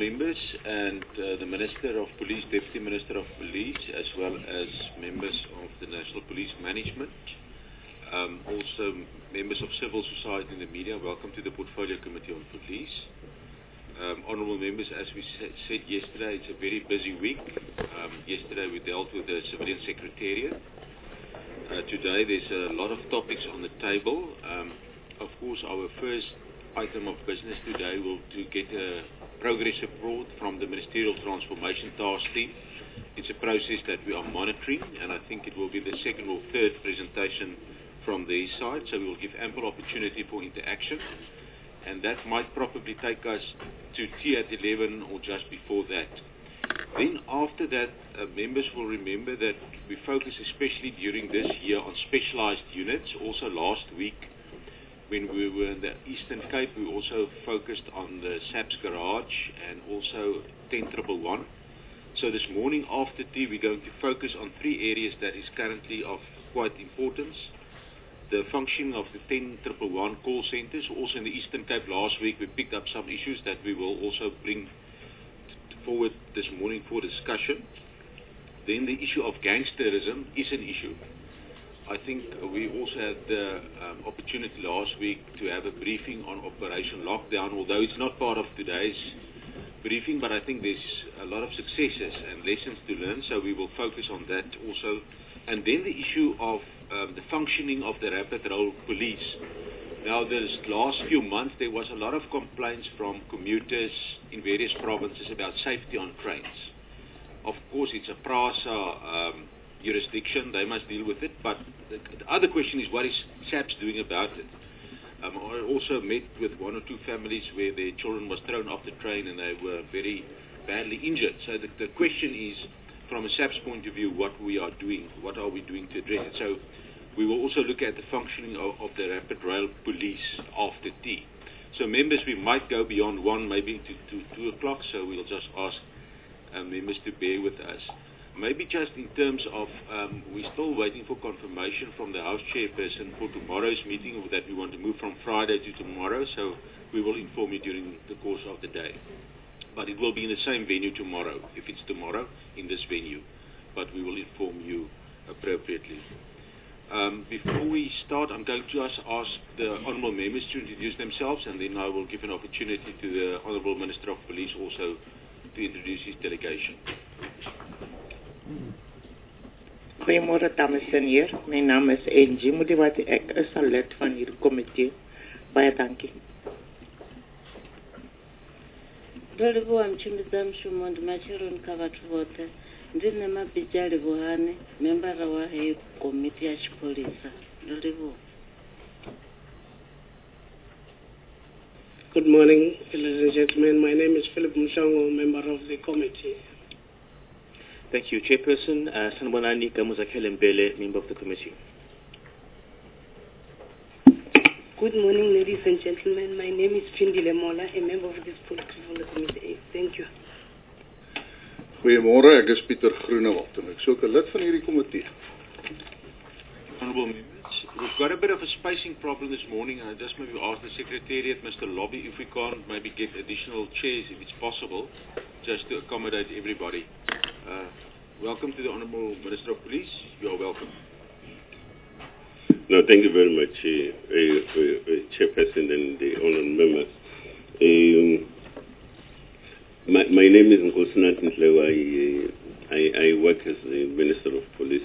members and the Minister of Police, Deputy Minister of Police, as well as members of the National Police Management, also members of civil society and the media, welcome to the Portfolio Committee on Police. Honourable members, as we said yesterday, it's a very busy week. Yesterday we dealt with the Civilian Secretariat. Today there's a lot of topics on the table. Of course, our first item of business today will to get a progress report from the Ministerial Transformation Task Team. It's a process that we are monitoring, and I think it will be the second or third presentation from their side, so we will give ample opportunity for interaction, and that might probably take us to tea at 11 or just before that. Then after that, members will remember that we focus especially during this year on specialized units. Also last week, when we were in the Eastern Cape, we also focused on the SAPS garage and also 10111. So this morning after tea, we're going to focus on three areas that is currently of quite importance. The functioning of the 10111 call centers. Also in the Eastern Cape last week, we picked up some issues that we will also bring forward this morning for discussion. Then the issue of gangsterism is an issue. I think we also had the opportunity last week to have a briefing on Operation Lockdown, although it's not part of today's briefing, but I think there's a lot of successes and lessons to learn, so we will focus on that also. And then the issue of the functioning of the Rapid Rail Police. Now, this last few months, there was a lot of complaints from commuters in various provinces about safety on trains. Of course, it's a PRASA jurisdiction, they must deal with it, but the other question is, what is SAPS doing about it? I also met with one or two families where their children was thrown off the train and they were very badly injured. So the question is, from a SAPS point of view, what we are doing, what are we doing to address it? So we will also look at the functioning of the Rapid Rail Police after tea. So members, we might go beyond one, maybe to 2 o'clock, so we'll just ask members to bear with us. Maybe just in terms of, we're still waiting for confirmation from the House Chairperson for tomorrow's meeting that we want to move from Friday to tomorrow, so we will inform you during the course of the day. But it will be in the same venue tomorrow, if it's tomorrow, in this venue. But we will inform you appropriately. Before we start, I'm going to just ask the Honourable Members to introduce themselves, and then I will give an opportunity to the Honourable Minister of Police also to introduce his delegation. Goeiemôre dames en heren, mijn naam is Angie Mudiwati, ek is al lid van hierdie komitee. Baie dankie. Ndoliwa mchimbiza mshumo ndimachiro nkavatu vote ndine mabijali vuhane membara wa hei komiti ya chipolisa. Ndoliwa. Good morning, ladies and gentlemen. My name is Philip Mshango, member of the committee. Thank you, Chairperson. Sanwanani Gamuzakele Mbele, member of the committee. Good morning, ladies and gentlemen. My name is Findile Mola, a member of this political committee. Thank you. Goeiemôre, ek is Pieter Groenewald en ek is ook 'n lid van hierdie komitee. Honourable members, we've got a bit of a spacing problem this morning, and I just maybe ask the Secretariat, Mr. Lobby, if we can't maybe get additional chairs, if it's possible, just to accommodate everybody. Welcome to the Honourable Minister of Police. You are welcome. No, thank you very much, Chairperson and the honourable members. My name is Nkosinathi Nhlewa. I work as the Minister of Police.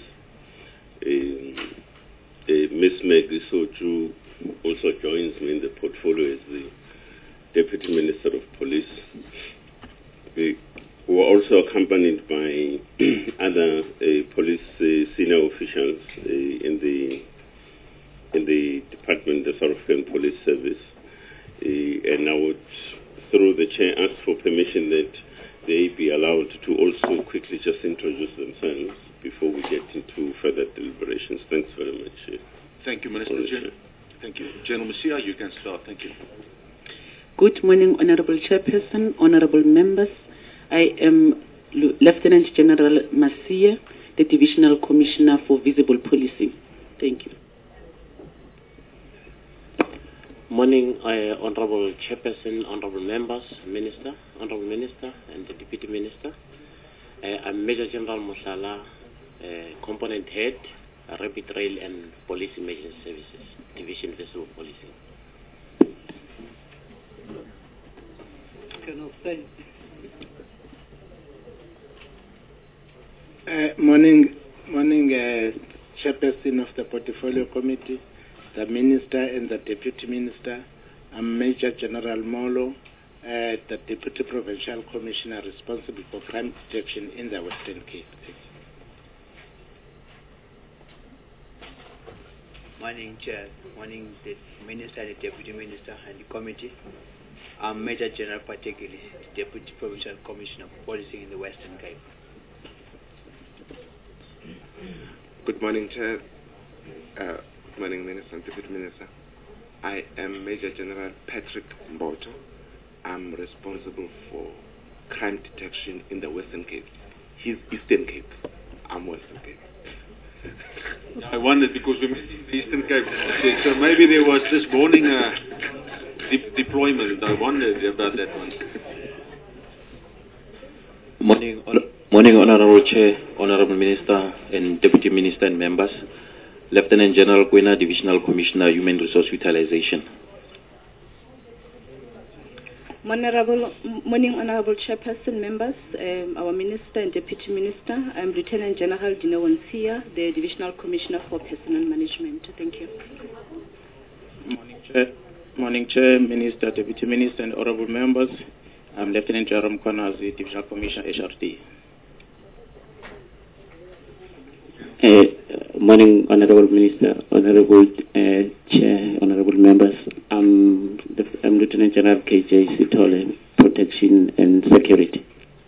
Ms. Maggie Soju also joins me in the portfolio as the Deputy Minister of Police. We were also accompanied by other police senior officials in the Department, the South African Police Service. And I would, through the chair, ask for permission that they be allowed to also quickly just introduce themselves before we get into further deliberations. Thanks very much. Thank you, Minister. Thank you. General Masia, you can start. Thank you. Good morning, Honourable Chairperson, Honourable Members. I am Lieutenant General Masia, the Divisional Commissioner for Visible Policing. Thank you. Morning, Honorable Chairperson, Honorable Members, Honorable Minister, and the Deputy Minister. I'm Major General Mohlala, Component Head, Rapid Rail and Police Emergency Services, Division Vessel Policing. Morning, Chairperson of the Portfolio Committee, the Minister and the Deputy Minister. I'm Major General Molo, the Deputy Provincial Commissioner responsible for crime detection in the Western Cape. Morning, Chair. Morning, the Minister, the Deputy Minister, and the Committee. I'm Major General Patekili, Deputy Provincial Commissioner for Policing in the Western Cape. Good morning, Chair. Good morning, Minister and Deputy Minister. I am Major General Patrick Mboto. I'm responsible for crime detection in the Western Cape. He's Eastern Cape. I'm Western Cape. I wondered because we're missing the Eastern Cape, so maybe there was this morning deployment. I wondered about that one. Morning, Honorable Chair, Honorable Minister and Deputy Minister and members. Lieutenant General Kwena, Divisional Commissioner, Human Resource Utilization. Morning, Honorable Chairperson, members, our Minister and Deputy Minister. I'm Lieutenant General Dino Wansia, the Divisional Commissioner for Personnel Management. Thank you. Morning, Chair, Minister, Deputy Minister, and honorable members. I'm Lieutenant Jerome Konazi, Divisional Commissioner, HRD. Morning, Honorable Minister, Honorable Chair, Honorable members. I'm Lieutenant General KJ Sitole, Protection and Security.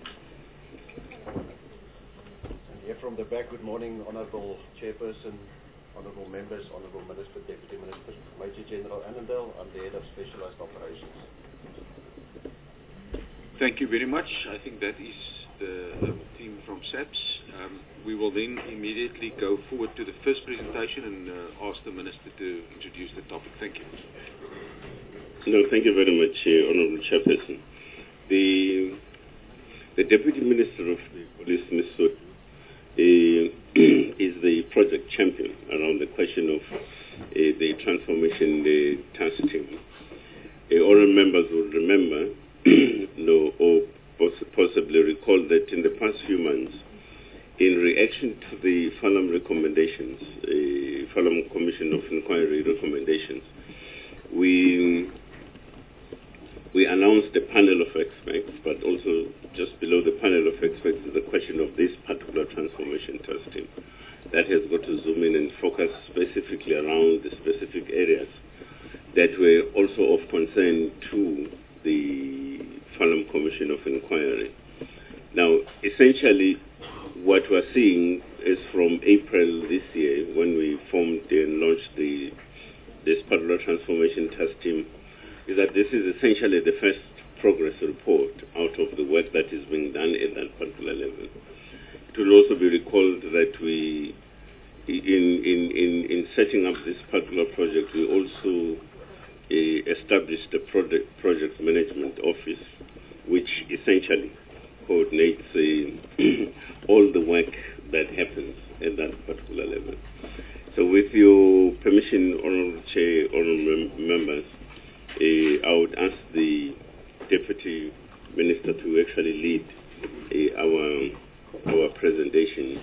Here from the back, good morning, Honorable Chairperson, Honorable members, Honorable Minister, Deputy Minister, Major General Annandale. I'm the Head of Specialized Operations. Thank you very much. I think that is the team from SAPS. We will then immediately go forward to the first presentation and ask the Minister to introduce the topic. Thank you. No, thank you very much, Honorable Chairperson. The Deputy Minister of the Police, Mr. is the project champion around the question of the transformation task team. All members will remember or possibly recall that in the past few months, in reaction to the Falam recommendations, Falam Commission of Inquiry recommendations, we announced a panel of experts, but also just below the panel of experts is the question of this particular transformation task team that has got to zoom in and focus specifically around the specific areas that were also of concern to the Falam Commission of Inquiry. Now, essentially, what we're seeing is from April this year, when we formed and launched this particular transformation task team, is that this is essentially the first progress report out of the work that is being done at that particular level. It will also be recalled that we, in setting up this particular project, we also established a project management office, which essentially coordinates all the work that happens at that particular level. So with your permission, Honorable Chair, Honorable members, I would ask the Deputy Minister to actually lead our presentation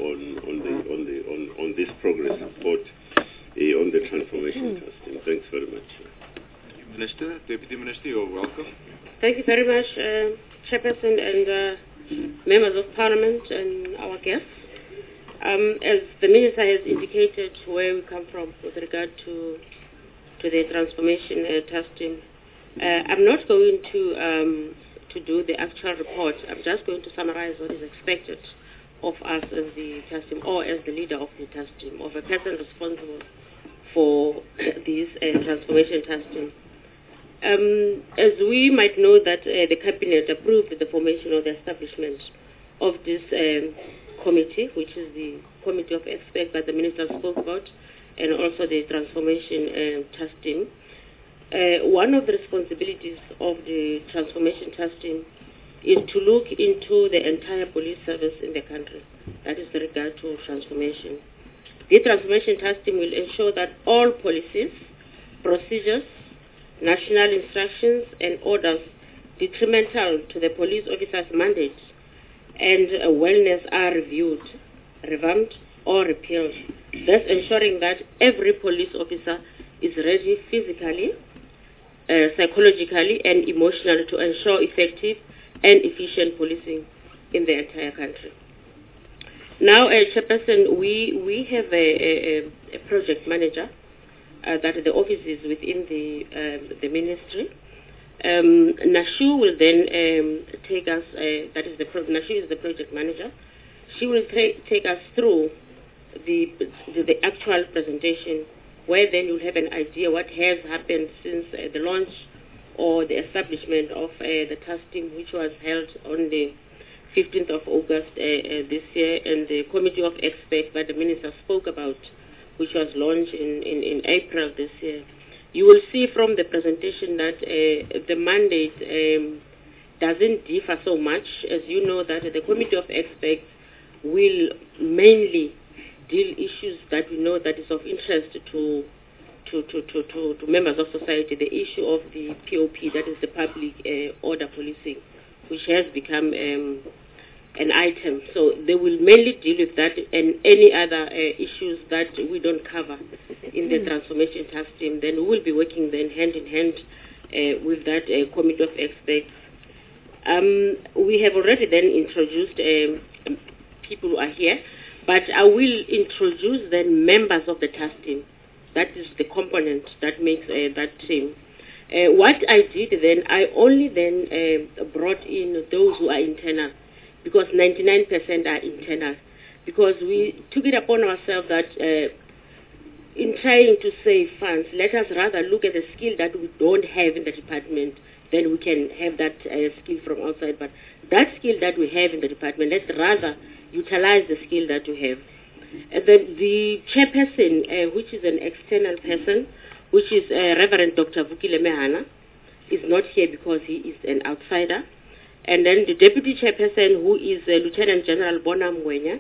on this progress report on the transformation testing. Thanks very much. Minister, Deputy Minister, you're welcome. Thank you very much, Chairperson and members of Parliament and our guests. As the Minister has indicated where we come from with regard to the transformation task team, I'm not going to do the actual report. I'm just going to summarize what is expected of us as the task team, or as the leader of the task team, of a person responsible for this transformation task team. As we might know that the Cabinet approved the formation or the establishment of this committee, which is the Committee of Experts that the Minister spoke about, and also the transformation task team. one of the responsibilities of the Transformation Task Team is to look into the entire police service in the country. That is with regard to transformation. The Transformation Task Team will ensure that all policies, procedures, national instructions and orders detrimental to the police officer's mandate and wellness are reviewed, revamped or repealed, thus ensuring that every police officer is ready physically, psychologically and emotionally to ensure effective and efficient policing in the entire country. Now, Chairperson, we have a project manager that the office is within the ministry. Nashu will then take us, Nashu is the project manager. She will take us through the actual presentation, where then you'll have an idea what has happened since the launch or the establishment of the task team, which was held on the 15th of August this year, and the committee of experts that the minister spoke about, which was launched in April this year. You will see from the presentation that the mandate doesn't differ so much. As you know, that the committee of experts will mainly deal issues that we know that is of interest to members of society. The issue of the POP, that is the public order policing, which has become an item. So they will mainly deal with that and any other issues that we don't cover in the Transformation Task Team. Then we will be working then hand in hand with that committee of experts. We have already then introduced people who are here, but I will introduce then members of the task team. That is the component that makes that team. What I did then, I only then brought in those who are internal, because 99% are internal, because we took it upon ourselves that in trying to save funds, let us rather look at the skill that we don't have in the department, then we can have that skill from outside. But that skill that we have in the department, let's rather utilize the skill that we have. And then the chairperson, which is an external person, which is Reverend Dr. Vukile Mehana, is not here because he is an outsider. And then the deputy chairperson, who is Lieutenant General Bonam Ngwenya,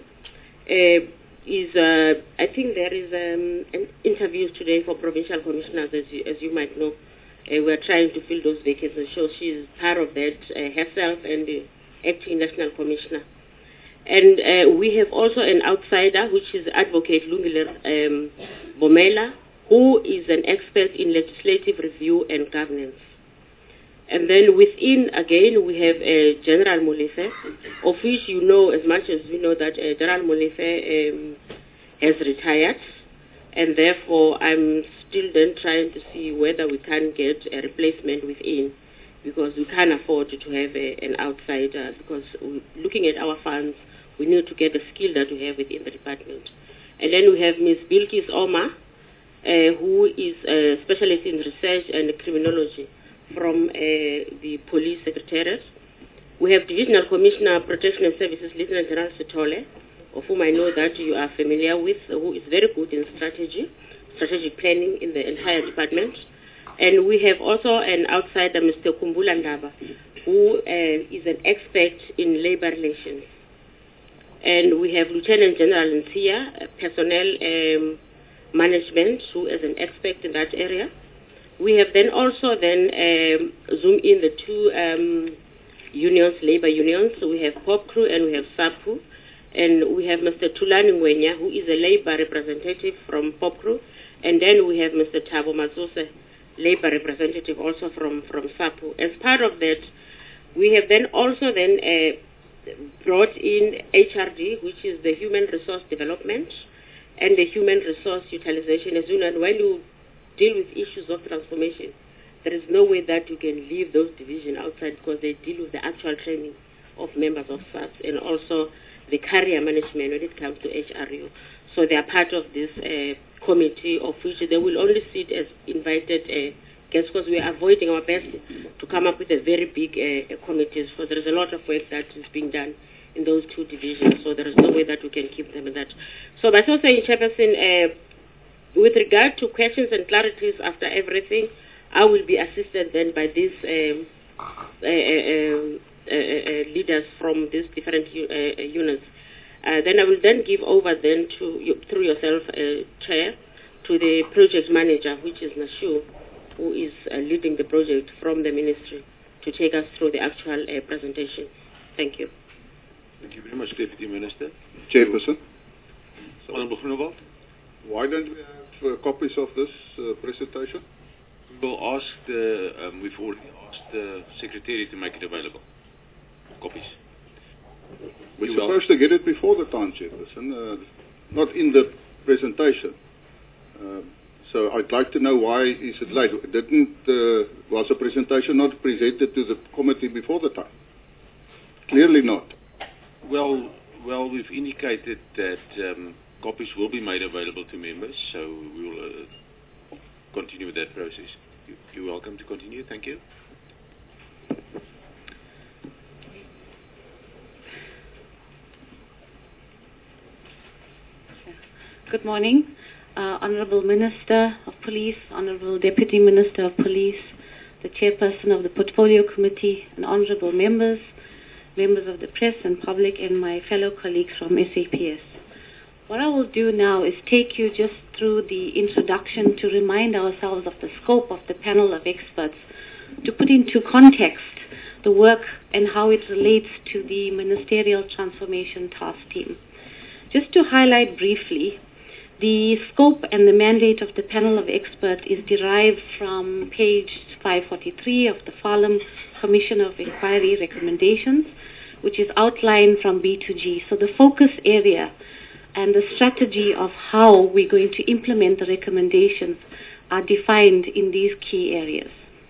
is, I think there is an interview today for provincial commissioners, as you might know. We are trying to fill those vacancies, so she is part of that herself and the acting national commissioner. And we have also an outsider, which is Advocate Lungile Bomela, who is an expert in legislative review and governance. And then within, again, we have General Molefe, of which you know as much as we know that General Molefe has retired, and therefore I'm still then trying to see whether we can get a replacement within, because we can't afford to have an outsider, because looking at our funds, we need to get the skill that we have within the department. And then we have Ms. Bilkis Oma, who is a specialist in research and criminology from the Police Secretariat. We have Divisional Commissioner Protection and Services, Lieutenant General Sithole, of whom I know that you are familiar with, who is very good in strategic planning in the entire department. And we have also an outsider, Mr. Kumbula Ndaba, who is an expert in labor relations. And we have Lieutenant General Nsia, personnel management, who is an expert in that area. We have then also zoom in the two unions, labor unions. So we have POPCRU and we have SAPU. And we have Mr. Tulani Ngwenya, who is a labor representative from POPCRU. And then we have Mr. Thabo Mazose, labor representative also from SAPU. As part of that, we have then also brought in HRD, which is the Human Resource Development and the Human Resource Utilization. As you know, when you deal with issues of transformation, there is no way that you can leave those divisions outside, because they deal with the actual training of members of SAPS and also the career management when it comes to HRU. So they are part of this committee, of which they will only sit as invited guests, because we are avoiding our best to come up with a very big committees. So there is a lot of work that is being done in those two divisions. So there is no way that we can keep them in that. So by so saying, Chairperson, with regard to questions and clarities after everything, I will be assisted then by these leaders from these different units. Then I will then give over then to you, through yourself, Chair, to the project manager, which is Nashu, who is leading the project from the ministry, to take us through the actual presentation. Thank you. Thank you very much, Deputy Minister. Chairperson. Honorable Groenewald. Why don't we have copies of this presentation? We will ask we've already asked the Secretary to make it available. Copies. We're supposed to get it before the time, Chairperson, not in the presentation. So I'd like to know why is it late. Was the presentation not presented to the committee before the time? Clearly not. Well, we've indicated that copies will be made available to members, so we will continue with that process. You're welcome to continue. Thank you. Good morning, Honorable Minister of Police, Honorable Deputy Minister of Police, the Chairperson of the Portfolio Committee, and Honorable members of the press and public, and my fellow colleagues from SAPS. What I will do now is take you just through the introduction to remind ourselves of the scope of the panel of experts, to put into context the work and how it relates to the Ministerial Transformation Task Team. Just to highlight briefly, the scope and the mandate of the panel of experts is derived from page 543 of the Farlam Commission of Inquiry recommendations, which is outlined from B to G. So the focus area and the strategy of how we're going to implement the recommendations are defined in these key areas.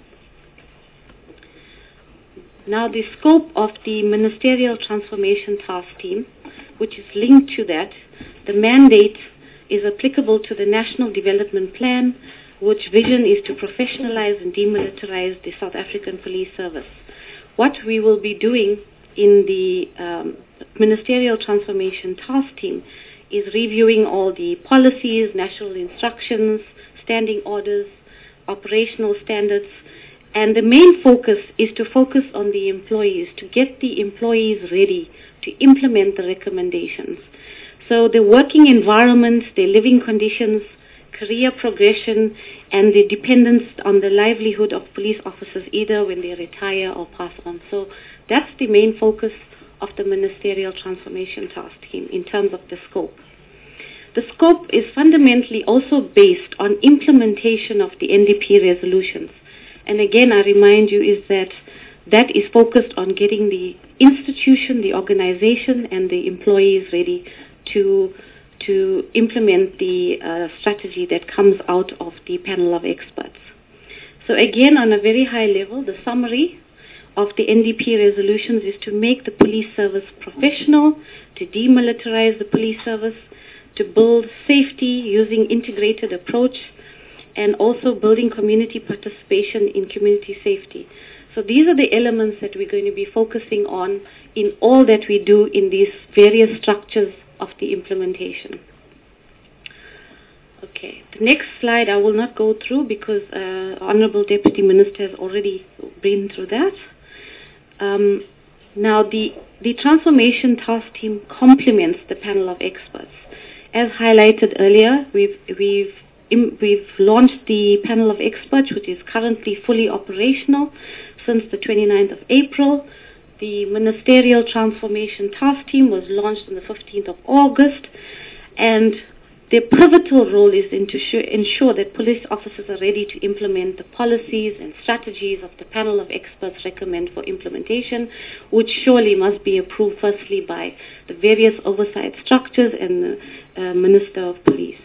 Now, the scope of the Ministerial Transformation Task Team, which is linked to that, the mandate is applicable to the National Development Plan, which vision is to professionalize and demilitarize the South African Police Service. What we will be doing in the Ministerial Transformation Task Team is reviewing all the policies, national instructions, standing orders, operational standards, and the main focus is to focus on the employees, to get the employees ready to implement the recommendations. So the working environment, their living conditions, career progression, and the dependence on the livelihood of police officers either when they retire or pass on. So that's the main focus of the Ministerial Transformation Task Team in terms of the scope. The scope is fundamentally also based on implementation of the NDP resolutions. And again, I remind you is that is focused on getting the institution, the organization, and the employees ready to implement the strategy that comes out of the panel of experts. So again, on a very high level, the summary of the NDP resolutions is to make the police service professional, to demilitarize the police service, to build safety using integrated approach, and also building community participation in community safety. So these are the elements that we're going to be focusing on in all that we do in these various structures of the implementation. Okay, the next slide I will not go through because Honorable Deputy Minister has already been through that. Now the Transformation Task Team complements the panel of experts. As highlighted earlier, we've launched the panel of experts, which is currently fully operational since the 29th of April. The Ministerial Transformation Task Team was launched on the 15th of August, and their pivotal role is to ensure that police officers are ready to implement the policies and strategies of the panel of experts recommend for implementation, which surely must be approved firstly by the various oversight structures and the Minister of Police.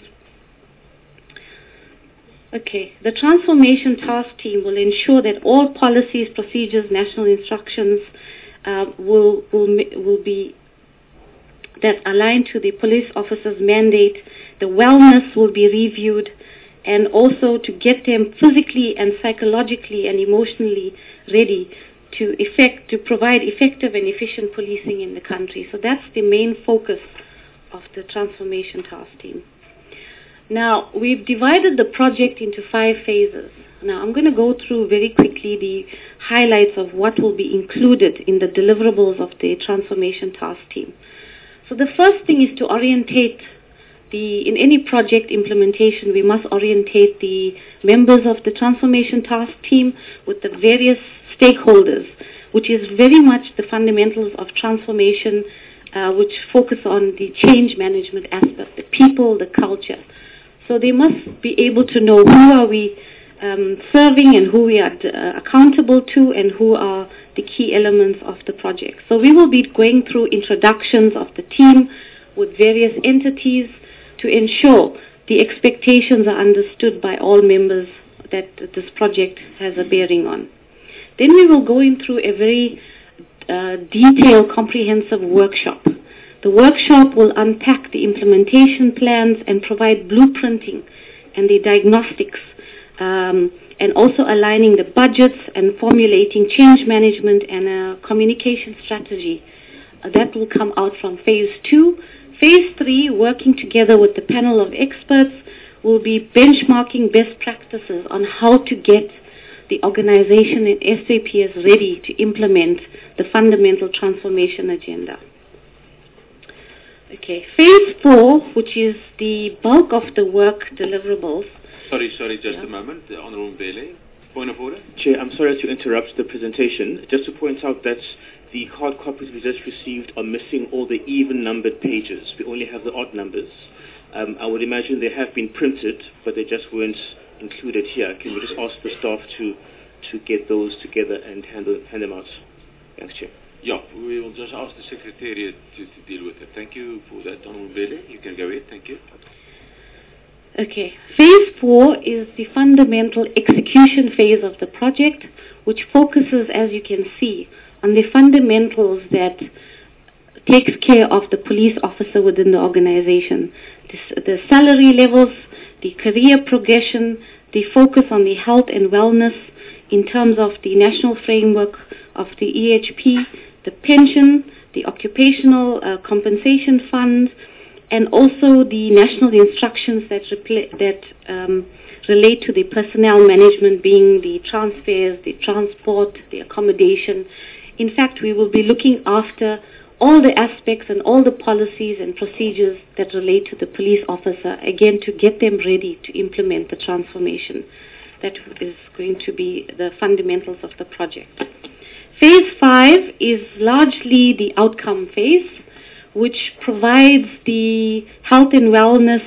Okay, the Transformation Task Team will ensure that all policies, procedures, national instructions will be that align to the police officer's mandate. The wellness will be reviewed, and also to get them physically and psychologically and emotionally ready to provide effective and efficient policing in the country. So that's the main focus of the Transformation Task Team. Now, we've divided the project into 5 phases. Now, I'm going to go through very quickly the highlights of what will be included in the deliverables of the Transformation Task Team. So the first thing is to orientate in any project implementation, we must orientate the members of the Transformation Task Team with the various stakeholders, which is very much the fundamentals of transformation, which focus on the change management aspect, the people, the culture. So they must be able to know who are we serving and who we are accountable to and who are the key elements of the project. So we will be going through introductions of the team with various entities to ensure the expectations are understood by all members that this project has a bearing on. Then we will go in through a very detailed, comprehensive workshop. The workshop will unpack the implementation plans and provide blueprinting and the diagnostics, and also aligning the budgets and formulating change management and a communication strategy. That will come out from phase 2. Phase 3, working together with the panel of experts, will be benchmarking best practices on how to get the organization and SAPS ready to implement the fundamental transformation agenda. Okay, phase 4, which is the bulk of the work deliverables. Sorry, just a moment. Honorable Mbele, point of order. Chair, I'm sorry to interrupt the presentation. Just to point out that the hard copies we just received are missing all the even numbered pages. We only have the odd numbers. I would imagine they have been printed, but they just weren't included here. Can we just ask the staff to get those together and hand them out? Thanks, Chair. Yeah, we will just ask the Secretariat to deal with it. Thank you for that, Honorable Mbele. You can go ahead. Thank you. Okay. Phase 4 is the fundamental execution phase of the project, which focuses, as you can see, on the fundamentals that takes care of the police officer within the organization. The salary levels, the career progression, the focus on the health and wellness in terms of the national framework of the EHP, the pension, the occupational compensation fund, and also the national instructions that relate to the personnel management, being the transfers, the transport, the accommodation. In fact, we will be looking after all the aspects and all the policies and procedures that relate to the police officer, again, to get them ready to implement the transformation. That is going to be the fundamentals of the project. Phase 5 is largely the outcome phase, which provides the health and wellness,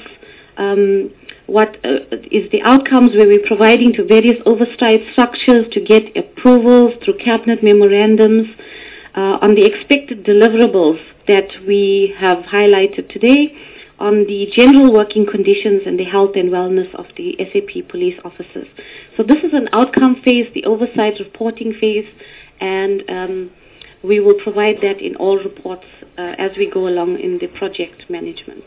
what is the outcomes where we're providing to various oversight structures to get approvals through cabinet memorandums on the expected deliverables that we have highlighted today, on the general working conditions and the health and wellness of the SAP police officers. So this is an outcome phase, the oversight reporting phase, and we will provide that in all reports as we go along in the project management.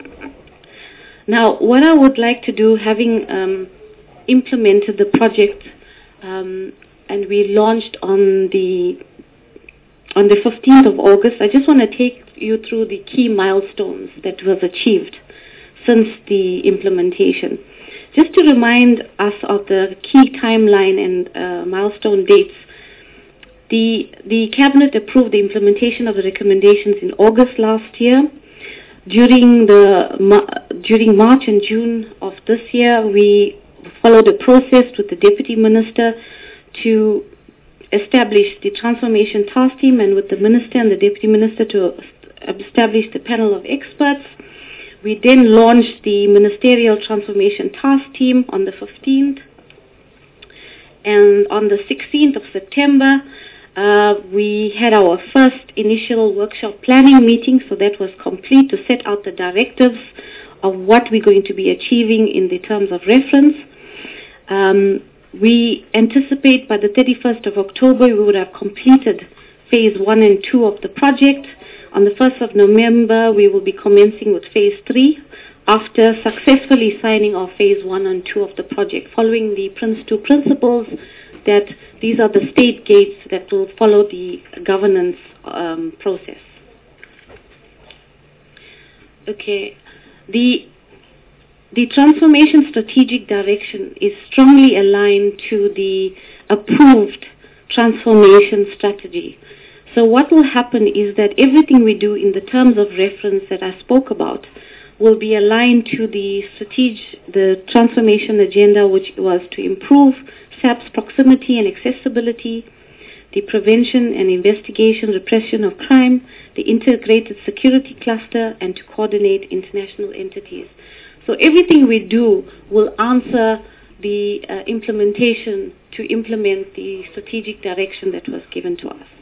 Now, what I would like to do, having implemented the project, and we launched on the 15th of August, I just want to take you through the key milestones that was achieved since the implementation. Just to remind us of the key timeline and milestone dates, the Cabinet approved the implementation of the recommendations in August last year. During March and June of this year, we followed a process with the Deputy Minister to establish the Transformation Task Team, and with the Minister and the Deputy Minister to establish the panel of experts. We then launched the Ministerial Transformation Task Team on the 15th. And on the 16th of September, we had our first initial workshop planning meeting, so that was complete, to set out the directives of what we're going to be achieving in the terms of reference. We anticipate by the 31st of October we would have completed phase 1 and 2 of the project. On the 1st of November we will be commencing with phase 3 after successfully signing off phase 1 and 2 of the project, following the Prince2 principles that these are the state gates that will follow the governance process. Okay, the transformation strategic direction is strongly aligned to the approved transformation strategy. So what will happen is that everything we do in the terms of reference that I spoke about will be aligned to the transformation agenda, which was to improve SAP's proximity and accessibility, the prevention and investigation, repression of crime, the integrated security cluster, and to coordinate international entities. So everything we do will answer the implementation to implement the strategic direction that was given to us.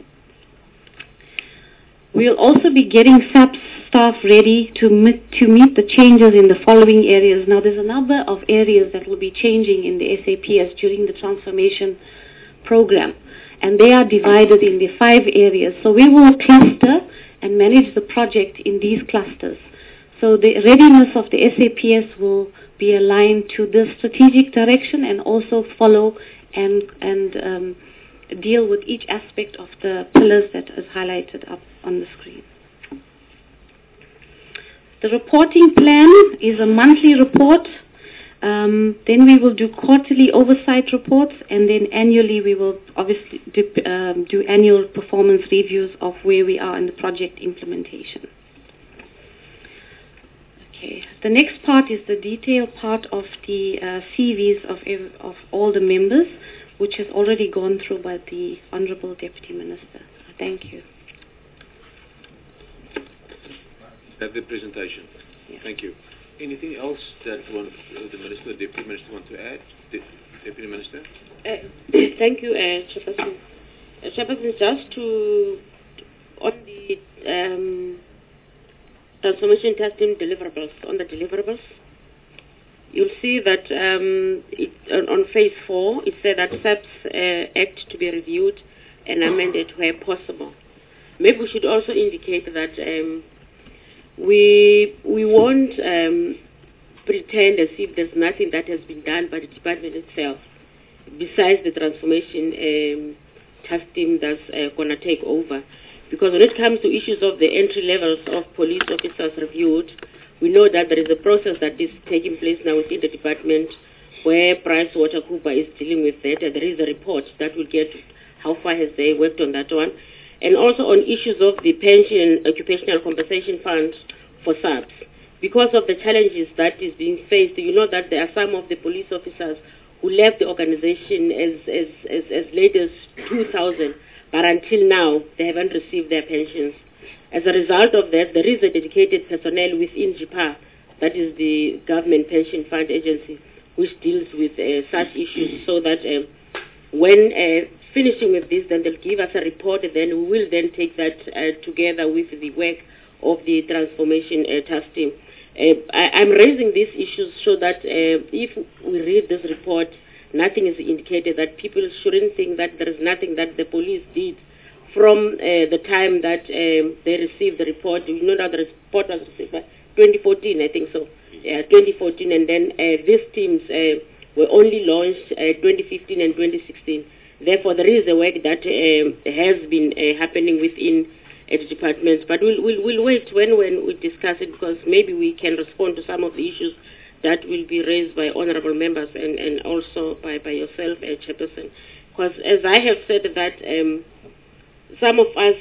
We'll also be getting SAP's staff ready to meet the changes in the following areas. Now, there's a number of areas that will be changing in the SAPS during the transformation program, and they are divided in the 5 areas. So we will cluster and manage the project in these clusters. So the readiness of the SAPS will be aligned to the strategic direction and also follow and deal with each aspect of the pillars that is highlighted up on the screen. The reporting plan is a monthly report. Then we will do quarterly oversight reports, and then annually we will obviously do annual performance reviews of where we are in the project implementation. Okay. The next part is the detailed part of the CVs of all the members, which has already gone through by the Honorable Deputy Minister. Thank you. Have the presentation. Yeah. Thank you. Anything else that the Minister, Deputy Minister want to add? Deputy Minister? Thank you, Chairperson. Chairperson, just on the transformation testing deliverables, on the deliverables, you'll see that on phase 4, it said that SAPS Act to be reviewed and amended where possible. Maybe we should also indicate that we won't pretend as if there's nothing that has been done by the department itself, besides the transformation task team that's going to take over. Because when it comes to issues of the entry levels of police officers reviewed, we know that there is a process that is taking place now within the department where PricewaterhouseCoopers is dealing with that, and there is a report that will get how far has they worked on that one. And also on issues of the pension and occupational compensation funds for SAPS. Because of the challenges that is being faced, you know that there are some of the police officers who left the organization as late as 2000, but until now they haven't received their pensions. As a result of that, there is a dedicated personnel within JIPA, that is the Government Pension Fund Agency, which deals with such issues, so that when finishing with this, then they'll give us a report, and then we will then take that together with the work of the transformation task team. I'm raising these issues so that if we read this report, nothing is indicated, that people shouldn't think that there is nothing that the police did from the time that they received the report. You know that the report was received by 2014, I think so. 2014, and then these teams were only launched 2015 and 2016. Therefore, there is a work that has been happening within the departments. But we'll wait when we discuss it, because maybe we can respond to some of the issues that will be raised by honorable members and also by yourself, Chairperson. Because as I have said that some of us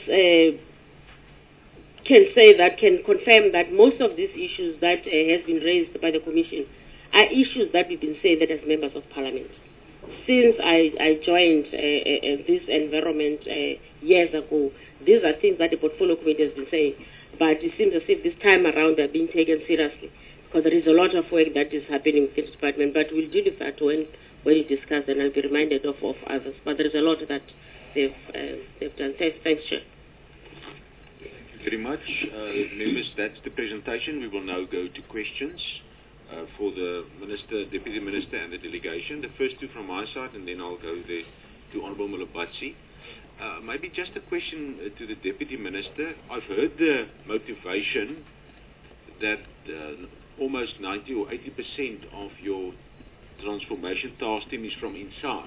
can confirm that most of these issues that has been raised by the Commission are issues that we've been saying that as members of Parliament. Since I joined this environment years ago, these are things that the Portfolio Committee has been saying, but it seems as if this time around they're being taken seriously, because there is a lot of work that is happening in this department, but we'll deal with that when you discuss, and I'll be reminded of others. But there is a lot that they've done. Thanks, Chair. Thank you very much. Members, that's the presentation. We will now go to questions for the Minister, Deputy Minister and the delegation. The first two from my side, and then I'll go there to Honourable Mulabatsi. Maybe just a question to the Deputy Minister. I've heard the motivation that almost 90 or 80% of your transformation task team is from inside.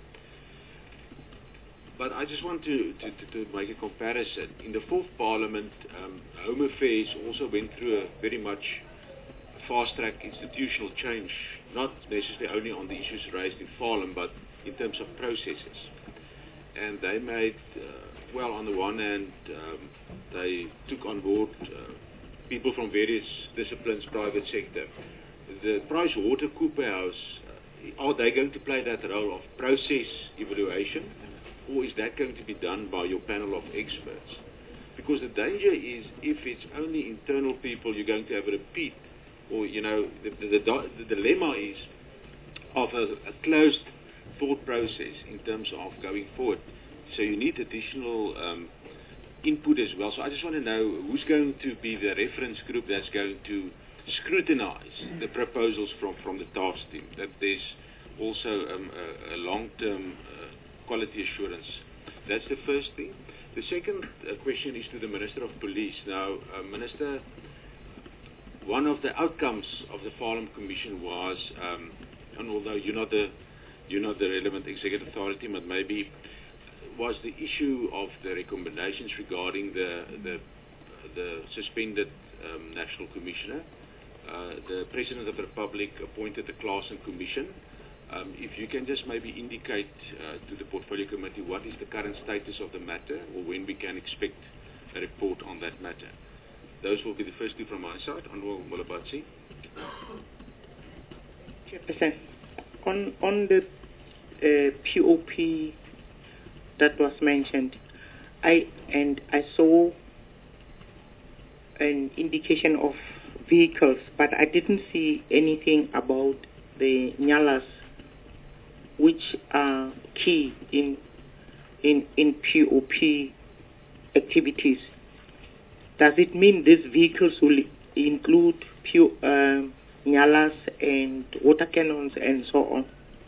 But I just want to make a comparison. In the 4th Parliament, Home Affairs also went through a very much fast-track institutional change, not necessarily only on the issues raised in Farnham, but in terms of processes. And they made, well, on the one hand, they took on board people from various disciplines, private sector. The PricewaterhouseCoopers, are they going to play that role of process evaluation, or is that going to be done by your panel of experts? Because the danger is, if it's only internal people, you're going to have a repeat, or, you know, the dilemma is of a closed thought process in terms of going forward. So you need additional input as well. So I just want to know who's going to be the reference group that's going to scrutinize the proposals from the task team, that there's also a long-term quality assurance. That's the first thing. The second question is to the Minister of Police. Now, Minister, one of the outcomes of the Farnham Commission was, and although you're not the relevant executive authority, but maybe was the issue of the recommendations regarding the suspended National Commissioner. The President of the Republic appointed the Claassen Commission. If you can just maybe indicate to the Portfolio Committee what is the current status of the matter, or when we can expect a report on that matter. Those will be the first two from my side. Honourable Mulabatsi. Chairperson, on the POP that was mentioned, I saw an indication of vehicles, but I didn't see anything about the Nyalas, which are key in POP activities. Does it mean these vehicles will include Nyalas and water cannons and so on?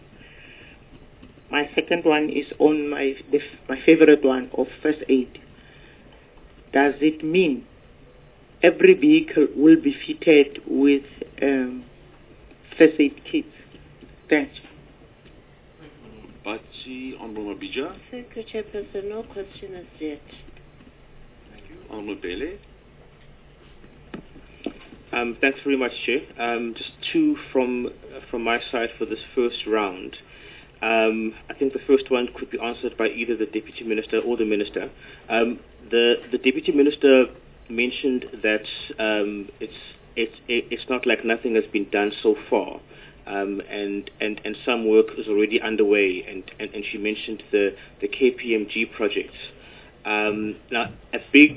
My second one is on my favorite one of first aid. Does it mean every vehicle will be fitted with first aid kits? Thanks. Batsi, Honourable Mabija. Thank you, Chairperson. No question as yet. Thank you. Honourable Bele. Thanks very much, Chair. Just two from my side for this first round. I think the first one could be answered by either the Deputy Minister or the Minister. The Deputy Minister mentioned that it's not like nothing has been done so far, and some work is already underway, and she mentioned the KPMG project. Now, a big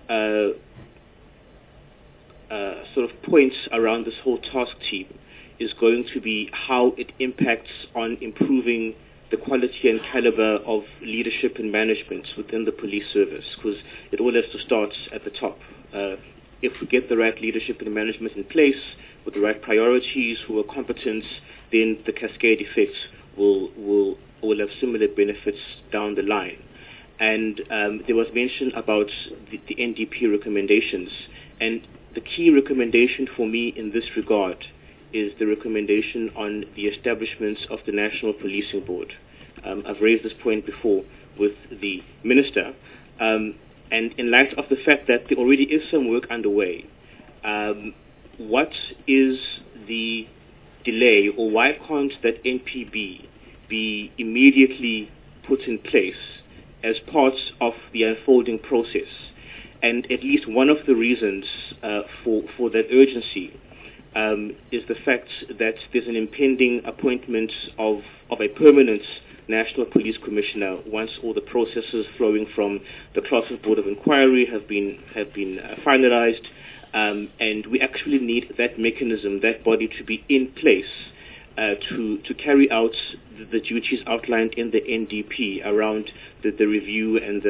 sort of point around this whole task team is going to be how it impacts on improving the quality and caliber of leadership and management within the police service, because it all has to start at the top. If we get the right leadership and management in place with the right priorities, who are competent, then the cascade effect will have similar benefits down the line. And there was mention about the NDP recommendations, and the key recommendation for me in this regard is the recommendation on the establishment of the National Policing Board. I've raised this point before with the Minister, and in light of the fact that there already is some work underway, what is the delay, or why can't that NPB be immediately put in place as part of the unfolding process? And at least one of the reasons for that urgency is the fact that there's an impending appointment of a permanent National Police Commissioner once all the processes flowing from the Claassen Board of Inquiry have been finalized, and we actually need that mechanism, that body, to be in place to carry out the duties outlined in the NDP around the review and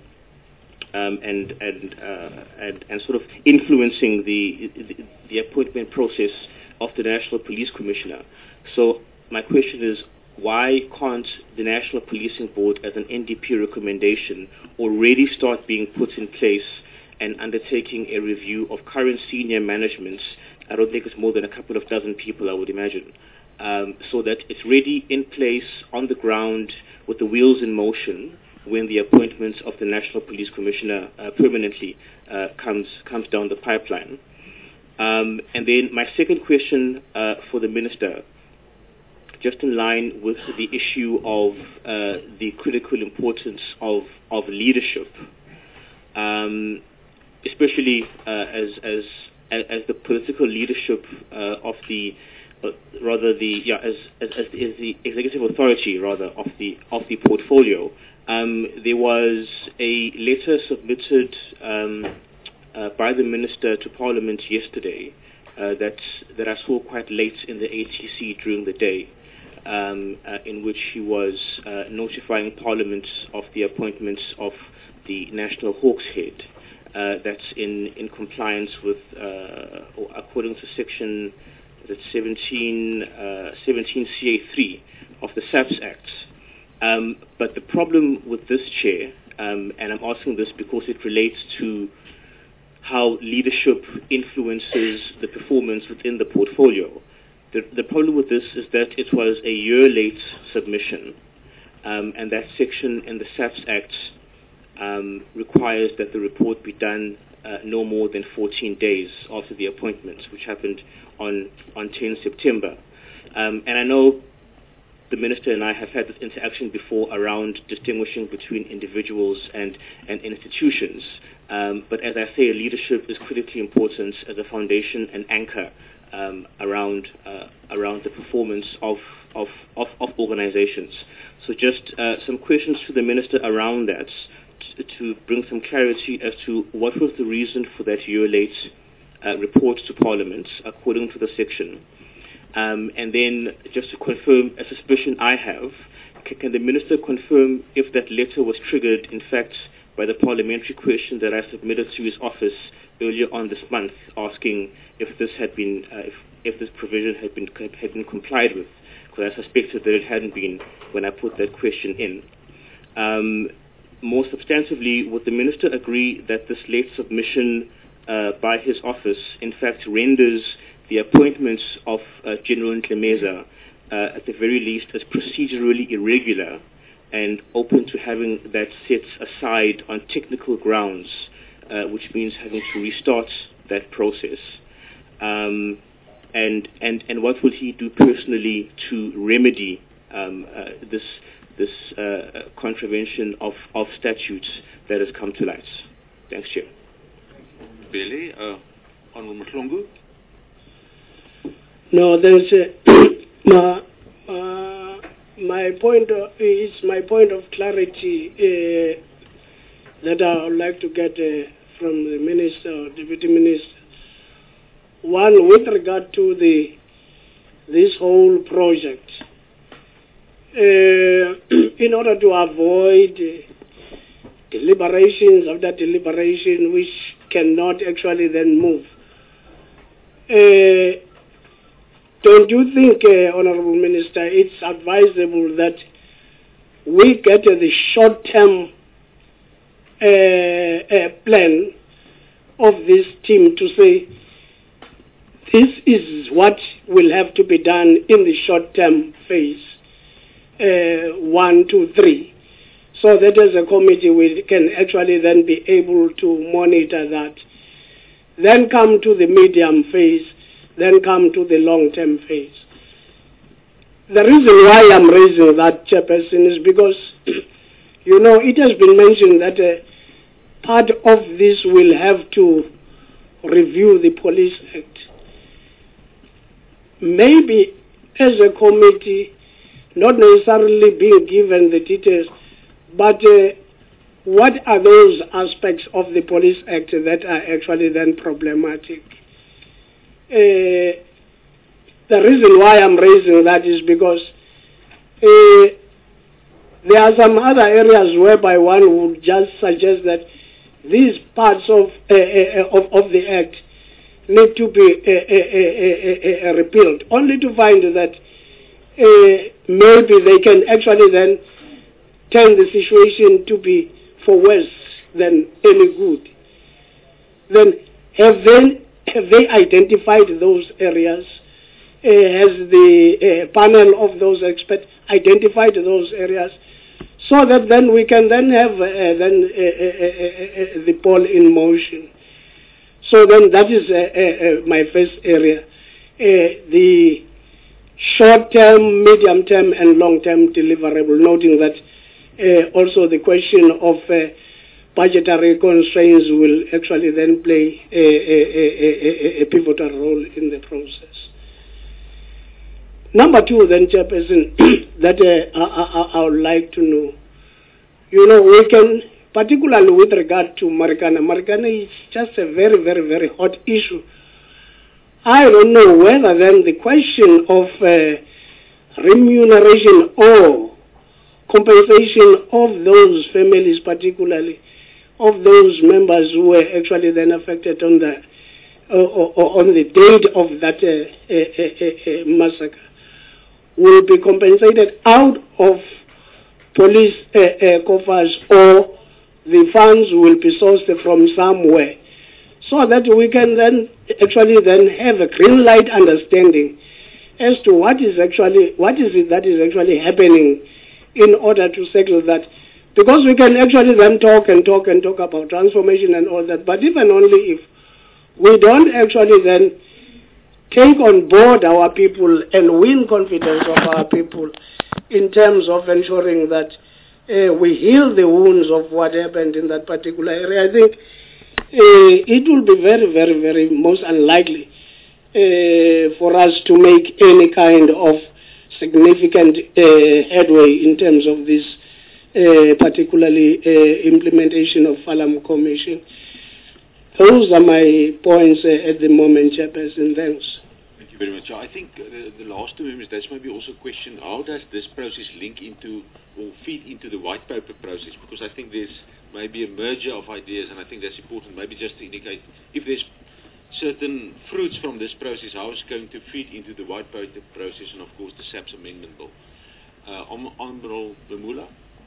sort of influencing the appointment process of the National Police Commissioner. So my question is, why can't the National Policing Board, as an NDP recommendation, already start being put in place and undertaking a review of current senior management? I don't think it's more than a couple of dozen people, I would imagine, so that it's ready, in place, on the ground, with the wheels in motion, when the appointment of the National Police Commissioner permanently comes down the pipeline. And then my second question for the Minister, just in line with the issue of the critical importance of leadership, especially as the political leadership of the as the executive authority rather of the portfolio. There was a letter submitted by the Minister to Parliament yesterday that I saw quite late in the ATC during the day, in which he was notifying Parliament of the appointments of the National Hawks Head. That's in compliance with, or according to Section 17 CA3 of the SAPS Act. But the problem with this, Chair, and I'm asking this because it relates to how leadership influences the performance within the portfolio. The problem with this is that it was a year late submission, and that section in the SAPS Act requires that the report be done no more than 14 days after the appointment, which happened on 10 September. And I know the Minister and I have had this interaction before around distinguishing between individuals and institutions. But as I say, leadership is critically important as a foundation and anchor around the performance of organizations. So just some questions to the Minister around that to bring some clarity as to what was the reason for that year late report to Parliament according to the section. And then just to confirm a suspicion I have, can the Minister confirm if that letter was triggered in fact by the parliamentary question that I submitted to his office earlier on this month, asking if this had been, if this provision had been complied with, because I suspected that it hadn't been when I put that question in. More substantively, would the Minister agree that this late submission by his office in fact renders the appointments of General Ntlhameza at the very least as procedurally irregular and open to having that set aside on technical grounds, which means having to restart that process? And what will he do personally to remedy this contravention of statutes that has come to light? Thanks, Chair. Billy, Honourable Mhlongo. No, there's my point is my point of clarity that I would like to get from the Minister or Deputy Minister. One, with regard to this whole project, in order to avoid deliberations after deliberation which cannot actually then move, don't you think, Honourable Minister, it's advisable that we get the short-term plan of this team to say this is what will have to be done in the short-term phase, 1, 2, 3, so that as a committee we can actually then be able to monitor that, then come to the medium phase, then come to the long-term phase. The reason why I'm raising that, Chairperson, is because, you know, it has been mentioned that part of this will have to review the Police Act. Maybe as a committee, not necessarily being given the details, but what are those aspects of the Police Act that are actually then problematic? The reason why I'm raising that is because there are some other areas whereby one would just suggest that these parts of the Act need to be repealed, only to find that maybe they can actually then turn the situation to be for worse than any good. Then have they identified those areas? Has the panel of those experts identified those areas? So that then we can then have the ball in motion. So then that is my first area. The short-term, medium-term, and long-term deliverable, noting that also the question of budgetary constraints will actually then play a pivotal role in the process. Number two, then, Chairperson, that I would like to know, we can, particularly with regard to Marikana. Marikana is just a very, very, very hot issue. I don't know whether then the question of remuneration or compensation of those families, particularly of those members who were actually then affected on the date of that massacre, will be compensated out of police coffers, or the funds will be sourced from somewhere, so that we can then actually then have a green light understanding as to what is it that is actually happening in order to settle that. Because we can actually then talk about transformation and all that, but even only if we don't actually then take on board our people and win confidence of our people in terms of ensuring that we heal the wounds of what happened in that particular area, I think it will be very, very, very most unlikely for us to make any kind of significant headway in terms of this particularly implementation of Falam Commission. Those are my points at the moment, Chairperson. Thanks. Thank you very much. I think the last two members, that's maybe also a question, how does this process link into or feed into the white paper process? Because I think there's maybe a merger of ideas, and I think that's important, maybe just to indicate if there's certain fruits from this process, how it's going to feed into the white paper process and, of course, the SAPS amendment bill. Honourable Bemula.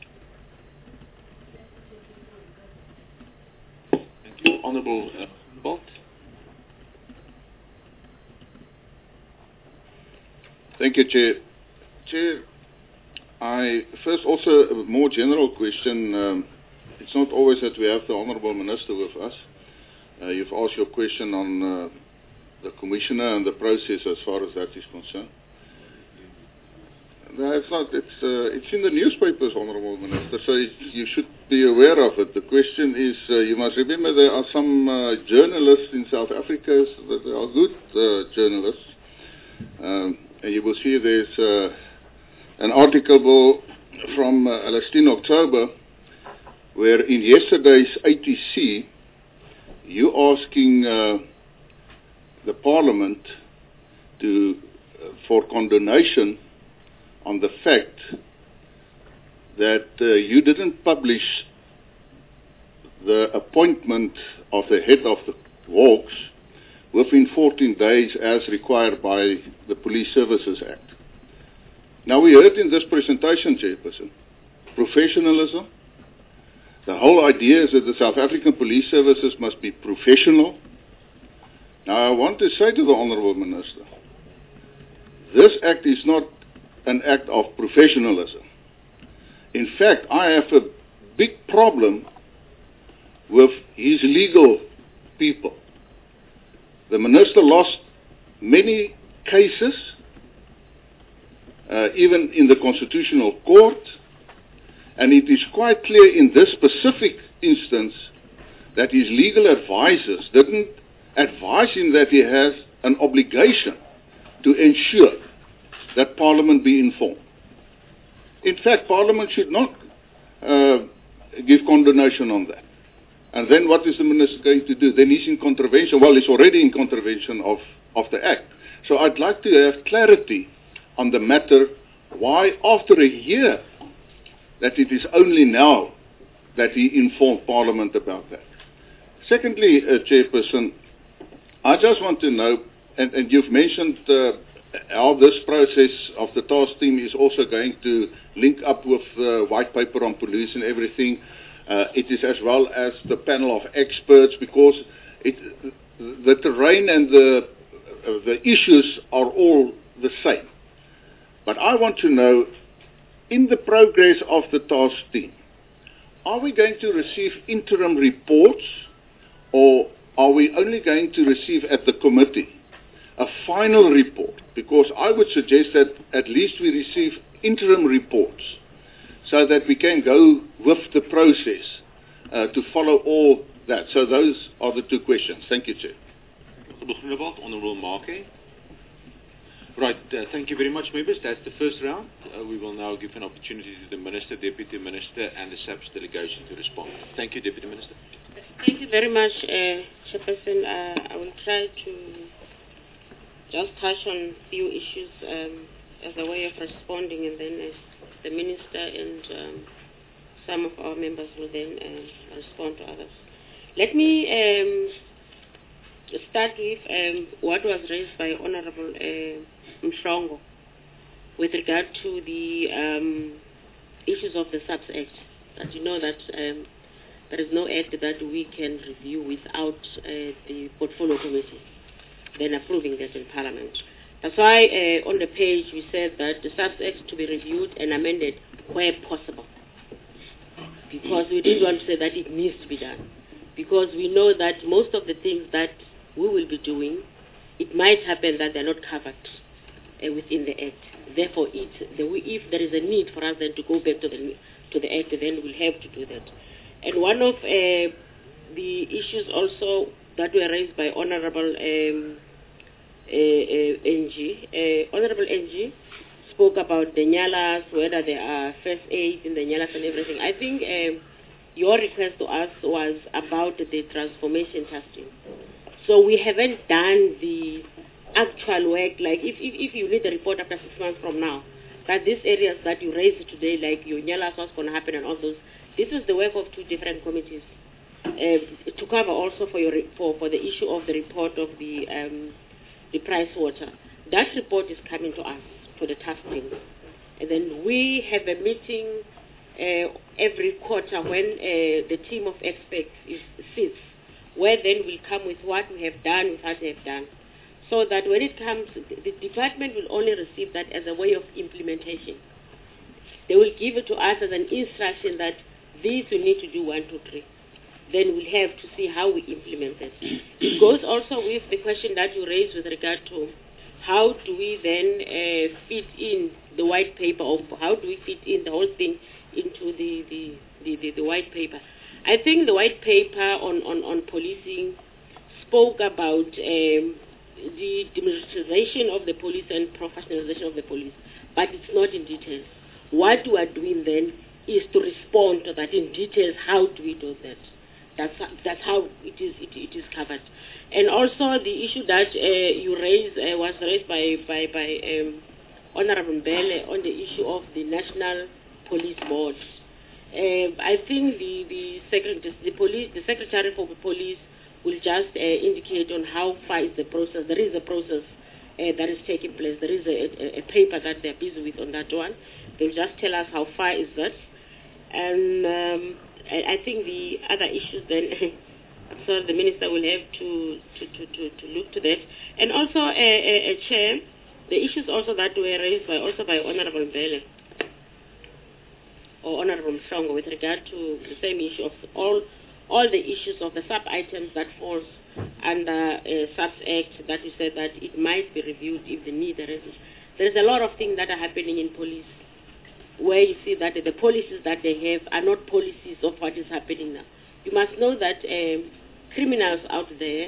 Thank you. Honourable Bolt. Thank you, Chair. Chair, I first also a more general question. It's not always that we have the Honourable Minister with us. You've asked your question on the Commissioner and the process as far as that is concerned. No, it's not. It's in the newspapers, Honourable Minister, so you should be aware of it. The question is, you must remember there are some journalists in South Africa that are good journalists. And you will see there's an article from Palestine October, where in yesterday's ATC, you asking the Parliament for condonation on the fact that you didn't publish the appointment of the head of the Hawks within 14 days as required by the Police Services Act. Now, we heard in this presentation, Chairperson, professionalism. The whole idea is that the South African Police Services must be professional. Now, I want to say to the Honourable Minister, this act is not an act of professionalism. In fact, I have a big problem with his legal people. The Minister lost many cases, even in the Constitutional Court, and it is quite clear in this specific instance that his legal advisors didn't advise him that he has an obligation to ensure that Parliament be informed. In fact, Parliament should not give condonation on that. And then what is the Minister going to do? Then he's in contravention. Well, he's already in contravention of the Act. So I'd like to have clarity on the matter, why after a year that it is only now that he informed Parliament about that. Secondly, Chairperson, I just want to know, and you've mentioned how this process of the task team is also going to link up with the white paper on police and everything. It is as well as the panel of experts, because the terrain and the issues are all the same. But I want to know, in the progress of the task team, are we going to receive interim reports, or are we only going to receive at the committee a final report? Because I would suggest that at least we receive interim reports so that we can go with the process to follow all that. So those are the two questions. Thank you, Chair. Honourable Marke. Right, thank you very much, members. That's the first round. We will now give an opportunity to the Minister, Deputy Minister and the SAPS delegation to respond. Thank you, Deputy Minister. Thank you very much, Chairperson. I will try to just touch on a few issues as a way of responding, and then the Minister and some of our members will then respond to others. Let me start with what was raised by Honourable Mhlongo with regard to the issues of the SAPS Act. That you know that there is no act that we can review without the portfolio committee then approving that in Parliament. That's why on the page we said that the SAPS Act to be reviewed and amended where possible, because we didn't want to say that it needs to be done, because we know that most of the things that we will be doing, it might happen that they're not covered within the Act. Therefore, if there is a need for us then to go back to the Act, then we'll have to do that. And one of the issues also that were raised by Honourable Honourable NG spoke about the Nyalas, whether there are first aid in the Nyalas and everything. I think your request to us was about the transformation testing. So we haven't done the actual work, like if you read the report after 6 months from now, that these areas that you raised today, like your Nyalas, what's going to happen and all those, this is the work of two different committees to cover also for the issue of the report of the price water. That report is coming to us for the task team, and then we have a meeting every quarter when the team of experts sits, where then we'll come with what we have done, with what we have done, so that when it comes, the department will only receive that as a way of implementation. They will give it to us as an instruction that this we need to do 1, 2, 3. Then we'll have to see how we implement it. It goes also with the question that you raised with regard to how do we then fit in the white paper, or how do we fit in the whole thing into the white paper. I think the white paper on policing spoke about the demilitarization of the police and professionalization of the police, but it's not in details. What we are doing then is to respond to that in details. How do we do that? That's how it is covered. And also the issue that you raised was raised by Honourable Mbele on the issue of the National Police Board. I think the Secretary for Police will just indicate on how far is the process. There is a process that is taking place. There is a paper that they're busy with on that one. They'll just tell us how far is that. And I think the other issues then, I'm sorry, the Minister will have to look to that. And also, Chair, the issues also that were raised by Honourable Mbele or Honourable Mhlongo with regard to the same issue of all the issues of the sub-items that falls under SAPS Act, that you said that it might be reviewed if the need arises. There is a lot of things that are happening in police where you see that the policies that they have are not policies of what is happening now. You must know that criminals out there,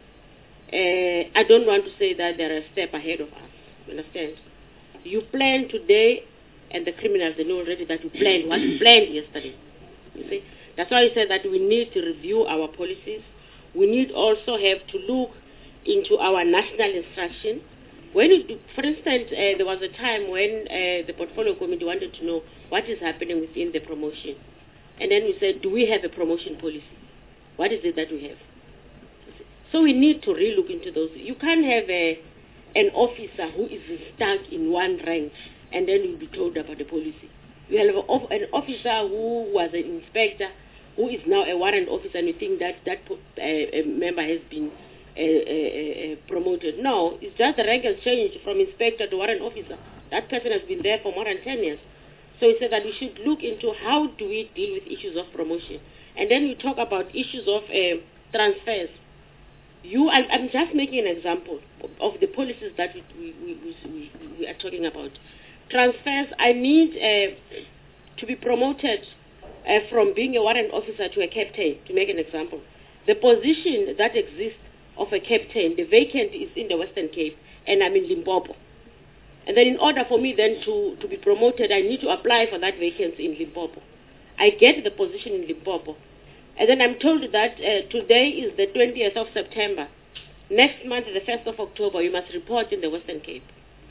I don't want to say that they're a step ahead of us. You understand? You plan today, and the criminals, they know already that you planned what you planned yesterday. You see? That's why I said that we need to review our policies. We need also have to look into our national instruction. When you do, for instance, there was a time when the portfolio committee wanted to know what is happening within the promotion. And then we said, do we have a promotion policy? What is it that we have? So we need to re-look into those. You can't have an officer who is stuck in one rank and then you'll be told about the policy. You have an officer who was an inspector who is now a warrant officer, and you think that member has been promoted. No, it's just the rank has changed from inspector to warrant officer. That person has been there for more than 10 years. So he said that we should look into how do we deal with issues of promotion. And then we talk about issues of transfers. I'm just making an example of the policies that we are talking about. Transfers, I need to be promoted from being a warrant officer to a captain, to make an example. The position that exists of a captain, the vacant is in the Western Cape, and I'm in Limpopo. And then in order for me then to be promoted, I need to apply for that vacancy in Limpopo. I get the position in Limpopo. And then I'm told that today is the 20th of September. Next month, the 1st of October, you must report in the Western Cape.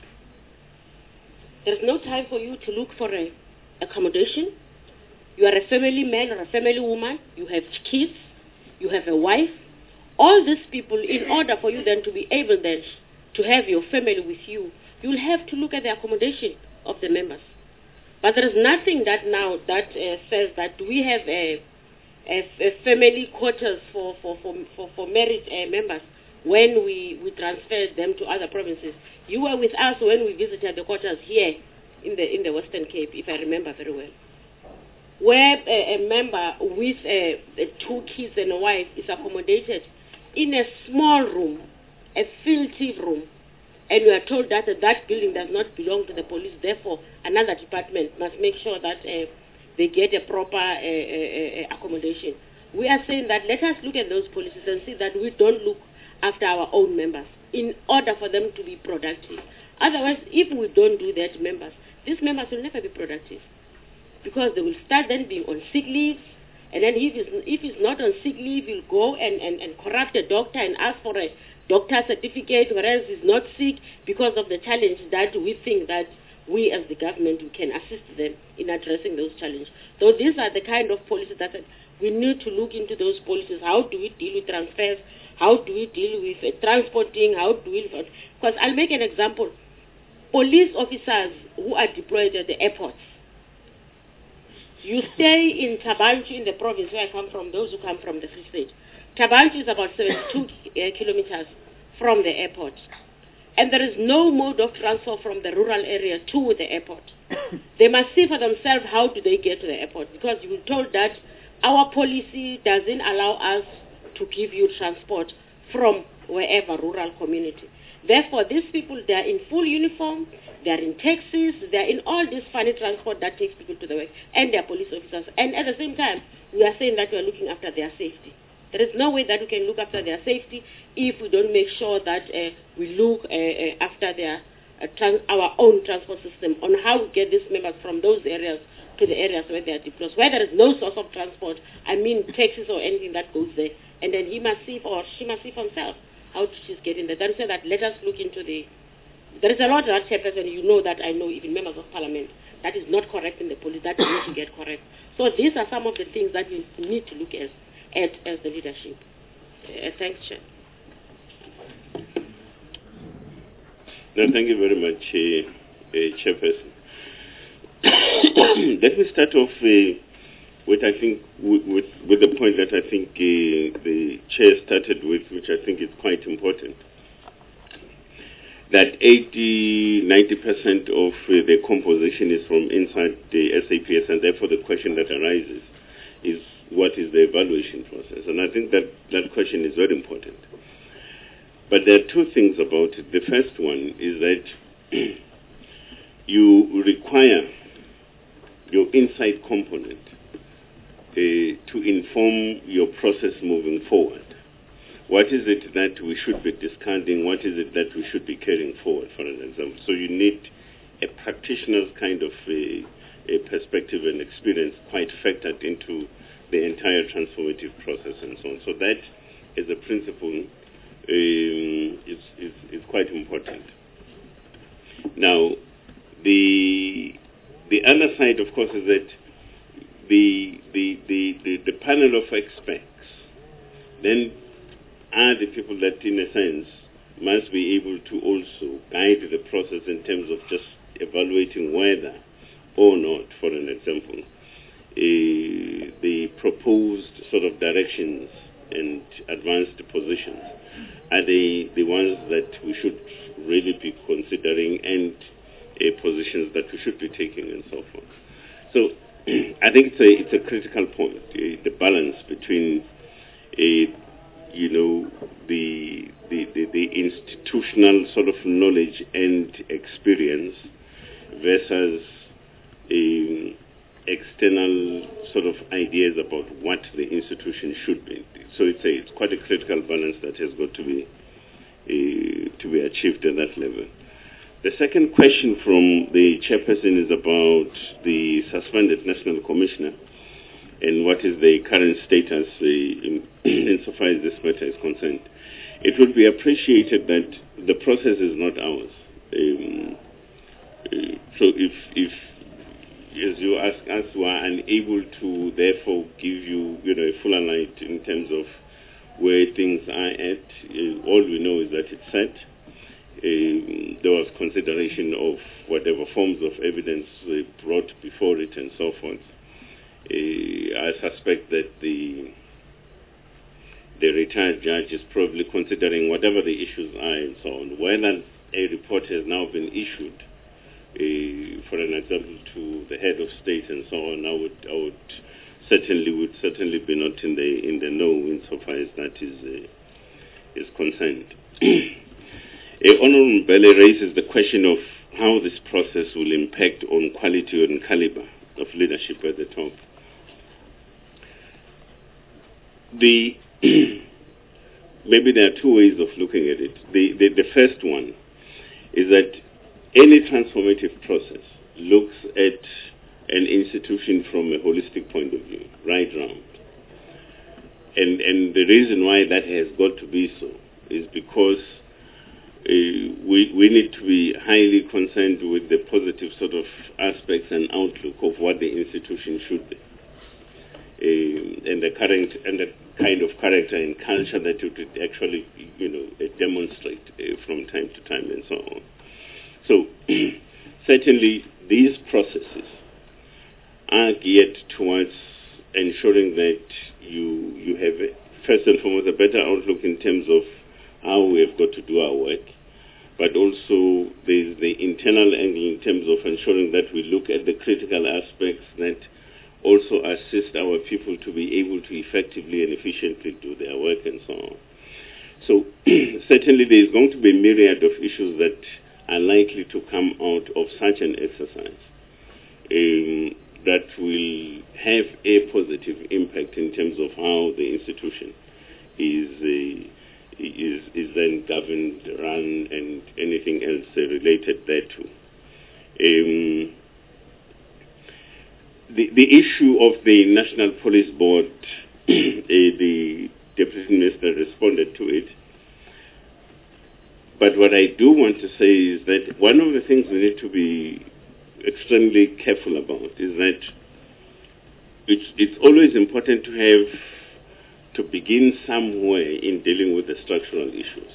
There's no time for you to look for accommodation. You are a family man or a family woman. You have kids. You have a wife. All these people, in order for you then to be able then to have your family with you, you'll have to look at the accommodation of the members. But there is nothing that now that says that we have a family quarters for married members when we transferred them to other provinces. You were with us when we visited the quarters here in the Western Cape, if I remember very well, where a member with 2 kids and a wife is accommodated in a small room, a filthy room, and we are told that that building does not belong to the police. Therefore, another department must make sure that they get a proper accommodation. We are saying that let us look at those policies and see that we don't look after our own members in order for them to be productive. Otherwise, if we don't do that, these members will never be productive, because they will start then being on sick leave, and then if he's not on sick leave, he'll go and corrupt a doctor and ask for a doctor certificate, whereas he's not sick, because of the challenge that we think that we as the government, we can assist them in addressing those challenges. So these are the kind of policies that we need to look into those policies. How do we deal with transfers? How do we deal with transporting? How do we... Because I'll make an example. Police officers who are deployed at the airports. You stay in Tabanchu in the province where I come from, those who come from the Free State. Tabanchu is about 72 kilometers from the airport. And there is no mode of transfer from the rural area to the airport. They must see for themselves how do they get to the airport, because you were told that our policy doesn't allow us to give you transport from wherever rural community. Therefore, these people, they are in full uniform, they are in taxis, they are in all this funny transport that takes people to the work, and they are police officers. And at the same time, we are saying that we are looking after their safety. There is no way that we can look after their safety if we don't make sure that we look after our own transport system on how we get these members from those areas to the areas where they are deployed. Where there is no source of transport, I mean taxis or anything that goes there, and then he must see or she must see for himself how she's getting there. That is that let us look into there is a lot that Chairperson, you know that I know, even members of parliament, that is not correct in the police, that we need to get correct. So these are some of the things that we need to look at as the leadership. Thanks, Chair. No, thank you very much, Chairperson. Let me start off with I think with the point that I think the Chair started with, which I think is quite important. That 80-90% of the composition is from inside the SAPS, and therefore the question that arises is what is the evaluation process? And I think that question is very important. But there are two things about it. The first one is that you require your inside component to inform your process moving forward. What is it that we should be discarding? What is it that we should be carrying forward, for an example? So you need a practitioner's kind of a perspective and experience quite factored into the entire transformative process and so on. So that, as a principle, is quite important. Now, the other side, of course, is that the panel of experts then are the people that, in a sense, must be able to also guide the process in terms of just evaluating whether or not, for an example, the proposed sort of directions and advanced positions are the ones that we should really be considering, and positions that we should be taking and so forth. So I think it's a critical point, the balance between the institutional sort of knowledge and experience versus external sort of ideas about what the institution should be. So it's quite a critical balance that has got to be achieved at that level. The second question from the chairperson is about the suspended national commissioner and what is the current status insofar as this matter is concerned. It would be appreciated that the process is not ours. So if as you ask us, we are unable to therefore give you, a fuller light in terms of where things are at. All we know is that it's set. There was consideration of whatever forms of evidence brought before it and so forth. I suspect that the retired judge is probably considering whatever the issues are and so on. Whether a report has now been issued, for an example, to the head of state and so on, I would certainly be not in the know insofar as that is concerned. Honorable Mbele raises the question of how this process will impact on quality and caliber of leadership at the top. Maybe there are two ways of looking at it. The first one is that any transformative process looks at an institution from a holistic point of view, right round. And the reason why that has got to be so is because we need to be highly concerned with the positive sort of aspects and outlook of what the institution should be, and the kind of character and culture that it would actually, demonstrate from time to time and so on. So certainly these processes are geared towards ensuring that you have, first and foremost, a better outlook in terms of how we have got to do our work, but also there's the internal angle in terms of ensuring that we look at the critical aspects that also assist our people to be able to effectively and efficiently do their work and so on. So certainly there is going to be a myriad of issues that are likely to come out of such an exercise that will have a positive impact in terms of how the institution is then governed, run, and anything else related thereto. The issue of the National Police Board, the Deputy Minister responded to it. But what I do want to say is that one of the things we need to be extremely careful about is that it's always important to begin somewhere in dealing with the structural issues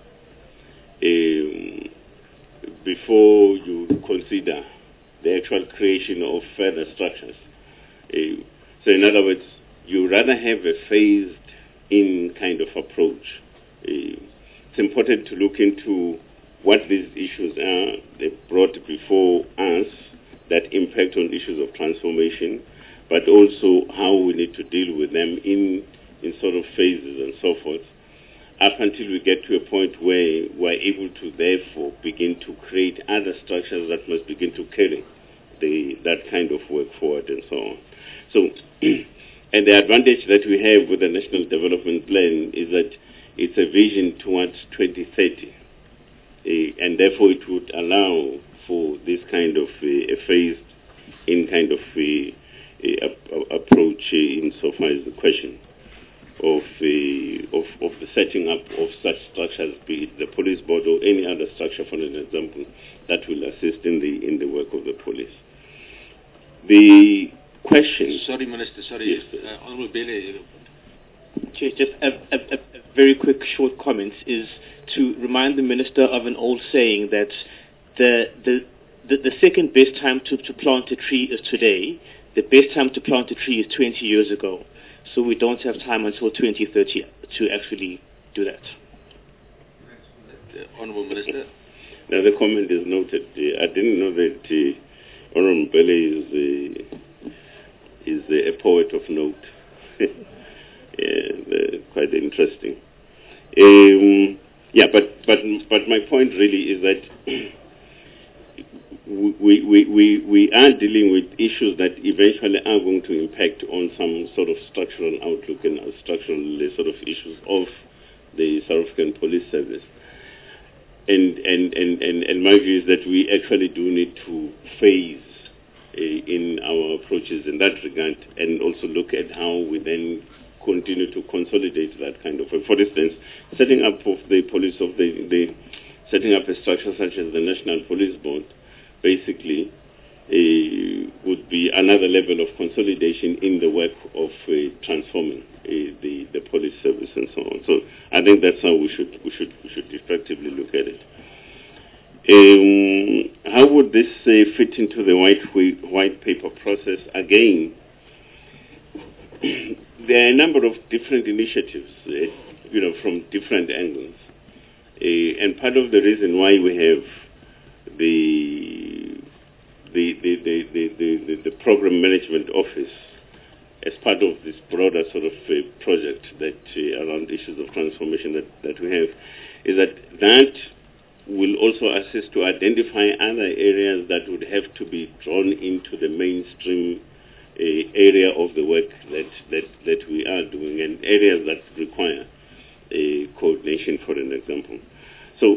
before you consider the actual creation of further structures. So in other words, you rather have a phased-in kind of approach. It's important to look into what these issues are they brought before us that impact on issues of transformation, but also how we need to deal with them in sort of phases and so forth, up until we get to a point where we're able to therefore begin to create other structures that must begin to carry that kind of work forward and so on. So, and the advantage that we have with the National Development Plan is that it's a vision towards 2030, and therefore it would allow for this kind of a phased-in kind of approach insofar as the question of the setting up of such structures, be it the police board or any other structure, for an example, that will assist in the work of the police. The question. Sorry, Minister. Sorry, yes, Honourable Bailey. Just a very quick short comment is to remind the Minister of an old saying that the second best time to plant a tree is today. The best time to plant a tree is 20 years ago. So we don't have time until 2030 to actually do that. Honourable Minister. Now the comment is noted. I didn't know that Honourable Bailey is a poet of note. quite interesting. But my point really is that we are dealing with issues that eventually are going to impact on some sort of structural outlook and structural sort of issues of the South African Police Service. And my view is that we actually do need to phase in our approaches in that regard, and also look at how we then continue to consolidate that kind of. For instance, setting up of the police of setting up a structure such as the National Police Board, basically would be another level of consolidation in the work of transforming the police service and so on. So I think that's how we should effectively look at it. How would this fit into the white paper process? Again, there are a number of different initiatives, from different angles, and part of the reason why we have the program management office as part of this broader sort of project that around issues of transformation that we have, is that will also assist to identify other areas that would have to be drawn into the mainstream area of the work that we are doing, and areas that require coordination, for an example. So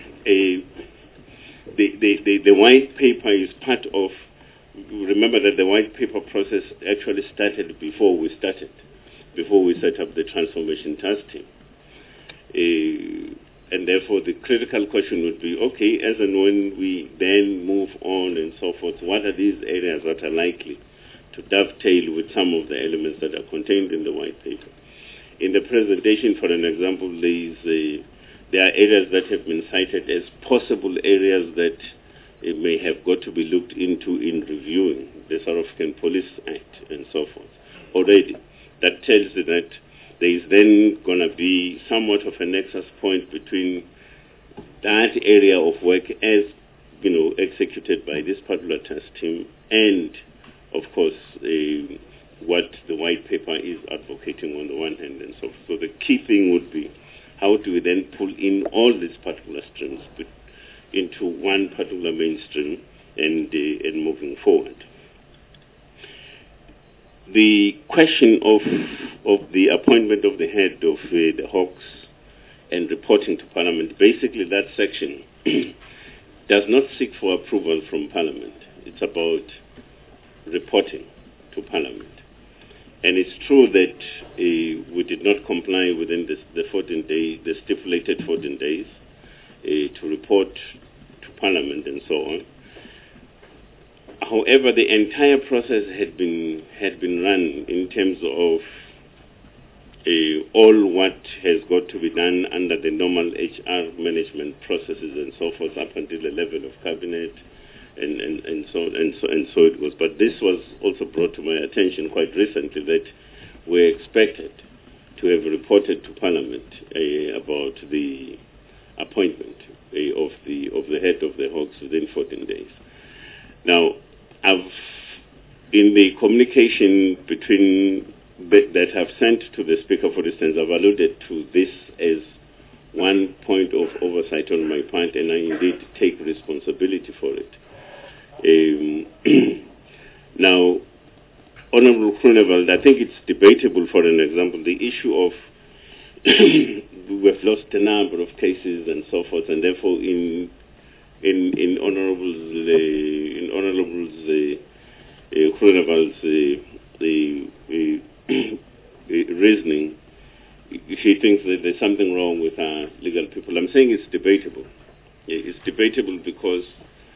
the white paper is part of. Remember that the white paper process actually started before we set up the transformation task team. And therefore the critical question would be, okay, as and when we then move on and so forth, what are these areas that are likely to dovetail with some of the elements that are contained in the white paper? In the presentation, for an example, there are areas that have been cited as possible areas that it may have got to be looked into in reviewing the South African Police Act and so forth. Already, that tells you that there is then going to be somewhat of a nexus point between that area of work as, executed by this particular task team and, of course, what the white paper is advocating on the one hand and so forth. So the key thing would be, how do we then pull in all these particular streams into one particular mainstream and moving forward. The question of the appointment of the head of the Hawks and reporting to Parliament, basically that section does not seek for approval from Parliament. It's about reporting to Parliament. And it's true that we did not comply within the stipulated 14 days to report to Parliament and so on. However, the entire process had been run in terms of all what has got to be done under the normal HR management processes and so forth up until the level of cabinet and so it was. But this was also brought to my attention quite recently that we expected to have reported to Parliament about the appointment of the head of the Hawks within 14 days. Now, in the communication that I've sent to the Speaker, for instance, I've alluded to this as one point of oversight on my part, and I indeed take responsibility for it. Now, Honourable Groenewald, I think it's debatable, for an example, the issue of we've lost a number of cases and so forth, and therefore in Honourable's Groenewald's reasoning, she thinks that there's something wrong with our legal people. I'm saying it's debatable. It's debatable because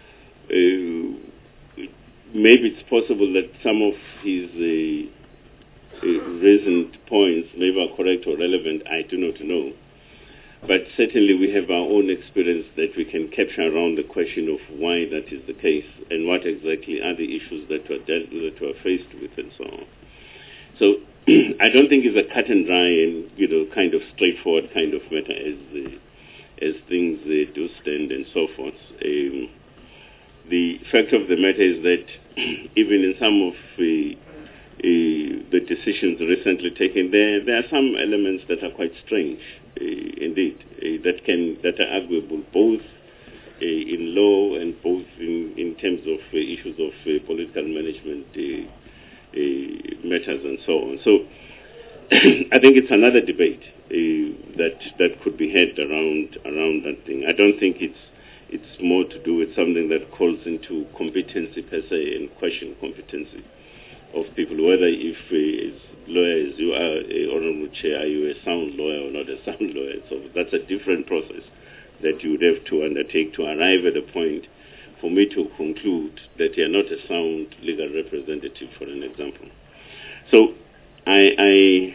maybe it's possible that some of his reasoned points maybe are correct or relevant. I do not know. But certainly we have our own experience that we can capture around the question of why that is the case and what exactly are the issues that were dealt with, that were faced with, and so on. So I don't think it's a cut and dry and kind of straightforward kind of matter as things do stand and so forth. The fact of the matter is that even in some of the decisions recently taken, there are some elements that are quite strange, indeed, that are arguable both in law and both in terms of issues of political management matters and so on. So I think it's another debate that could be had around that thing. I don't think it's more to do with something that calls into competency per se and question competency of people, whether if as lawyers you are, Honorable Chair, are you a sound lawyer or not a sound lawyer. So that's a different process that you would have to undertake to arrive at a point for me to conclude that you are not a sound legal representative, for an example. So I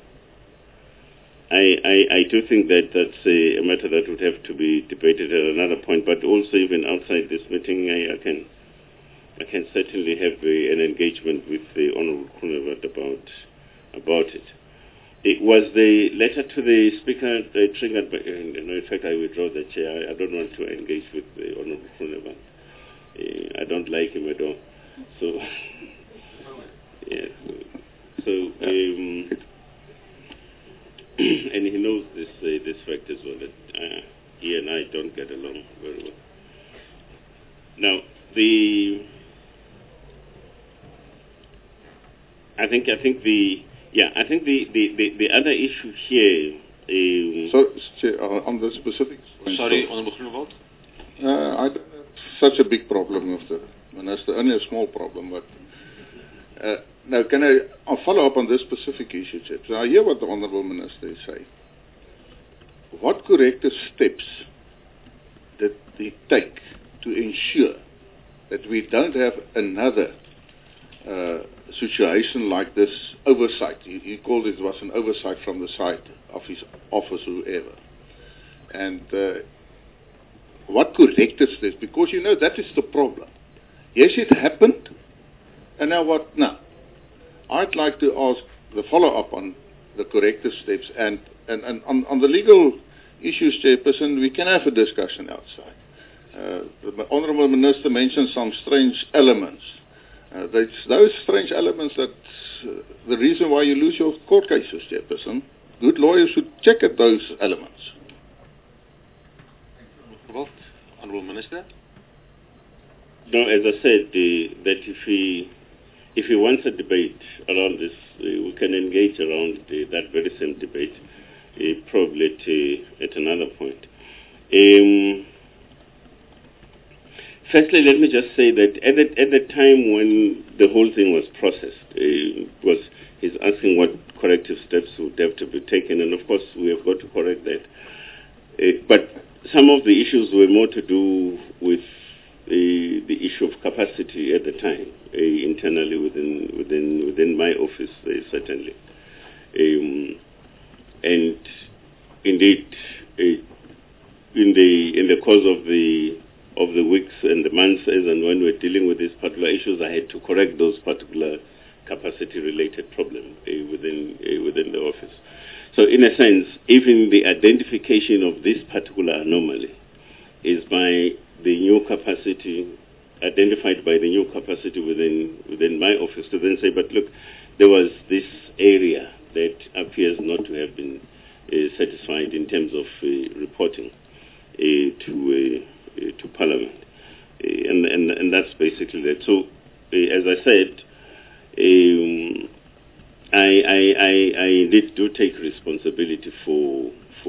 do think that that's a matter that would have to be debated at another point, but also even outside this meeting, I can certainly have an engagement with the Honorable Groenewald about it. It was the letter to the Speaker triggered by, in fact, I withdraw the chair. I don't want to engage with the Honorable Groenewald. I don't like him at all. So, yeah. So, and he knows this fact as well, that he and I don't get along very well. Now, I think the other issue here. On the specifics. Sorry, Honorable Groenewald. I don't have such a big problem with the Minister, only a small problem, but now I'll follow up on this specific issue, Chair. So I hear what the Honourable Minister is saying. What corrective steps did he take to ensure that we don't have another situation like this oversight? He called it was an oversight from the side of his office, whoever. And what corrective steps? Because that is the problem. Yes, it happened, and now what now? I'd like to ask the follow-up on the corrective steps, and on the legal issues, Chairperson, we can have a discussion outside. The Honourable Minister mentioned some strange elements. Those strange elements that the reason why you lose your court cases, Chairperson. Good lawyers should check at those elements. Honourable Minister. No, as I said, that if he wants a debate around this, we can engage around that very same debate, probably at another point. Firstly, let me just say that at the time when the whole thing was processed, he's asking what corrective steps would have to be taken, and of course we have got to correct that. But some of the issues were more to do with the issue of capacity at the time, internally within my office, certainly, and indeed, in the course of the weeks and the months as and when we're dealing with these particular issues, I had to correct those particular capacity-related problems within the office. So, in a sense, even the identification of this particular anomaly is by the new capacity, identified by the new capacity within my office, to then say, but look, there was this area that appears not to have been satisfied in terms of reporting to Parliament, and that's basically that. So, as I said, I indeed do take responsibility for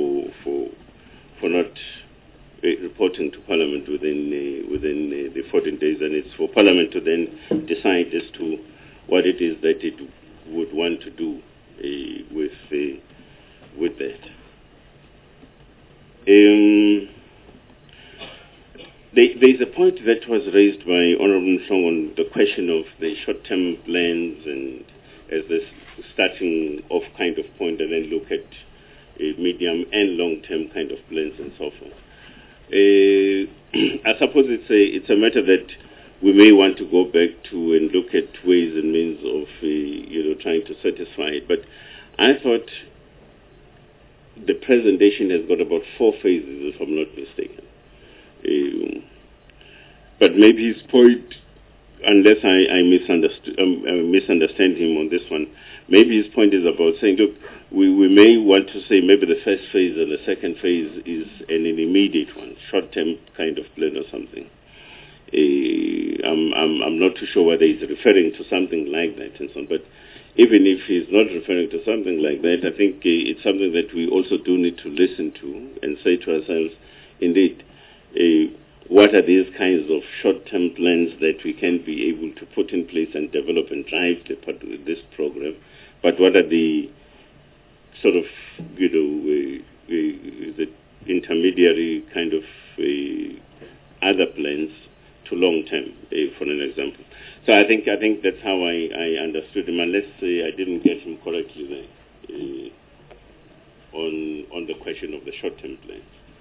not reporting to Parliament within the 14 days, and it's for Parliament to then decide as to what it is that it would want to do with that. There's a point that was raised by Honourable Mhlongo on the question of the short-term plans and as the starting off kind of point, and then look at medium and long-term kind of plans and so forth. I suppose it's a matter that we may want to go back to and look at ways and means of trying to satisfy it. But I thought the presentation has got about 4 phases, if I'm not mistaken. But maybe his point unless I misunderstand him on this one, maybe his point is about saying, look, we may want to say maybe the first phase and the second phase is an immediate one, short-term kind of plan or something. I'm not too sure whether he's referring to something like that and so on, but even if he's not referring to something like that, I think it's something that we also do need to listen to and say to ourselves, indeed, what are these kinds of short-term plans that we can be able to put in place and develop and drive this program, but what are the sort of, the intermediary kind of other plans to long-term, for an example. So I think that's how I understood him, unless I didn't get him correctly there on the question of the short-term plans.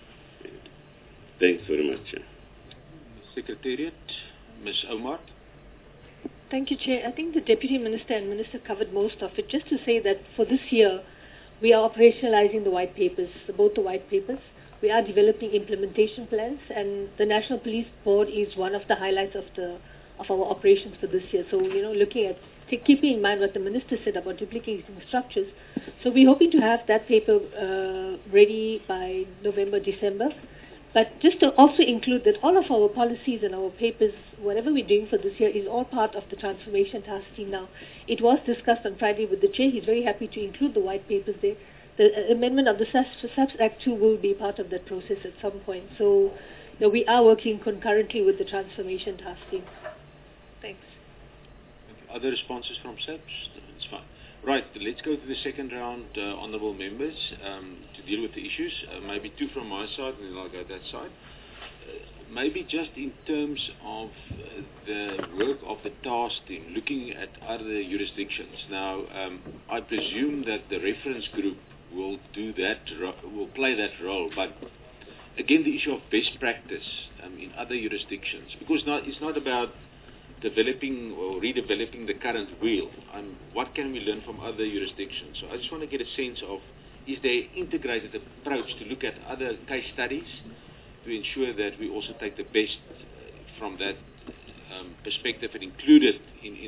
Thanks very much, Chair. Secretariat, Ms. Omar. Thank you, Chair. I think the Deputy Minister and Minister covered most of it. Just to say that for this year, we are operationalizing the white papers, both the white papers. We are developing implementation plans, and the National Police Board is one of the highlights of our operations for this year. So, looking at, keeping in mind what the Minister said about duplicating structures. So we're hoping to have that paper ready by November, December. But just to also include that all of our policies and our papers, whatever we're doing for this year, is all part of the transformation task team now. It was discussed on Friday with the Chair. He's very happy to include the white papers there. The amendment of the SAPS Act 2 will be part of that process at some point. So we are working concurrently with the transformation task team. Thanks. Other responses from SAPS? It's fine. Right, let's go to the second round, honourable members, to deal with the issues. Maybe two from my side, and then I'll go that side. Maybe just in terms of the work of the task team, looking at other jurisdictions. Now, I presume that the reference group will do that, will play that role. But again, the issue of best practice in other jurisdictions, because it's not about developing or redeveloping the current wheel. What can we learn from other jurisdictions? So I just want to get a sense of, is there an integrated approach to look at other case studies to ensure that we also take the best from that perspective and include it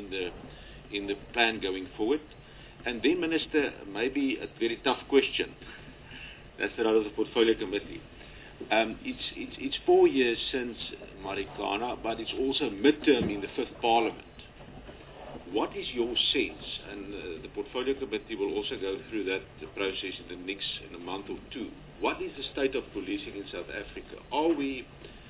in the plan going forward? And then, Minister, maybe a very tough question. That's the role of the Portfolio Committee. It's 4 years since Marikana, but it's also midterm in the 5th Parliament. What is your sense? And the Portfolio Committee will also go through that process in a month or two. What is the state of policing in South Africa? Are we,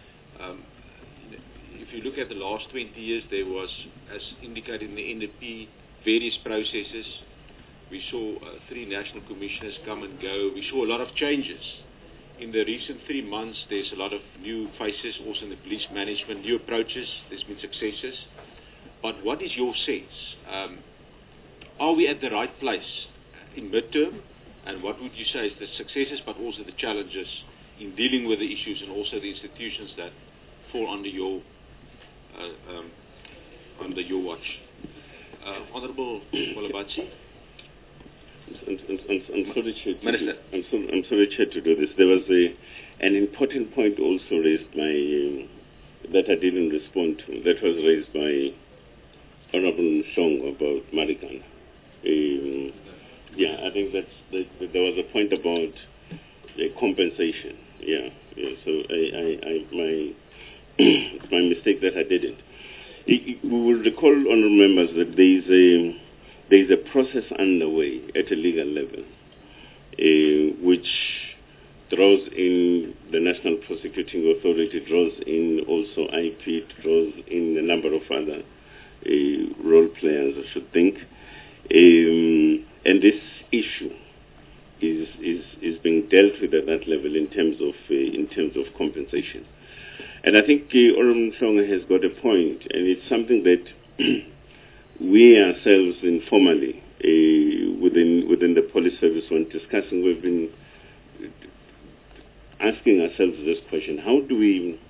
if you look at the last 20 years, there was, as indicated in the NDP, various processes. We saw 3 national commissioners come and go. We saw a lot of changes. In the recent 3 months, there's a lot of new faces, also in the police management, new approaches. There's been successes. But what is your sense? Are we at the right place in midterm? And what would you say is the successes, but also the challenges in dealing with the issues and also the institutions that fall under your watch? Honourable Molabatsi. I'm sorry, Chair, to do this. There was an important point also raised by that I didn't respond to. That was raised by Honourable Shong about Marikana. I think there was a point about compensation. So it's my mistake that I didn't. We will recall, honourable members, that there is a process underway at a legal level, which draws in the National Prosecuting Authority, draws in also IP, draws in a number of other role players, I should think. And this issue is being dealt with at that level in terms of compensation. And I think Honourable Shonga has got a point, and it's something that we ourselves informally within the police service, when discussing, we've been asking ourselves this question: how do we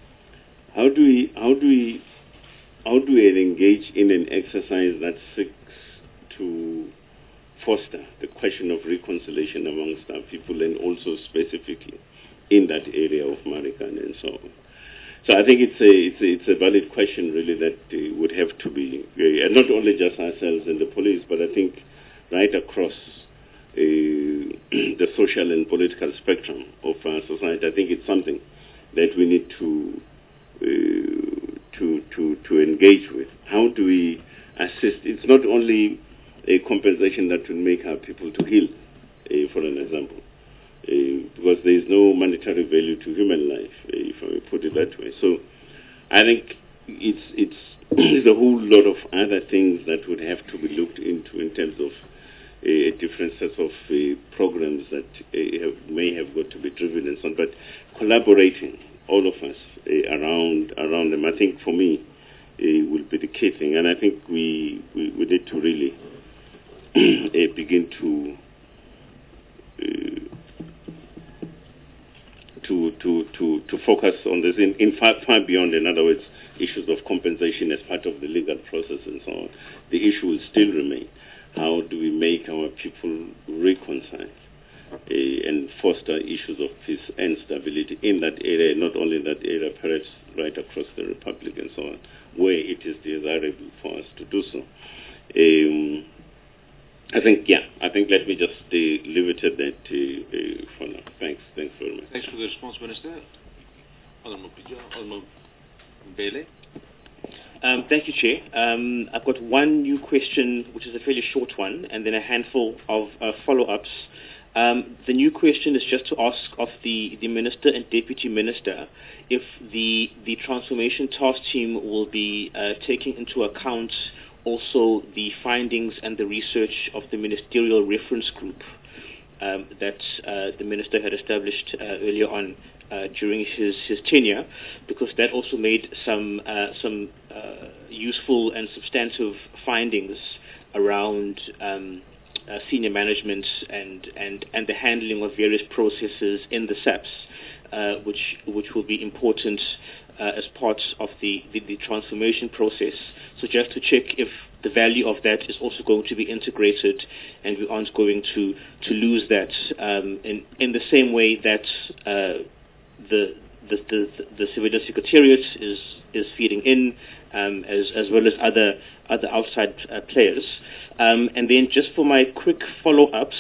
engage in an exercise that seeks to foster the question of reconciliation amongst our people, and also specifically in that area of Marikana and so on? So I think it's a valid question, really, that would have to be, and not only just ourselves and the police, but I think right across the social and political spectrum of our society. I think it's something that we need to engage with. How do we assist? It's not only a compensation that will make our people to heal, for an example, because there is no monetary value to human life, if I put it that way. So I think it's a whole lot of other things that would have to be looked into in terms of different sets of programs that may have got to be driven and so on, but collaborating, all of us, around them, I think for me will be the key thing. And I think we need to really begin to focus on this in far beyond, in other words, issues of compensation as part of the legal process and so on. The issue will still remain. How do we make our people reconcile and foster issues of peace and stability in that area, not only in that area, perhaps right across the Republic and so on, where it is desirable for us to do so. I think let me just leave it at that for now. Thanks very much. Thanks for the response, Minister. Honourable Mbele. Thank you, Chair. I've got one new question, which is a fairly short one, and then a handful of follow-ups. The new question is just to ask of the Minister and Deputy Minister if the Transformation Task Team will be taking into account also the findings and the research of the Ministerial Reference Group that the Minister had established earlier on during his tenure, because that also made some useful and substantive findings around senior management and the handling of various processes in the SAPS, which will be important as part of the transformation process. So just to check if the value of that is also going to be integrated, and we aren't going to lose that in the same way that the Civilian Secretariat is feeding in, as well as other outside players. And then just for my quick follow-ups,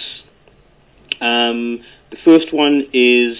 the first one is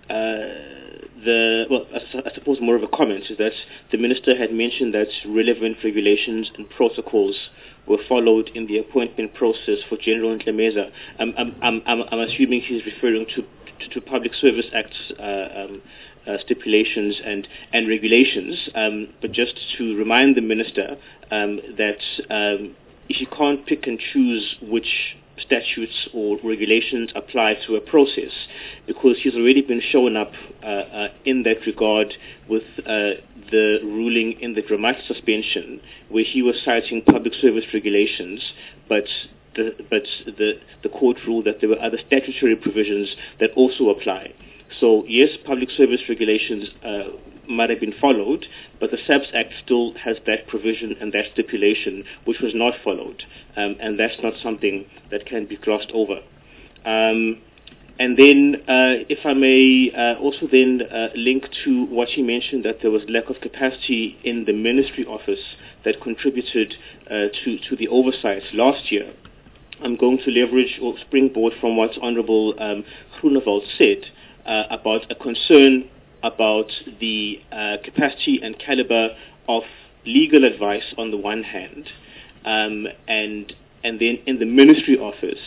I suppose more of a comment, is that the Minister had mentioned that relevant regulations and protocols were followed in the appointment process for General Ntlhameza. I'm assuming he's referring to Public Service Act stipulations and regulations, but just to remind the Minister that he can't pick and choose which statutes or regulations apply to a process, because he's already been shown up in that regard with the ruling in the dramatic suspension, where he was citing public service regulations, but the court ruled that there were other statutory provisions that also apply. So yes, public service regulations might have been followed, but the SAPS Act still has that provision and that stipulation which was not followed, and that's not something that can be glossed over. And then, if I may also then link to what he mentioned, that there was lack of capacity in the ministry office that contributed to the oversight last year. I'm going to leverage or springboard from what Honourable Groenewald said about a concern about the capacity and caliber of legal advice on the one hand, and then in the ministry office.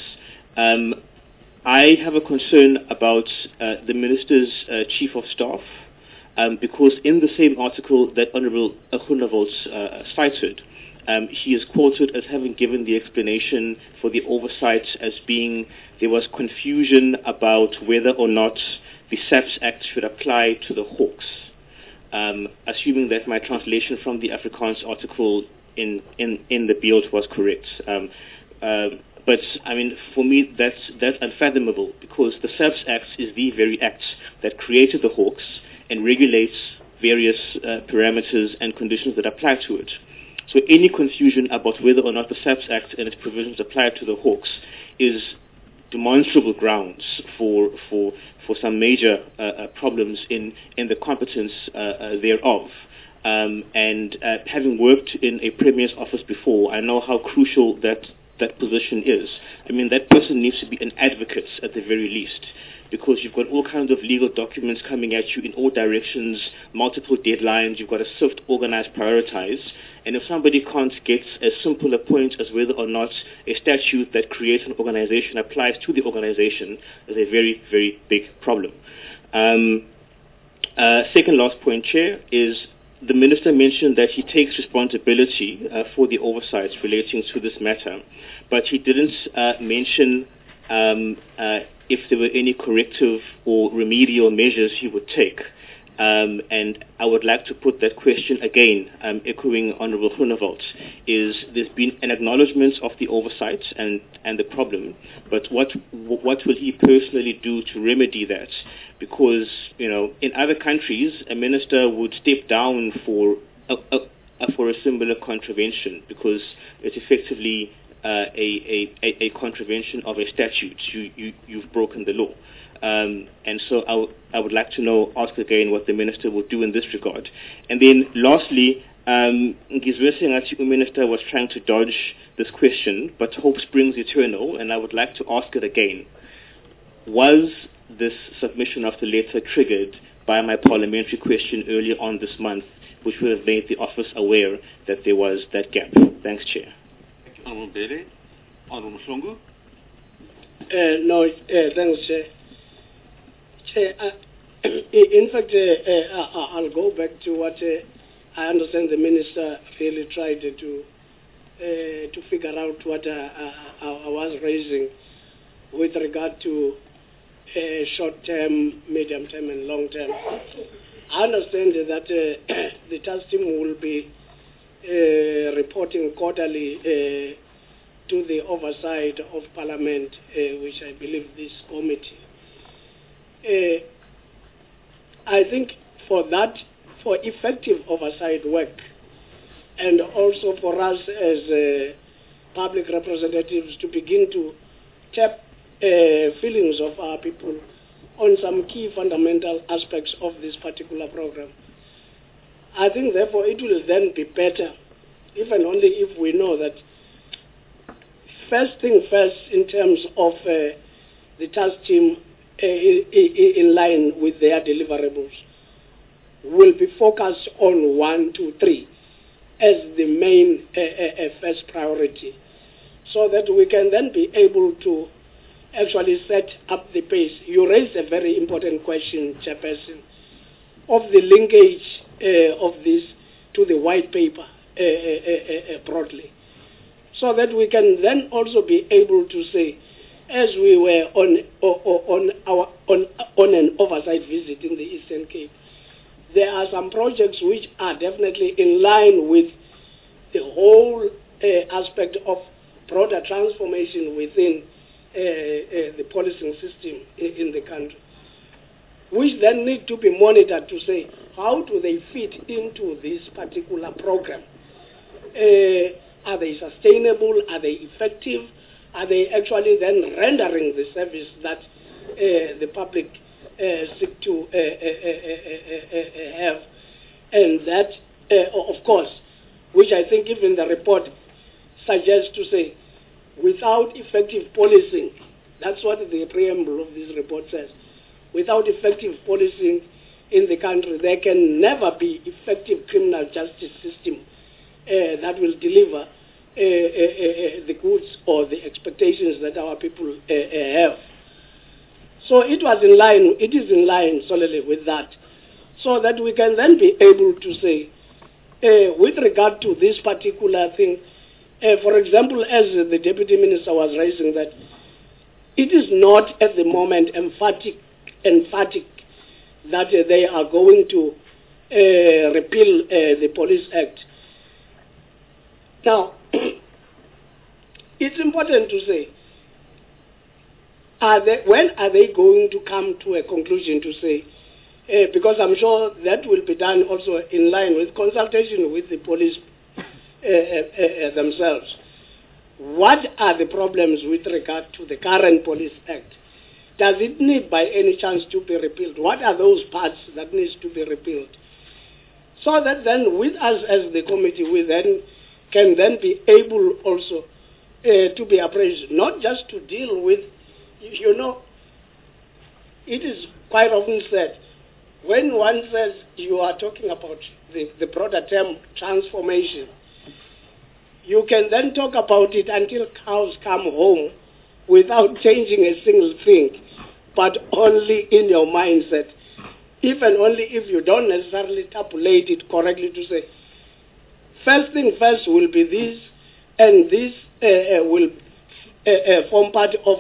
I have a concern about the Minister's Chief of Staff, because in the same article that Honourable Groenewald cited, he is quoted as having given the explanation for the oversight as being there was confusion about whether or not the SAPS Act should apply to the Hawks, assuming that my translation from the Afrikaans article in the Beeld was correct. But I mean, for me, that's unfathomable, because the SAPS Act is the very act that created the Hawks and regulates various parameters and conditions that apply to it. So any confusion about whether or not the SAPS Act and its provisions apply to the Hawks is demonstrable grounds for some major problems in the competence thereof. And having worked in a premier's office before, I know how crucial that position is. I mean, that person needs to be an advocate at the very least, because you've got all kinds of legal documents coming at you in all directions, multiple deadlines, you've got to sift, organize, prioritize. And if somebody can't get as simple a point as whether or not a statute that creates an organization applies to the organization, is a very, very big problem. Second last point, Chair, is the Minister mentioned that he takes responsibility for the oversights relating to this matter, but he didn't mention if there were any corrective or remedial measures he would take. And I would like to put that question again, echoing Honourable Groenewald, is there's been an acknowledgement of the oversight and the problem, but what will he personally do to remedy that? Because, in other countries, a minister would step down for a similar contravention, because it's effectively a contravention of a statute. You've broken the law. And so I would like to ask again what the minister will do in this regard. And then lastly, Ngizwe Minister was trying to dodge this question, but hope springs eternal, and I would like to ask it again. Was this submission of the letter triggered by my parliamentary question earlier on this month, which would have made the office aware that there was that gap? Thanks, Chair. Honourable Bele. Honourable Mhlongo. Thanks, Chair. Chair, in fact, I'll go back to what I understand the Minister really tried to figure out what I was raising with regard to short-term, medium-term, and long-term. I understand that the task team will be reporting quarterly to the oversight of Parliament, which I believe this committee. I think for effective oversight work, and also for us as public representatives to begin to tap feelings of our people on some key fundamental aspects of this particular program. I think, therefore, it will then be better, if and only if we know that first thing first, in terms of the task team in line with their deliverables, will be focused on 1, 2, 3 as the main first priority, so that we can then be able to actually set up the pace. You raised a very important question, Chairperson, of the linkage of this to the white paper broadly, so that we can then also be able to say, as we were on an oversight visit in the Eastern Cape, there are some projects which are definitely in line with the whole aspect of broader transformation within the policing system in the country, which then need to be monitored to say, how do they fit into this particular program? Are they sustainable? Are they effective? Are they actually then rendering the service that the public seek to have? And that, of course, which I think even the report suggests to say, without effective policing, that's what the preamble of this report says, without effective policing in the country, there can never be effective criminal justice system that will deliver the goods or the expectations that our people have. So it is in line solely with that, so that we can then be able to say, with regard to this particular thing, for example, as the Deputy Minister was raising, that it is not at the moment emphatic that they are going to repeal the Police Act. Now, it's important to say, when are they going to come to a conclusion to say, because I'm sure that will be done also in line with consultation with the police themselves. what are the problems with regard to the current Police Act? Does it need by any chance to be repealed? What are those parts that needs to be repealed? So that then with us as the committee, we then can then be able also to be appraised, not just to deal with, you know, it is quite often said, when one says you are talking about the broader term transformation, you can then talk about it until cows come home without changing a single thing, but only in your mindset. If and only if you don't necessarily tabulate it correctly to say, first thing first will be this, and this will form part of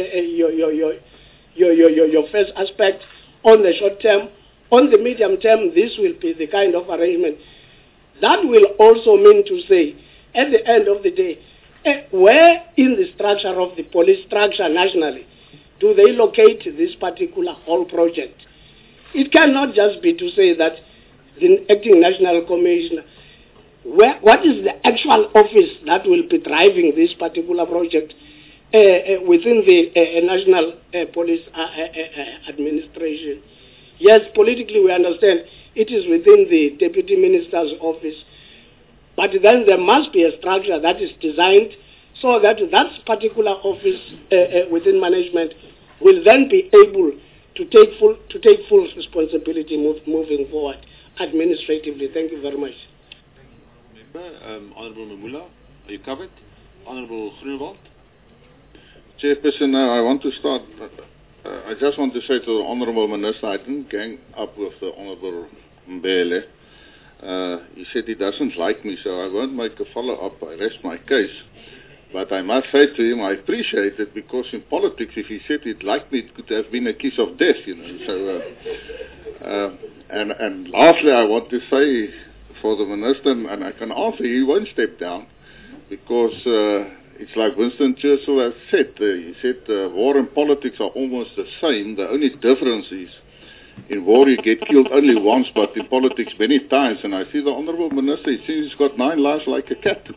your first aspect on the short term. On the medium term, this will be the kind of arrangement. That will also mean to say, at the end of the day, where in the structure of the police structure nationally do they locate this particular whole project? It cannot just be to say that the acting national commissioner, what is the actual office that will be driving this particular project within the national police administration? Yes, politically we understand it is within the deputy minister's office, but then there must be a structure that is designed so that that particular office within management will then be able to take full responsibility moving forward administratively. Thank you very much. Honourable Mamula, are you covered? Honourable Groenewald. Chairperson, I want to start. I just want to say to the Honourable Minister, I didn't gang up with the Honourable Mbele. He said he doesn't like me, so I won't make a follow-up. I rest my case. But I must say to him, I appreciate it, because in politics, if he said he'd like me, it could have been a kiss of death, you know. So, and lastly, I want to say for the Minister, and I can answer, he won't step down, because it's like Winston Churchill has said. He said war and politics are almost the same. The only difference is in war you get killed only once, but in politics many times. And I see the Honourable Minister, he seems he's got 9 lives like a cat.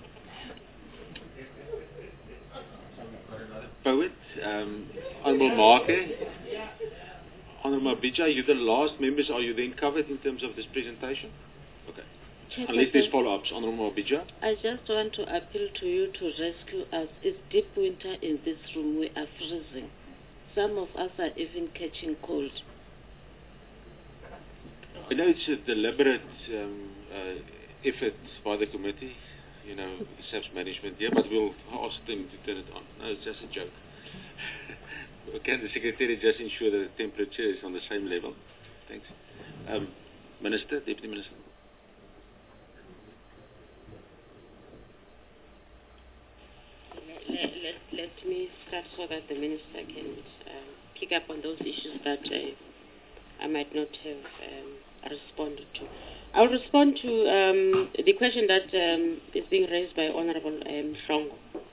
Poet, Honourable Marke, Honourable Bija, you're the last members. Are you then covered in terms of this presentation? Okay. Unless there's follow-ups. Honourable Bija. I just want to appeal to you to rescue us. It's deep winter in this room. We are freezing. Some of us are even catching cold. I know it's a deliberate effort by the committee, you know, SAP's management here, but we'll ask them to turn it on. No, it's just a joke. Can the Secretary just ensure that the temperature is on the same level? Thanks. Minister, Deputy Minister. Let me start so that the Minister can pick up on those issues that I might not have responded to. I'll respond to the question that is being raised by Honourable Shongo,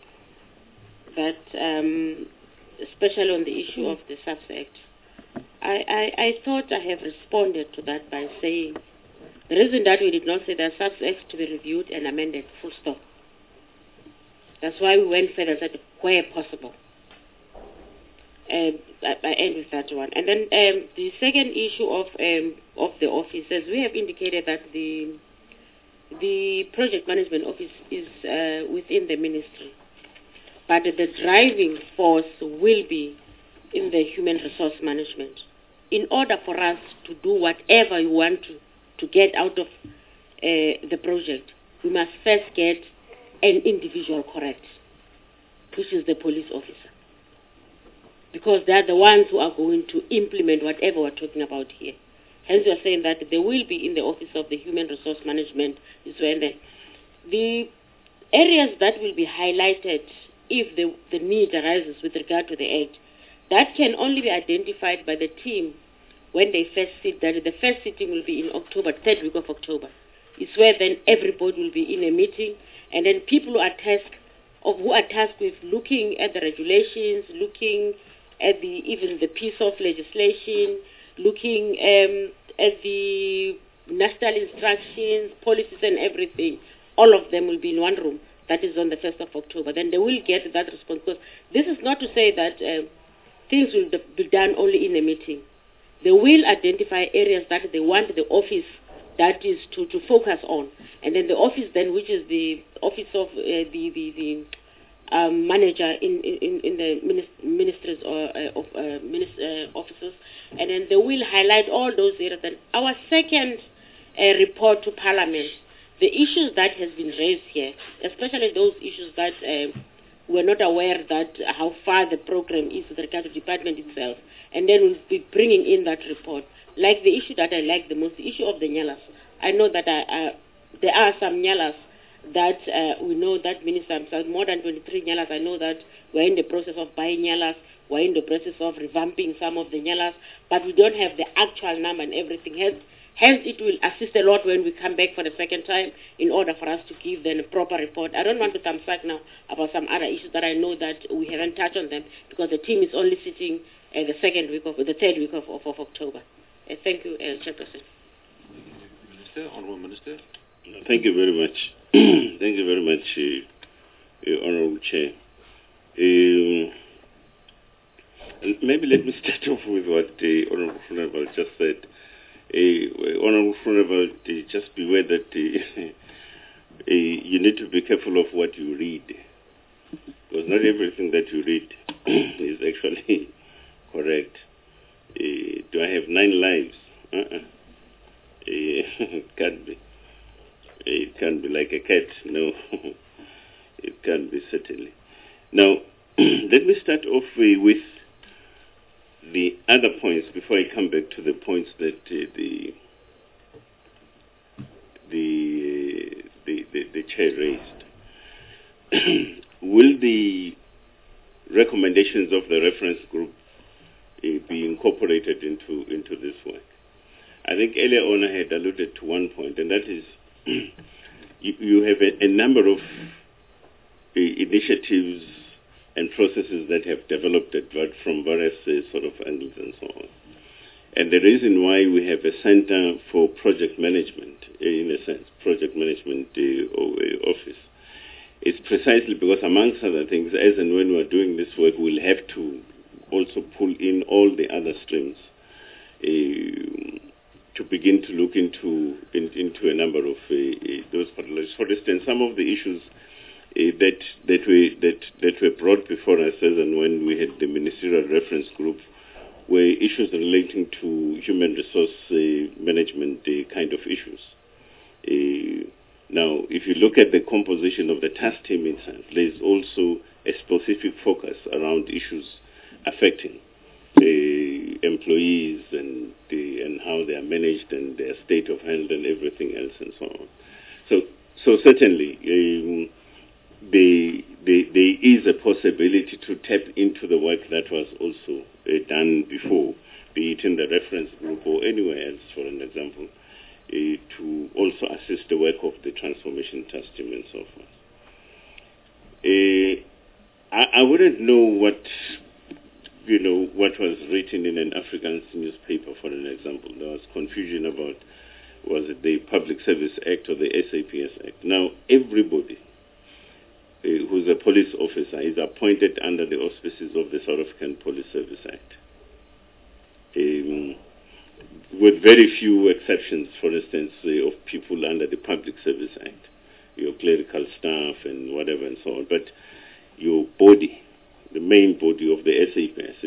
that especially on the issue of the SAPS Act. I thought I have responded to that by saying the reason that we did not say that SAPS Act to be reviewed and amended, full stop. That's why we went further and said where possible. I end with that one. And then the second issue of the office, as we have indicated that the project management office is within the ministry, but the driving force will be in the human resource management. In order for us to do whatever we want to get out of the project, we must first get an individual correct, which is the police officer. Because they are the ones who are going to implement whatever we're talking about here. Hence, we are saying that they will be in the Office of the Human Resource Management. Is when the areas that will be highlighted if the need arises with regard to the Act, that can only be identified by the team when they first sit. That the first sitting will be in October, 3rd week of October. It's where then everybody will be in a meeting, and then people who are tasked with looking at the regulations, looking at even the piece of legislation, looking at the national instructions, policies and everything, all of them will be in one room. that is on the 1st of October, then they will get that response. Because this is not to say that things will be done only in a meeting. They will identify areas that they want the office that is to focus on, and then the office then, which is the office of the manager in the ministries or offices, and then they will highlight all those areas. And our second report to Parliament, the issues that has been raised here, especially those issues that we're not aware that how far the program is with regard to the department itself, and then we'll be bringing in that report. Like the issue that I like the most, the issue of the nyalas. I know that there are some nyalas that we know that Minister himself, more than 23 nyalas. I know that we're in the process of buying nyalas, we're in the process of revamping some of the nyalas, but we don't have the actual number and everything. Hence, it will assist a lot when we come back for the second time in order for us to give them a proper report. I don't want to come back now about some other issues that I know that we haven't touched on them because the team is only sitting the third week of October. Thank you, Chairperson. Minister, Honourable Minister. Thank you very much. Thank you very much, Honourable Chair. Maybe let me start off with what Honourable Funeral just said. Honourable Funeral, just beware that you need to be careful of what you read, because not everything that you read is actually correct. Do I have 9 lives? It can't be. It can't be like a cat. No, it can't be, certainly. Now, let me start off with the other points before I come back to the points that the chair raised. Will the recommendations of the reference group be incorporated into this work? I think earlier on I had alluded to one point, and that is you have a number of initiatives and processes that have developed from various sort of angles and so on. And the reason why we have a center for project management, in a sense, project management office, is precisely because, amongst other things, as and when we're doing this work, we'll have to also pull in all the other streams to begin to look into a number of those particulars. For instance, some of the issues that were brought before us as and when we had the ministerial reference group were issues relating to human resource management kind of issues. Now, if you look at the composition of the task team itself, there is also a specific focus around issues affecting employees and how they are managed and their state of health and everything else and so on. So certainly there is a possibility to tap into the work that was also done before, be it in the reference group or anywhere else, for an example, to also assist the work of the transformation task team and so forth. I wouldn't know what was written in an Afrikaans newspaper, for an example. There was confusion about, was it the Public Service Act or the SAPS Act? Now, everybody who's a police officer is appointed under the auspices of the South African Police Service Act. With very few exceptions, for instance, of people under the Public Service Act, your clerical staff and whatever and so on. But your body, the main body of the SAPS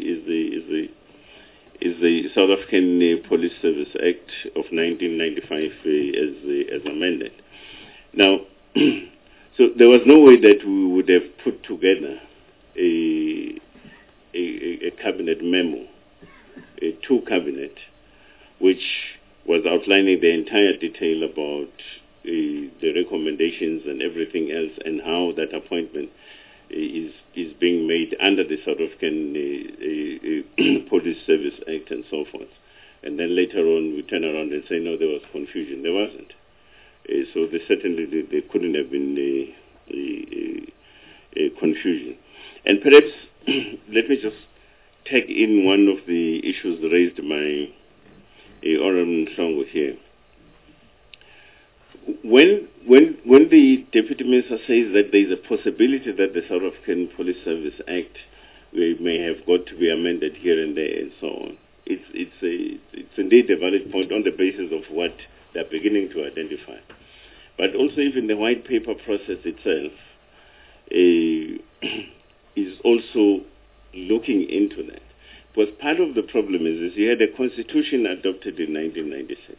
is the South African Police Service Act of 1995 as amended. Now, so there was no way that we would have put together a cabinet memo to cabinet, which was outlining the entire detail about the recommendations and everything else, and how that appointment is being made under the South African Police Service Act and so forth. And then later on we turn around and say, no, there was confusion. There wasn't. So certainly there couldn't have been a confusion. And perhaps let me just take in one of the issues raised by Honorable Nhlongo here. When when the Deputy Minister says that there is a possibility that the South African Police Service Act may have got to be amended here and there and so on, it's indeed a valid point on the basis of what they're beginning to identify. But also even the white paper process itself is also looking into that. Because part of the problem is you had a constitution adopted in 1996.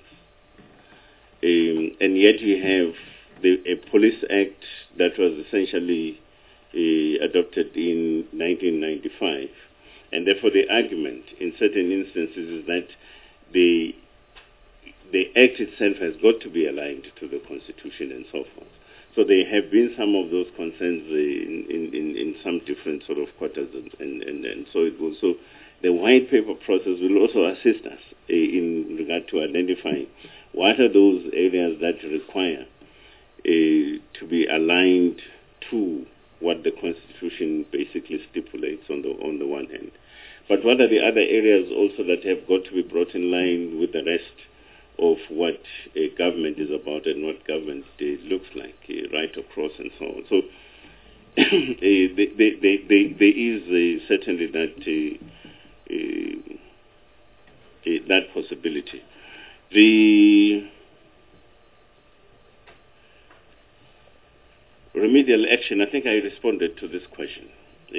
And yet you have a police act that was essentially adopted in 1995. And therefore the argument in certain instances is that the act itself has got to be aligned to the constitution and so forth. So there have been some of those concerns in some different sort of quarters, and so it will. So the white paper process will also assist us in regard to identifying what are those areas that require to be aligned to what the Constitution basically stipulates on the one hand. But what are the other areas also that have got to be brought in line with the rest of what a government is about and what government looks like right across and so on. So there is certainly that possibility. The remedial action, I think I responded to this question.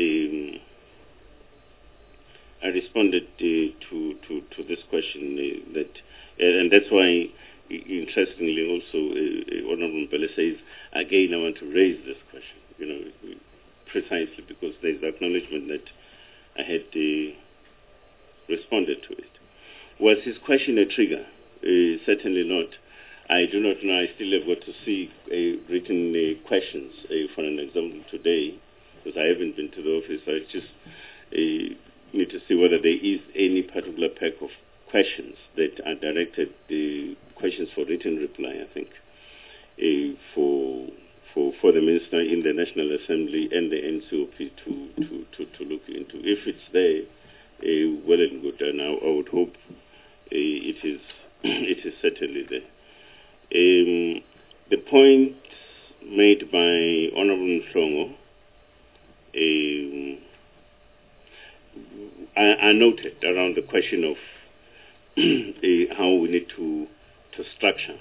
I responded to this question and that's why, interestingly, also Honorable Mbele says again, I want to raise this question. Precisely because there is acknowledgement that I had responded to it. Was his question a trigger? Certainly not. I do not know. I still have got to see written questions. For an example, today, because I haven't been to the office, I just need to see whether there is any particular pack of questions that are directed, questions for written reply, I think, for the Minister in the National Assembly and the NCOP to look into. If it's there, well and good, and I would hope it is certainly there. The point made by Honorable Mhlongo are noted around the question of how we need to structure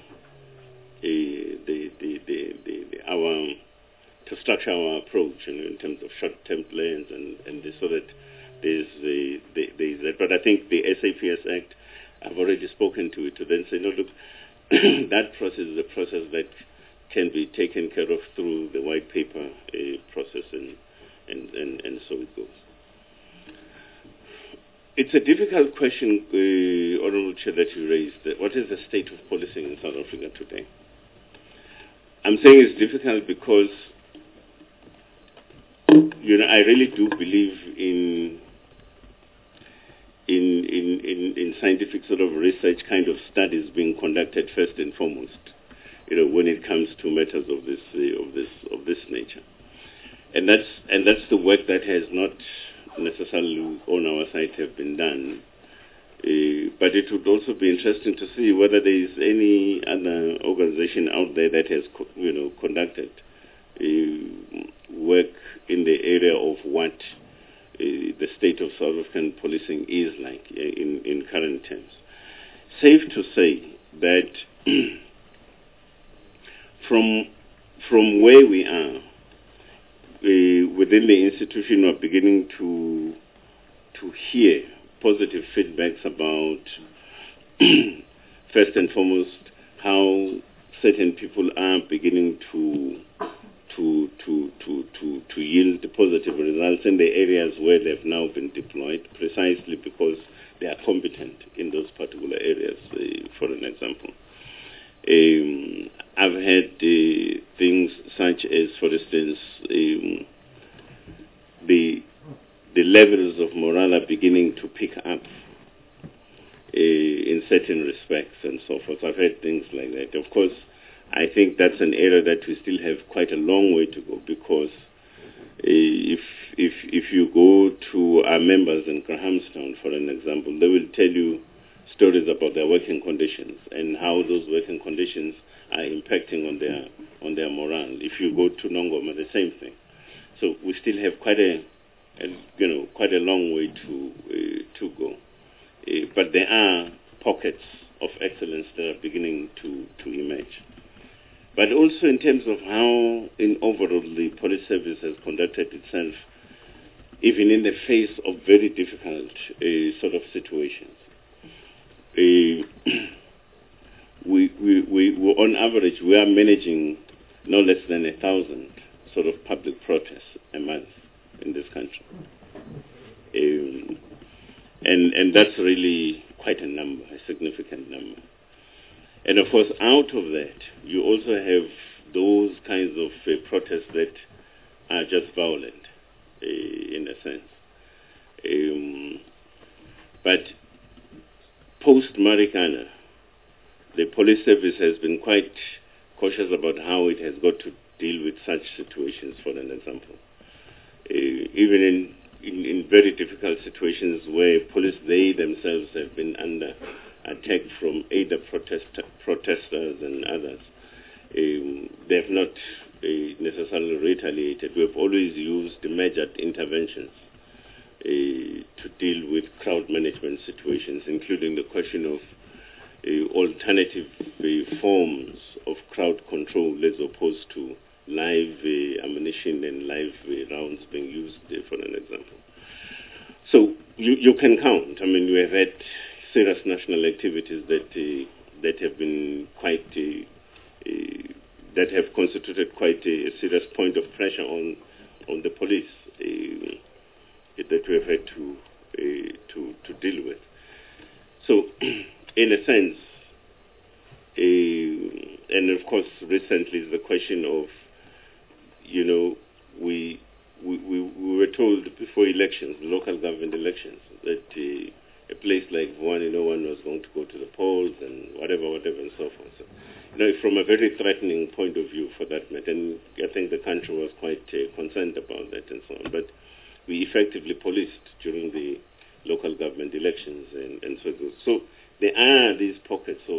our approach in terms of short-term plans and so that there's that. But I think the SAPS Act, I've already spoken to it to then say, no, look, that process is a process that can be taken care of through the white paper process and so it goes. It's a difficult question, Honourable Chair, that you raised. What is the state of policing in South Africa today? I'm saying it's difficult because, I really do believe in scientific sort of research kind of studies being conducted first and foremost, when it comes to matters of this nature, and that's the work that has not necessarily on our side have been done, but it would also be interesting to see whether there is any other organization out there that has conducted work in the area of what the state of South African policing is like in current terms. Safe to say that from where we are within the institution, we're beginning to hear positive feedbacks about first and foremost how certain people are beginning to yield positive results in the areas where they've now been deployed, precisely because they are competent in those particular areas. For an example, I've had things such as, for instance, the levels of morale are beginning to pick up in certain respects and so forth. I've heard things like that. Of course, I think that's an area that we still have quite a long way to go, because if you go to our members in Grahamstown, for an example, they will tell you stories about their working conditions and how those working conditions are impacting on their morale. If you go to Nongoma, the same thing. So we still have quite a long way to go. But there are pockets of excellence that are beginning to emerge. But also in terms of how, in overall, the police service has conducted itself, even in the face of very difficult sort of situations. On average, we are managing no less than 1,000 sort of public protests a month in this country. And that's really quite a number, a significant number. And of course, out of that, you also have those kinds of protests that are just violent, in a sense. But post-Marikana, the police service has been quite cautious about how it has got to deal with such situations, for an example. Even in very difficult situations where police, they themselves have been under attack from either protesters and others, they have not necessarily retaliated. We have always used measured interventions to deal with crowd management situations, including the question of alternative forms of crowd control as opposed to live ammunition and live rounds being used, for an example. So you can count. I mean, we have had serious national activities that have been quite that have constituted quite a serious point of pressure on the police that we have had to deal with. So, in a sense, and of course, recently is the question of, we were told before elections, local government elections, that a place like Vuwani, no one was going to go to the polls and whatever, and so forth. So, from a very threatening point of view for that matter, and I think the country was quite concerned about that and so on. But we effectively policed during the local government elections and so forth. So there are these pockets of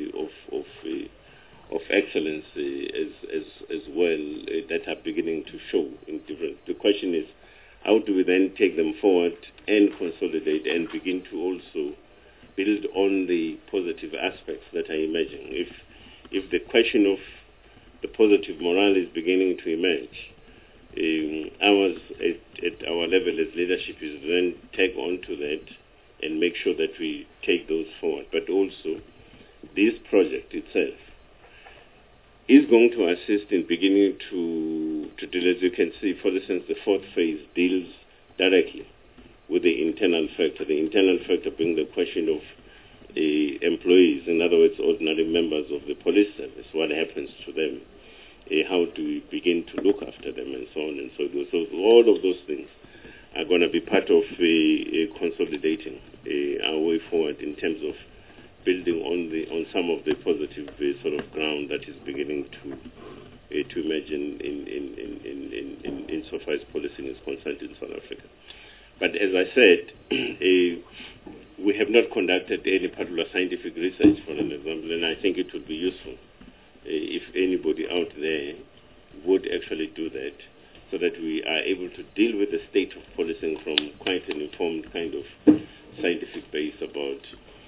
excellence as well that are beginning to show in different. The question is, how do we then take them forward and consolidate and begin to also build on the positive aspects that are emerging? If the question of the positive morale is beginning to emerge, ours at our level as leadership is then take on to that and make sure that we take those forward. But also, this project itself is going to assist in beginning to deal, as you can see, for instance, the fourth phase deals directly with the internal factor. The internal factor being the question of employees, in other words, ordinary members of the police service, what happens to them, how do we begin to look after them, and so on and so forth. So all of those things are going to be part of consolidating our way forward in terms of building on some of the positive sort of ground that is beginning to emerge in so far as policing is concerned in South Africa. But as I said, we have not conducted any particular scientific research, for an example, and I think it would be useful if anybody out there would actually do that, so that we are able to deal with the state of policing from quite an informed kind of scientific base about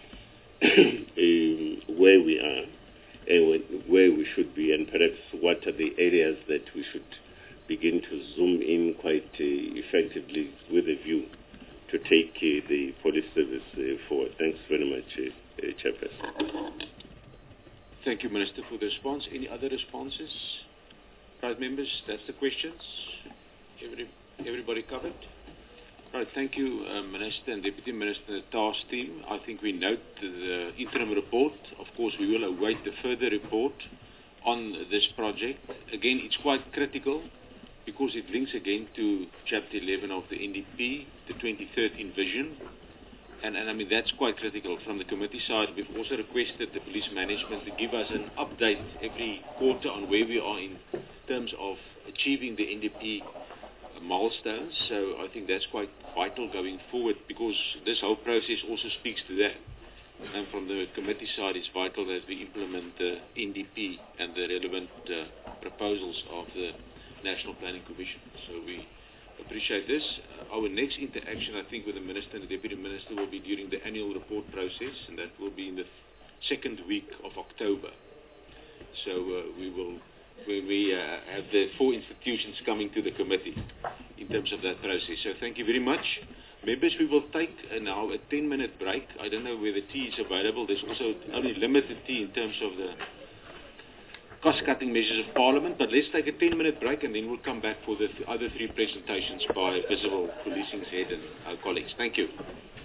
where we are and where we should be, and perhaps what are the areas that we should begin to zoom in quite effectively with a view to take the police service forward. Thanks very much, Chairperson. Thank you, Minister, for the response. Any other responses? Right, members, that's the questions. Everybody covered? Right, thank you, Minister and Deputy Minister and the task team. I think we note the interim report. Of course, we will await the further report on this project. Again, it's quite critical because it links again to Chapter 11 of the NDP, the 2013 vision. And I mean, that's quite critical. From the committee side, we've also requested the police management to give us an update every quarter on where we are in terms of achieving the NDP milestones. So I think that's quite vital going forward, because this whole process also speaks to that. And from the committee side, it's vital that we implement the NDP and the relevant proposals of the National Planning Commission. So we appreciate this. Our next interaction, I think, with the Minister and the Deputy Minister will be during the annual report process, and that will be in the second week of October. So we have the 4 institutions coming to the committee in terms of that process. So thank you very much. Members, we will take now a 10-minute break. I don't know whether tea is available. There's also only limited tea in terms of the cost-cutting measures of Parliament, but let's take a 10-minute break and then we'll come back for the other 3 presentations by Visible Policing's head and our colleagues. Thank you.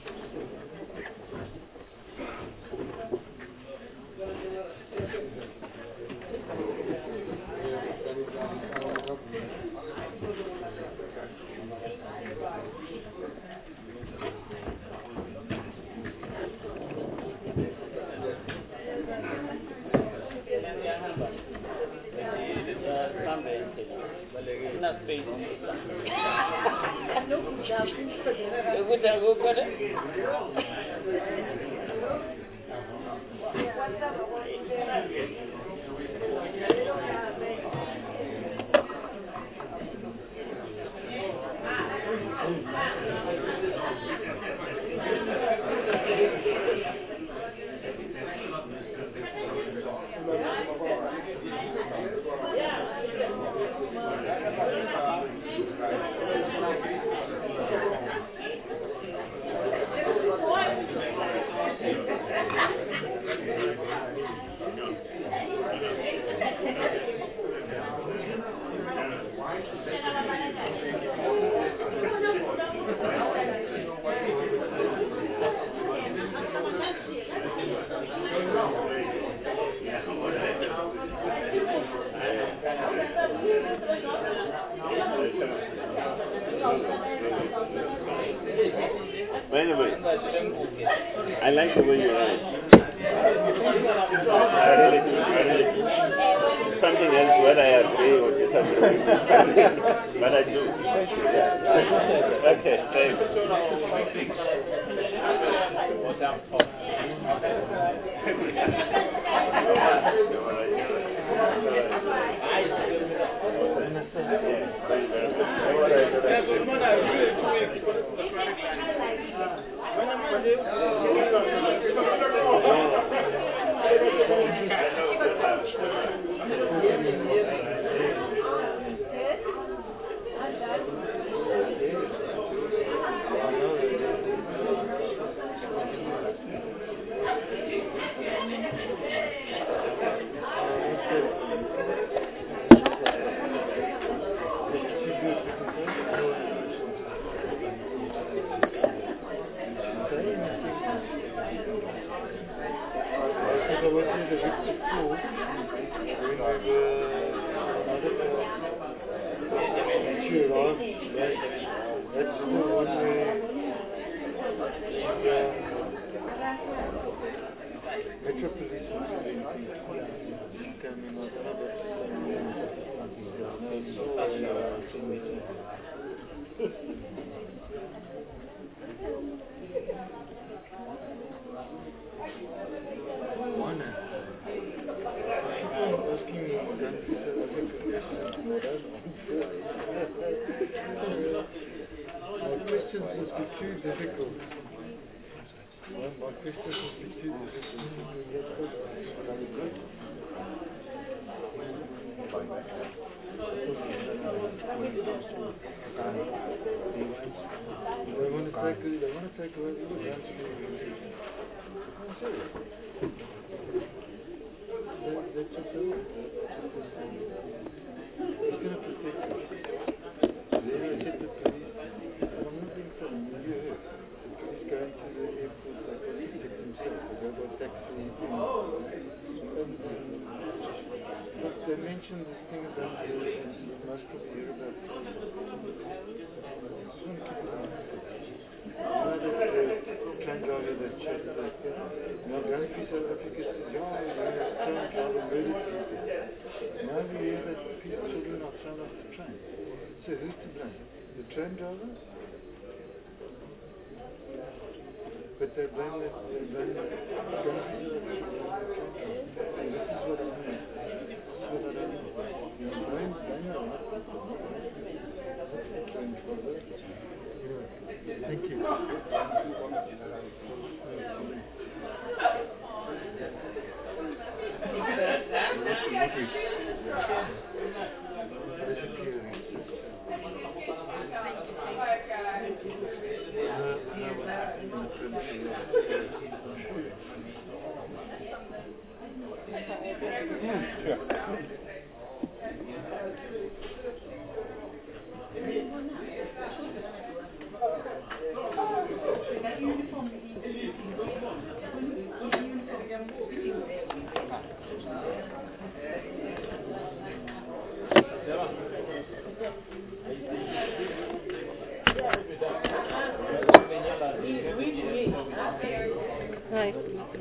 By the way, I like the way you write. I really do. Something else whether I agree or disagree. But I do. Okay, thanks. But then thank you. Right.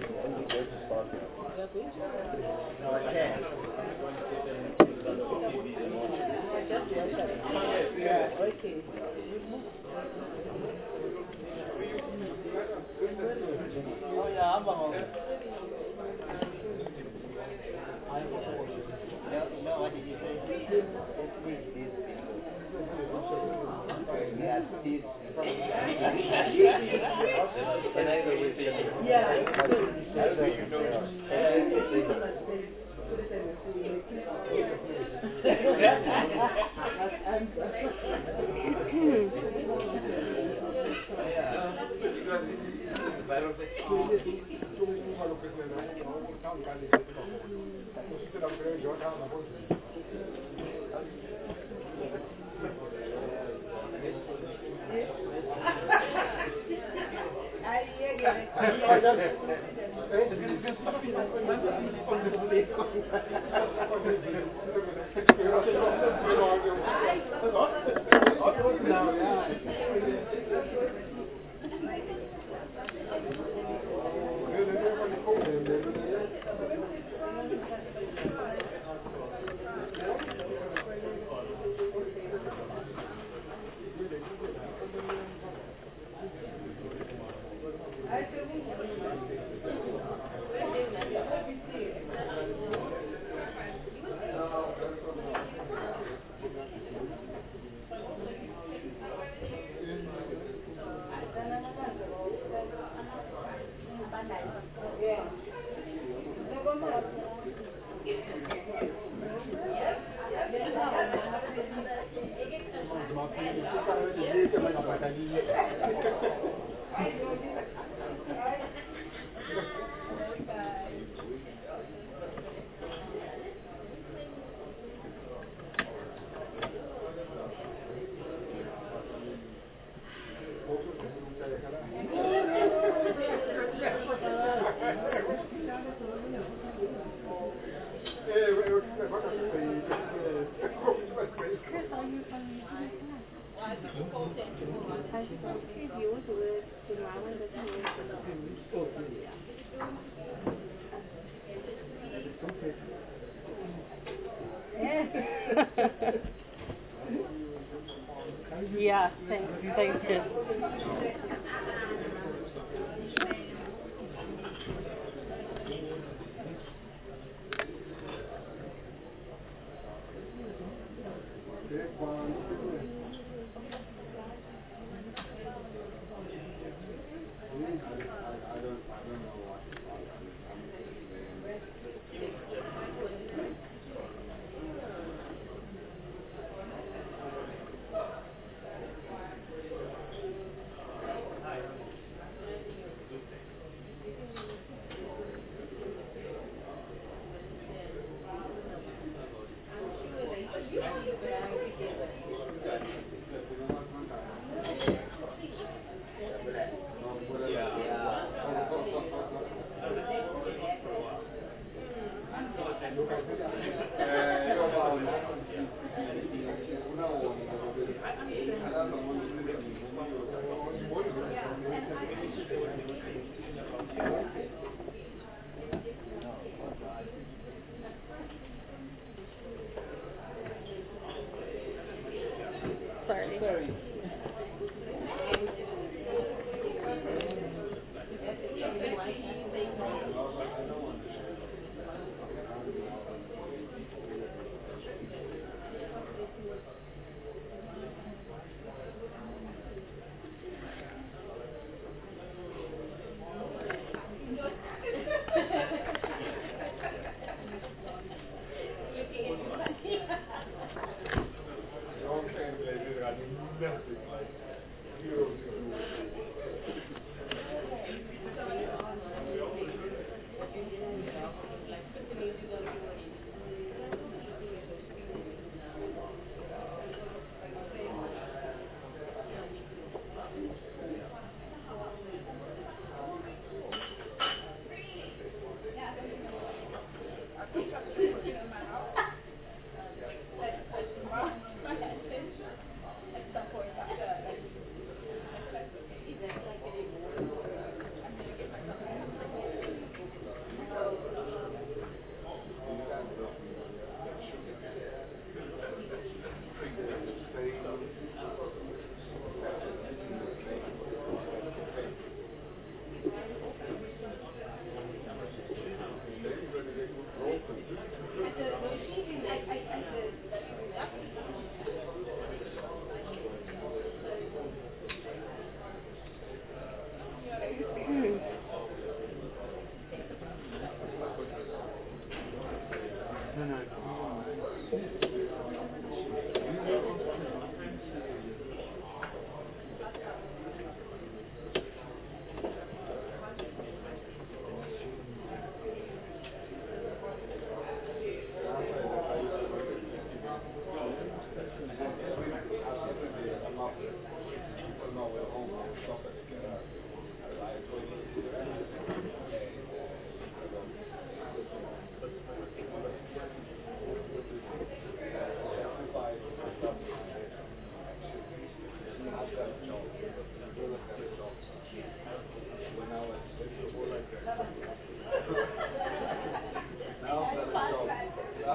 Yeah, thanks, Chris. Sorry.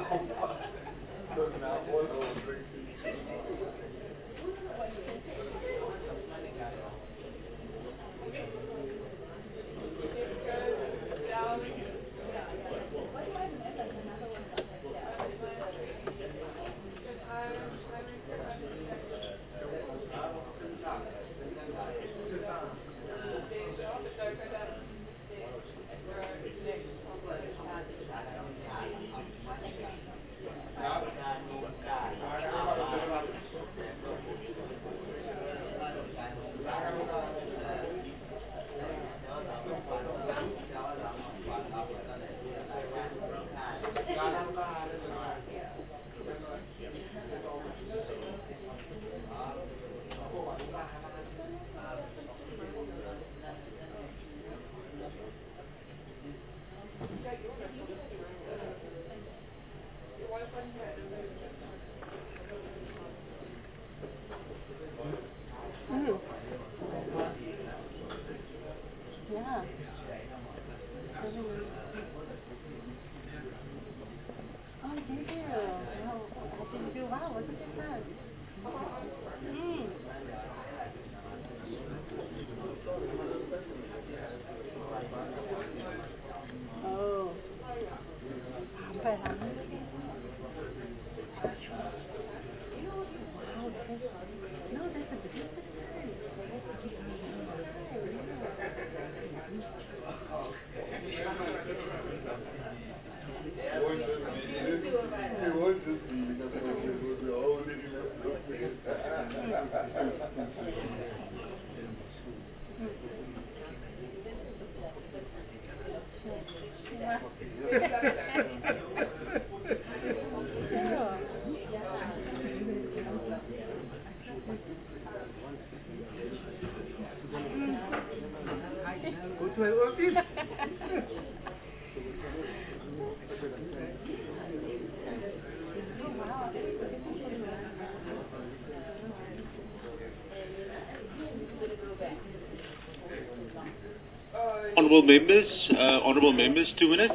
Honourable members, 2 minutes.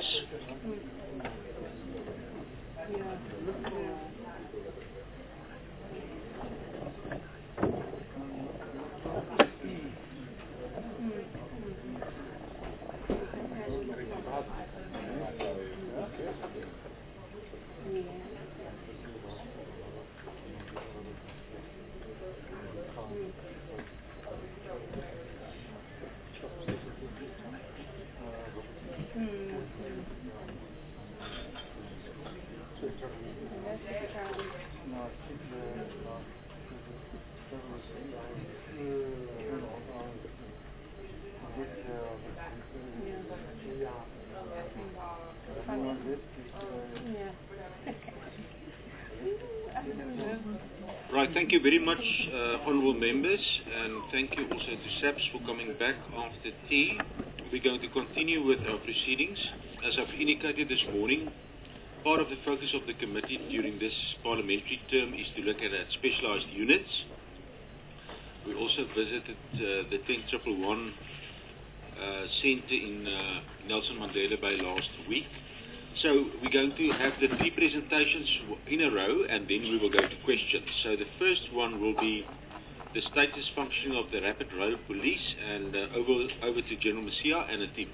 Right, thank you very much, honourable members, and thank you also to SAPS for coming back after tea. We're going to continue with our proceedings. As I've indicated this morning, part of the focus of the committee during this parliamentary term is to look at specialised units. We also visited the 10111 Centre in Nelson Mandela Bay last week. So we're going to have the 3 presentations in a row, and then we will go to questions. So the first one will be the status functioning of the Rapid Rail Police, and over to General Masia and the team.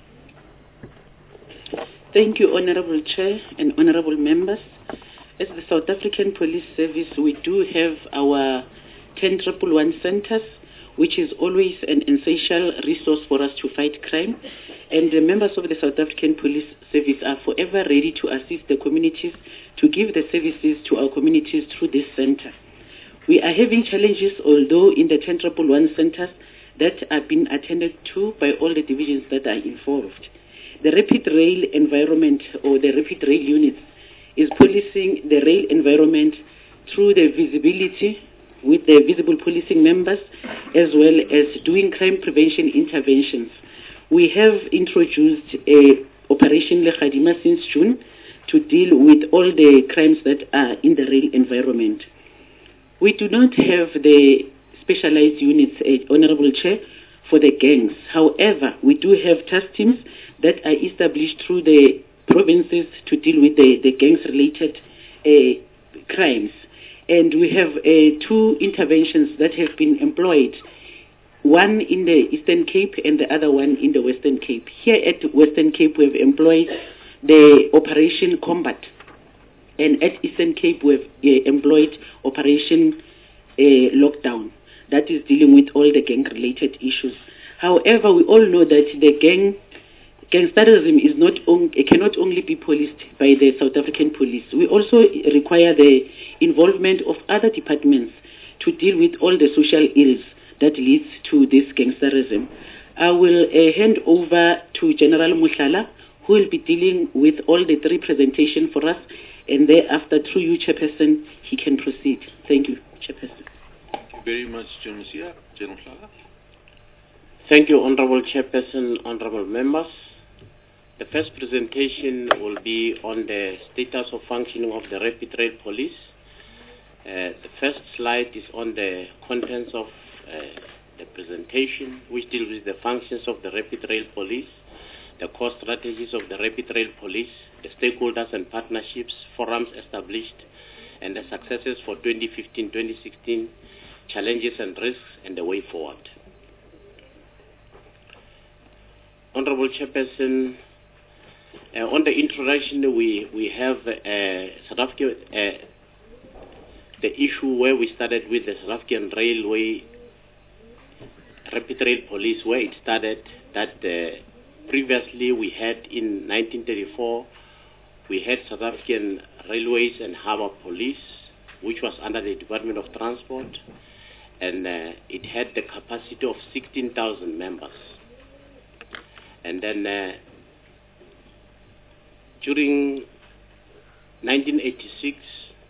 Thank you, Honourable Chair and Honourable Members. As the South African Police Service, we do have our 10111 centres, which is always an essential resource for us to fight crime. And the members of the South African Police Service are forever ready to assist the communities, to give the services to our communities through this centre. We are having challenges, although in the 10111 centres that are being attended to by all the divisions that are involved. The Rapid Rail Environment, or the Rapid Rail Units, is policing the rail environment through the visibility with the visible policing members, as well as doing crime prevention interventions. We have introduced Operation Lekhadima since June to deal with all the crimes that are in the rail environment. We do not have the specialized units, Honourable Chair, for the gangs. However, we do have task teams that are established through the provinces to deal with the gangs-related crimes. And we have 2 interventions that have been employed, one in the Eastern Cape and the other one in the Western Cape. Here at Western Cape, we've employed the Operation Combat, and at Eastern Cape, we've employed Operation Lockdown, that is dealing with all the gang-related issues. However, we all know that the gangsterism is it cannot only be policed by the South African police. We also require the involvement of other departments to deal with all the social ills that leads to this gangsterism. I will hand over to General Mushala, who will be dealing with all the 3 presentations for us, and thereafter, through you, Chairperson, he can proceed. Thank you, Chairperson. Thank you very much, General Mushala. General Mushala. Thank you, Honorable Chairperson, Honorable Members. The first presentation will be on the status of functioning of the Rapid Rail Police. The first slide is on the contents of the presentation, which deals with the functions of the Rapid Rail Police, the core strategies of the Rapid Rail Police, the stakeholders and partnerships, forums established, and the successes for 2015-2016, challenges and risks, and the way forward. Honorable Chairperson, on the introduction, we have South Africa, the issue where we started with the South African Railway Rapid Rail Police, where it started that previously we had in 1934, we had South African Railways and Harbour Police, which was under the Department of Transport, and it had the capacity of 16,000 members. And then during 1986,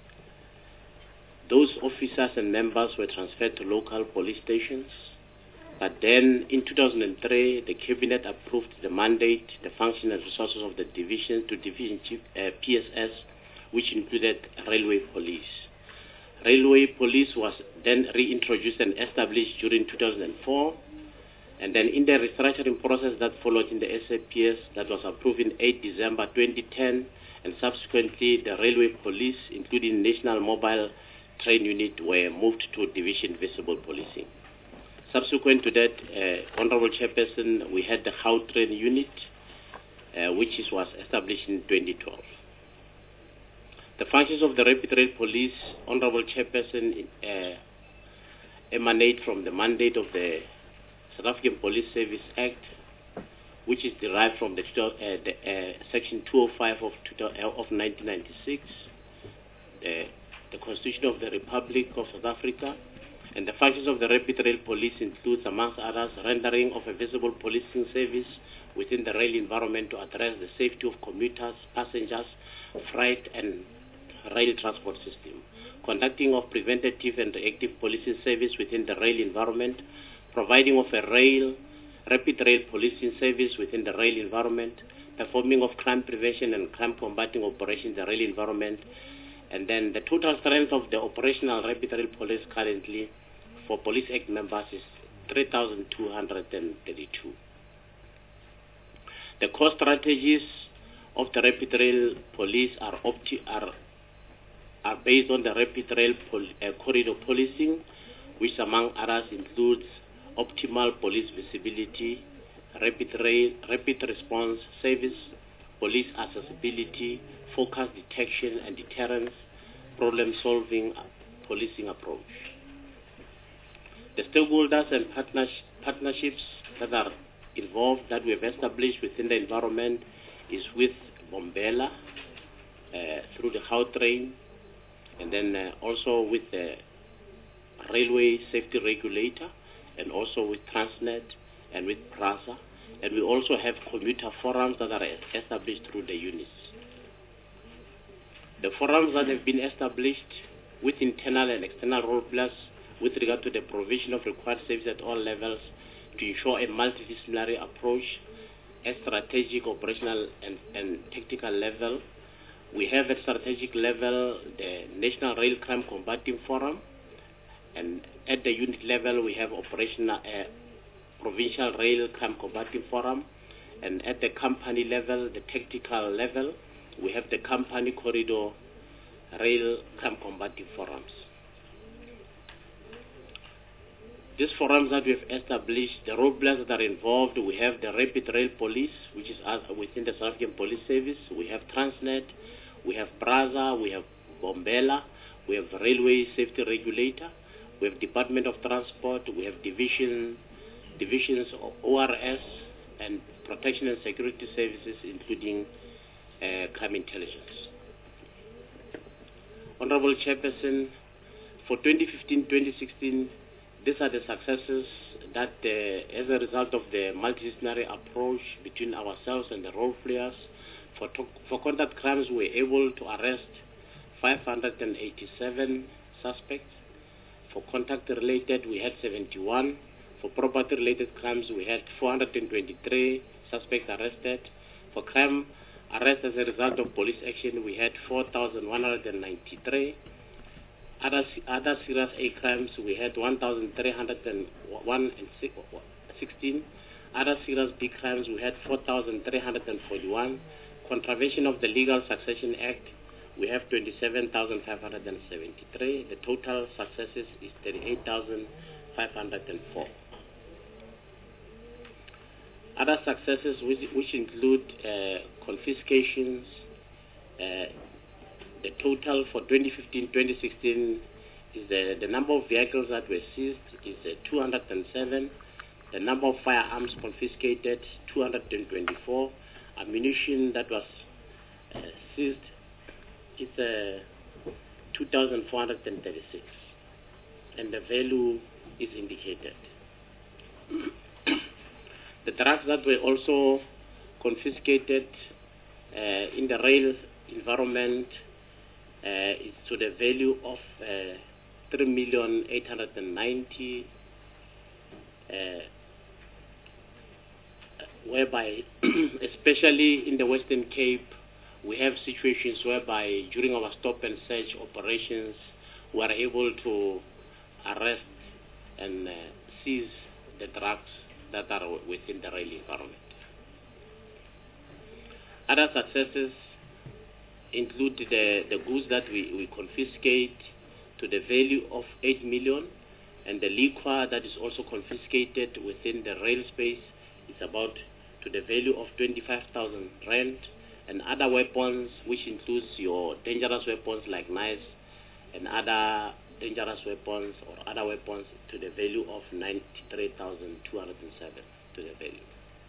those officers and members were transferred to local police stations. But then in 2003, the Cabinet approved the mandate, the function and resources of the division to Division Chief PSS, which included Railway Police. Railway Police was then reintroduced and established during 2004. And then in the restructuring process that followed in the SAPS, that was approved in 8 December 2010, and subsequently the Railway Police, including National Mobile Train Unit, were moved to Division Visible Policing. Subsequent to that, Honorable Chairperson, we had the Gautrain Unit, which was established in 2012. The functions of the Rapid Rail Police, Honorable Chairperson, emanate from the mandate of the South African Police Service Act, which is derived from the Section 205 of 1996, the Constitution of the Republic of South Africa, and the functions of the Rapid Rail Police includes, amongst others, rendering of a visible policing service within the rail environment to address the safety of commuters, passengers, freight, and rail transport system, conducting of preventative and reactive policing service within the rail environment, providing of a rapid rail policing service within the rail environment, performing of crime prevention and crime combating operations in the rail environment, and then the total strength of the operational Rapid Rail Police currently for Police Act members is 3,232. The core strategies of the Rapid Rail Police are based on the Rapid Rail Corridor Policing, which among others includes optimal police visibility, rapid response service, police accessibility, focus detection and deterrence, problem-solving policing approach. The stakeholders and partnerships that are involved that we have established within the environment is with Bombela through the Gautrain, and then also with the Railway Safety Regulator, and also with Transnet and with PRASA, and we also have commuter forums that are established through the units. The forums that have been established with internal and external role players with regard to the provision of required service at all levels to ensure a multidisciplinary approach at strategic, operational, and tactical level. We have at strategic level the National Rail Crime Combating Forum, and at the unit level we have operational Provincial Rail Crime Combating Forum, And at the company level, the tactical level, we have the company corridor rail crime combating forums. These forums that we have established, the role players that are involved, we have the Rapid Rail Police, which is within the South African Police Service. We have Transnet, we have Brazza, we have Bombela, we have Railway Safety Regulator, we have Department of Transport, we have divisions of ORS and Protection and Security Services, including crime intelligence. Honorable Chairperson, for 2015-2016, these are the successes that, as a result of the multidisciplinary approach between ourselves and the role players, for conduct crimes, we were able to arrest 587 suspects. For contact-related, we had 71. For property-related crimes, we had 423 suspects arrested. For crime arrests as a result of police action, we had 4,193. Other serious A crimes, we had 1,316. Other serious B crimes, we had 4,341. Contravention of the Legal Succession Act, we have 27,573. The total successes is 38,504. Other successes which include confiscations, the total for 2015-2016 is the number of vehicles that were seized is 207. The number of firearms confiscated, 224. Ammunition that was seized is 2,436. And the value is indicated. The drugs that were also confiscated in the rail environment is to the value of 3,890,000, whereby, especially in the Western Cape, we have situations whereby during our stop and search operations, we are able to arrest and seize the drugs that are within the rail environment. Other successes include the goods that we confiscate to the value of 8 million, and the liquor that is also confiscated within the rail space is about to the value of 25,000 rand, and other weapons, which includes your dangerous weapons like knives and other dangerous weapons or other weapons to the value of 93,207 to the value.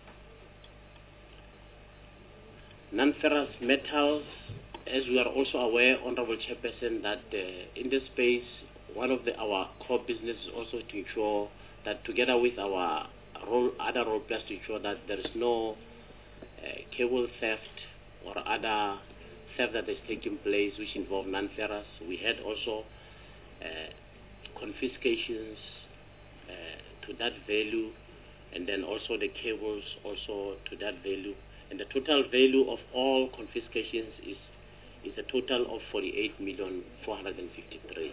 Non-ferrous metals, as we are also aware, Honorable Chairperson, that in this space, one of our core business is also to ensure that together with our other role players to ensure that there is no cable theft or other theft that is taking place which involve non-ferrous. We had also confiscations to that value, and then also the cables also to that value. And the total value of all confiscations is a total of 48,453,000.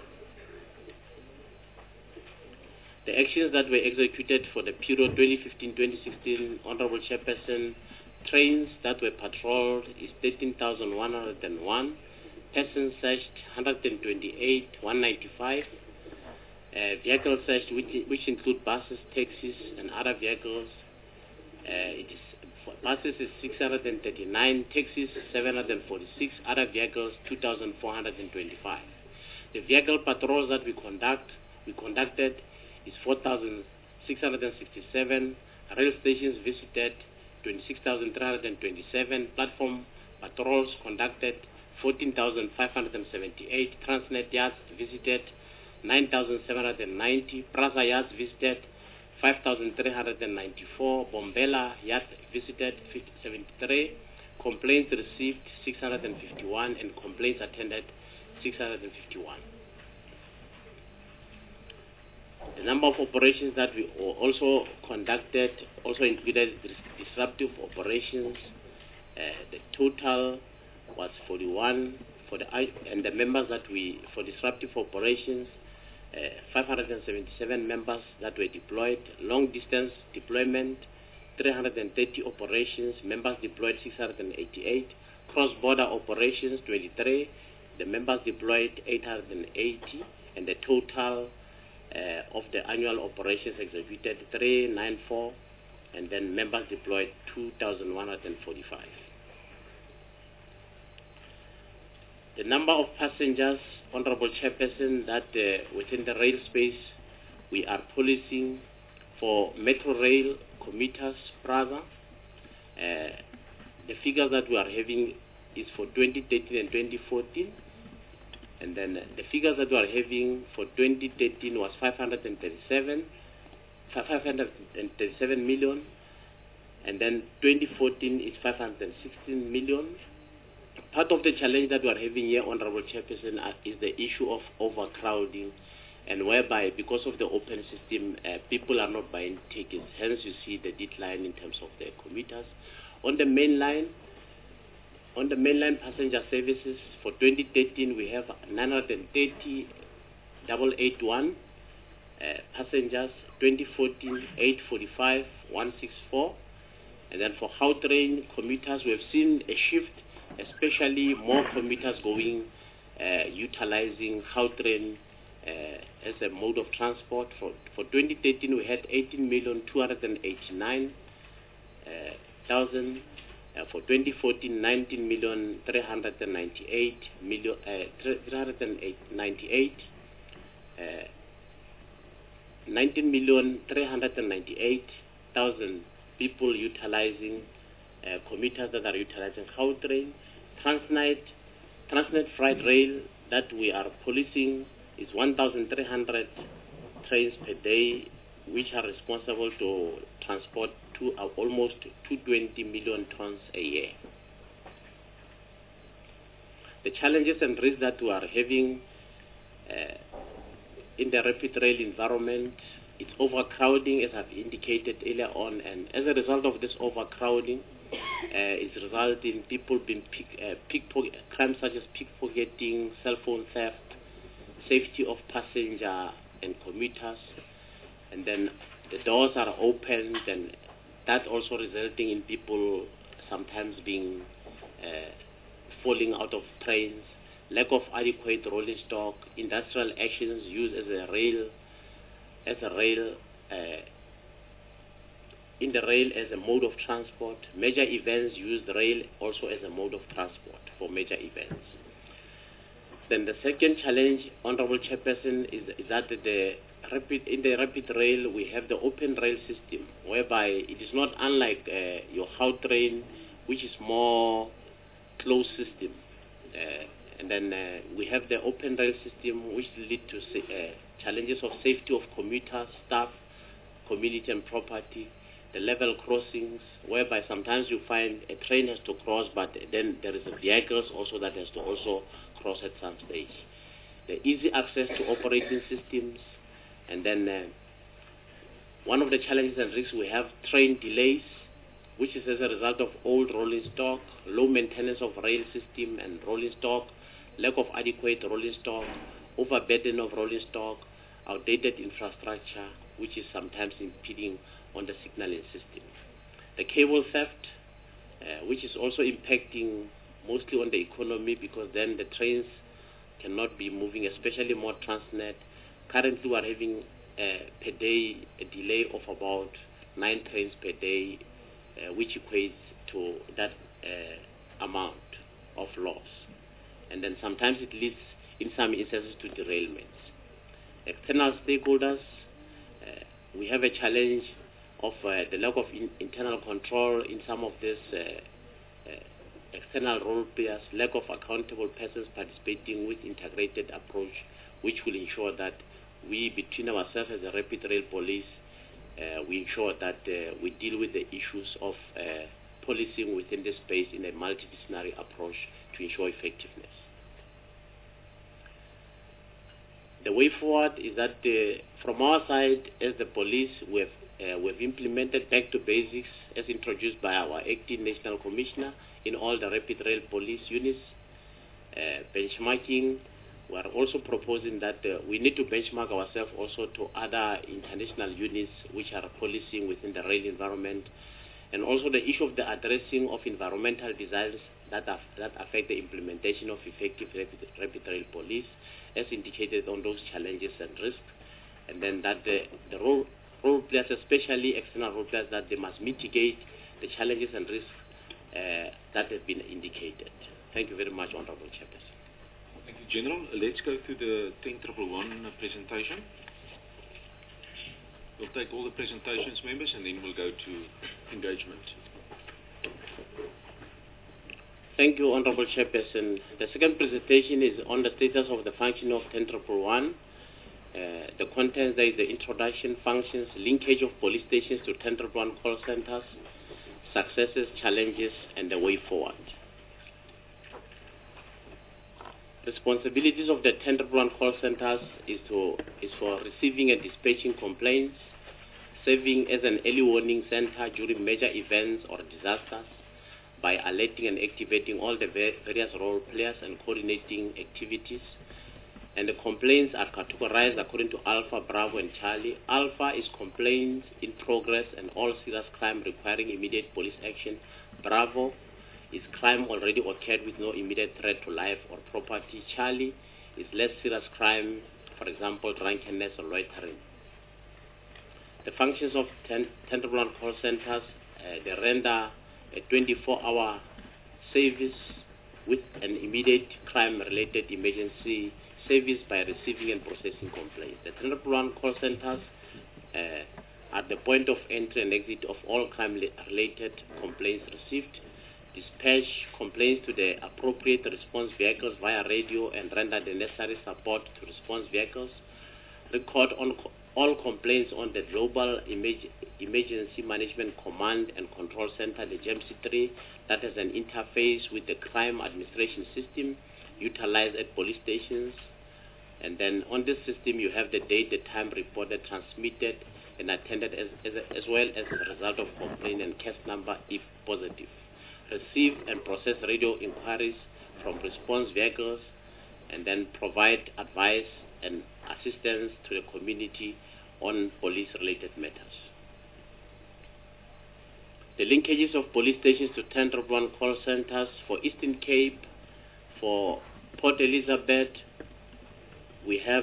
The actions that were executed for the period 2015-2016, Honorable Chairperson, trains that were patrolled is 13,101, persons searched 128,195, vehicles searched which include buses, taxis, and other vehicles. Buses is 639, taxis 746, other vehicles 2,425. The vehicle patrols that we conducted is 4,667. Rail stations visited 26,327. Platform patrols conducted 14,578. Transnet yards visited 9,790. Brazza yards visited 5,394. Bombela yards visited 73. Complaints received 651, and complaints attended 651. The number of operations that we also conducted also included disruptive operations. The total was 41 and the members that for disruptive operations, 577 members that were deployed. Long distance deployment 330 operations, members deployed 688, cross-border operations 23, the members deployed 880, and the total of the annual operations executed 394, and then members deployed 2,145. The number of passengers, Honorable Chairperson, that within the rail space we are policing for Metro Rail commuters, Praza. The figures that we are having is for 2013 and 2014. And then the figures that we are having for 2013 was 537 million. And then 2014 is 516 million. Part of the challenge that we are having here, Honorable Chairperson, is the issue of overcrowding, and whereby because of the open system, people are not buying tickets. Hence, you see the decline in terms of the commuters. On the mainline passenger services for 2013, we have 930,881 passengers. 2014, 845, 164. And then for Gautrain commuters, we have seen a shift, especially more commuters going, utilizing Gautrain as a mode of transport. For 2013, we had 18,289,000. For 2014, 19,398,000 people utilizing commuters that are utilizing Gautrain. Transnet Freight Rail that we are policing is 1,300 trains per day, which are responsible to transport to almost 220 million tons a year. The challenges and risks that we are having in the rapid rail environment, it's overcrowding, as I've indicated earlier on, and as a result of this overcrowding, it's resulting in people being crimes such as pickpocketing, cell phone theft, safety of passenger and commuters, and then the doors are opened, and that also resulting in people sometimes being falling out of trains, lack of adequate rolling stock, industrial actions used in the rail as a mode of transport. Major events use the rail also as a mode of transport for major events. Then the second challenge, Honorable Chairperson, is that in the rapid rail we have the open rail system, whereby it is not unlike your Gautrain, which is more closed system. And then we have the open rail system, which lead to challenges of safety of commuters, staff, community and property, the level crossings, whereby sometimes you find a train has to cross, but then there is vehicles also that has to also cross at some stage. The easy access to operating systems, and then one of the challenges and risks we have train delays, which is as a result of old rolling stock, low maintenance of rail system and rolling stock, lack of adequate rolling stock, overburden of rolling stock, outdated infrastructure, which is sometimes impeding on the signaling system. The cable theft, which is also impacting mostly on the economy, because then the trains cannot be moving, especially more Transnet. Currently we are having per day a delay of about 9 trains per day, which equates to that amount of loss. And then sometimes it leads in some instances to derailments. External stakeholders, we have a challenge of the lack of internal control in some of these external role players, lack of accountable persons participating with integrated approach, which will ensure that we, between ourselves as a rapid rail police, we ensure that we deal with the issues of policing within the space in a multidisciplinary approach to ensure effectiveness. The way forward is that from our side, as the police, we've implemented back to basics as introduced by our acting national commissioner in all the rapid rail police units. Benchmarking, we are also proposing that we need to benchmark ourselves also to other international units which are policing within the rail environment. and also the issue of the addressing of environmental disasters that affect the implementation of effective rapid rail police, as indicated on those challenges and risks, and then that the role players, especially external role players, that they must mitigate the challenges and risks that have been indicated. Thank you very much, Honorable Chairperson. Thank you, General. Let's go to the 10111 presentation. We'll take all the presentations, members, and then we'll go to engagement. Thank you, Honorable Chairperson. The second presentation is on the status of the function of 10111. The contents there is the introduction, functions, linkage of police stations to 10111 call centers, successes, challenges, and the way forward. Responsibilities of the 10111 call centers is for receiving and dispatching complaints, serving as an early warning center during major events or disasters by alerting and activating all the various role players and coordinating activities. And the complaints are categorized according to Alpha, Bravo, and Charlie. Alpha is complaints in progress and all serious crime requiring immediate police action. Bravo is crime already occurred with no immediate threat to life or property. Charlie is less serious crime, for example, drunkenness or loitering. The functions of 10111 call centers, they render a 24-hour service with an immediate crime-related emergency service by receiving and processing complaints. The 10111 call centers are the point of entry and exit of all crime-related complaints received, dispatch complaints to the appropriate response vehicles via radio and render the necessary support to response vehicles, record on all complaints on the Global Emergency Management Command and Control Center, the GEMC3, that has an interface with the crime administration system utilized at police stations. And then on this system, you have the date, the time reported, transmitted, and attended, as well as the result of complaint and case number if positive. Receive and process radio inquiries from response vehicles, and then provide advice and assistance to the community on police-related matters. The linkages of police stations to 10111 call centers for Eastern Cape, for Port Elizabeth, we have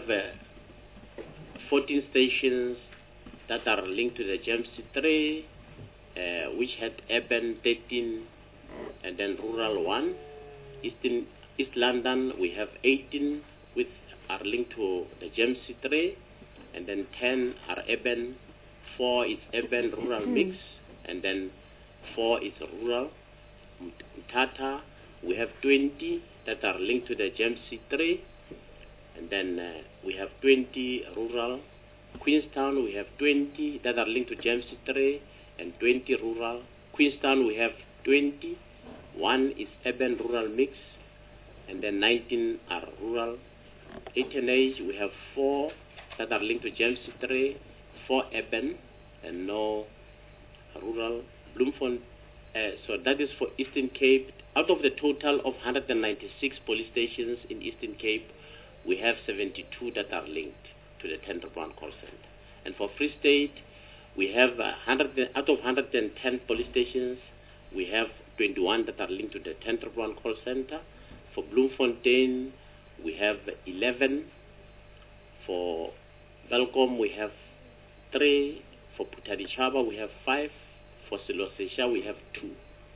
14 stations that are linked to the GEMC3, which had urban 13 and then rural 1. East London, we have 18 which are linked to the GEMC3, and then 10 are urban, 4 is urban rural mix, and then 4 is rural. Mthatha, we have 20 that are linked to the GEMC3, and then we have 20 rural. Queenstown, we have 20 that are linked to GEMC3 and 20 rural. Queenstown, we have 20. 1 is urban rural mix, and then 19 are rural. HNH, we have 4 that are linked to GEMC3, 4 urban, and no rural. Bloemfontein, so that is for Eastern Cape. Out of the total of 196 police stations in Eastern Cape, we have 72 that are linked to the 10111 call center. And for Free State, we have out of 110 police stations, we have 21 that are linked to the 10111 call center. For Bloemfontein, we have 11. For Belcom, we have 3. For Putadichaba, we have 5. For Silosesha, we have 2.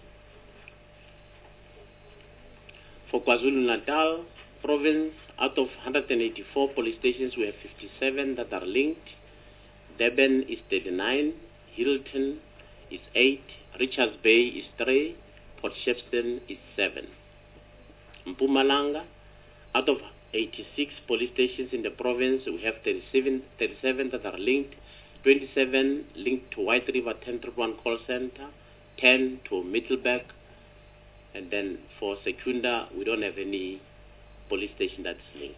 For KwaZulu-Natal province, out of 184 police stations, we have 57 that are linked. Durban is 39. Hilton is 8. Richards Bay is 3. Port Shepstone is 7. Mpumalanga, out of 86 police stations in the province, we have 37 that are linked. 27 linked to White River 10111 call center, 10 to Middelburg, and then for Secunda, we don't have any police station that's linked.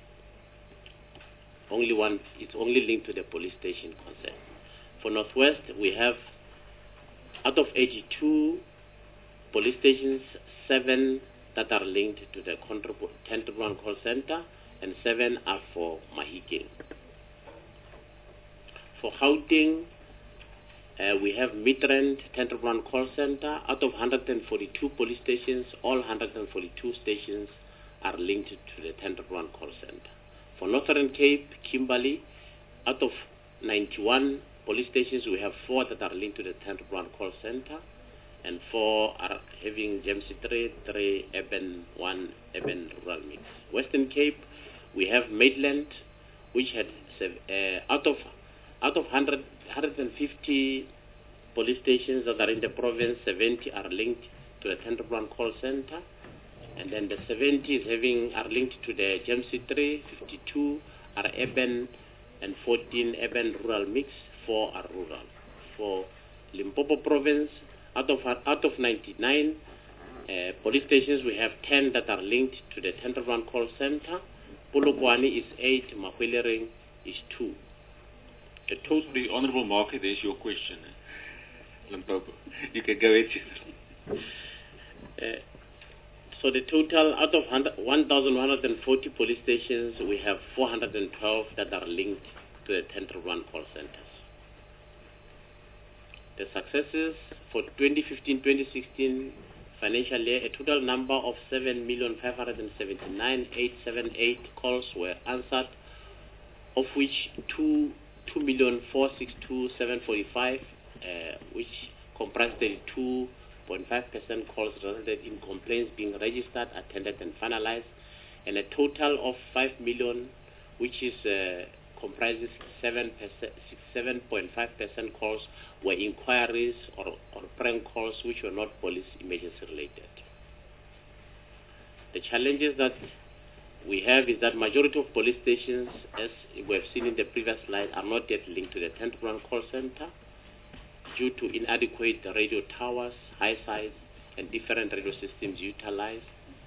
Only one, it's only linked to the police station concern. For Northwest, we have, out of 82 police stations, 7 that are linked to the 10111 call center, and 7 are for Mahikeng. For Gauteng, We have Midrand Tenterbrand Call Center. Out of 142 police stations, all 142 stations are linked to the Tenterbrand Call Center. For Northern Cape, Kimberley, out of 91 police stations, we have 4 that are linked to the Tenterbrand Call Center, and 4 are having GEMSI 3 urban, 1 urban rural mix. Western Cape, we have Maitland, which had out of 150 police stations that are in the province, 70 are linked to the Tenterbrand Call Center, and then the 70 are linked to the GEMSI 3, 52 are urban, and 14 urban rural mix, 4 are rural. For Limpopo province, out of 99 police stations, we have 10 that are linked to the Tenterbrand Call Center. Polokwane is 8, Mahwelereng is 2. The Honourable Market, there's your question. Limpopo. You can go ahead. So the total, out of 1,140 police stations, we have 412 that are linked to the Tenterbrand Call Centers. The successes for 2015-2016 financial year, a total number of 7,579,878 calls were answered, of which 2,462,745, which comprised 32.5% calls resulted in complaints being registered, attended, and finalized, and a total of 5 million, which is comprises 7.5% calls were inquiries or prank calls which were not police emergency related. The challenges that we have is that majority of police stations, as we have seen in the previous slide, are not yet linked to the Tenterbrand Call Center due to inadequate radio towers, high size, and different radio systems utilized.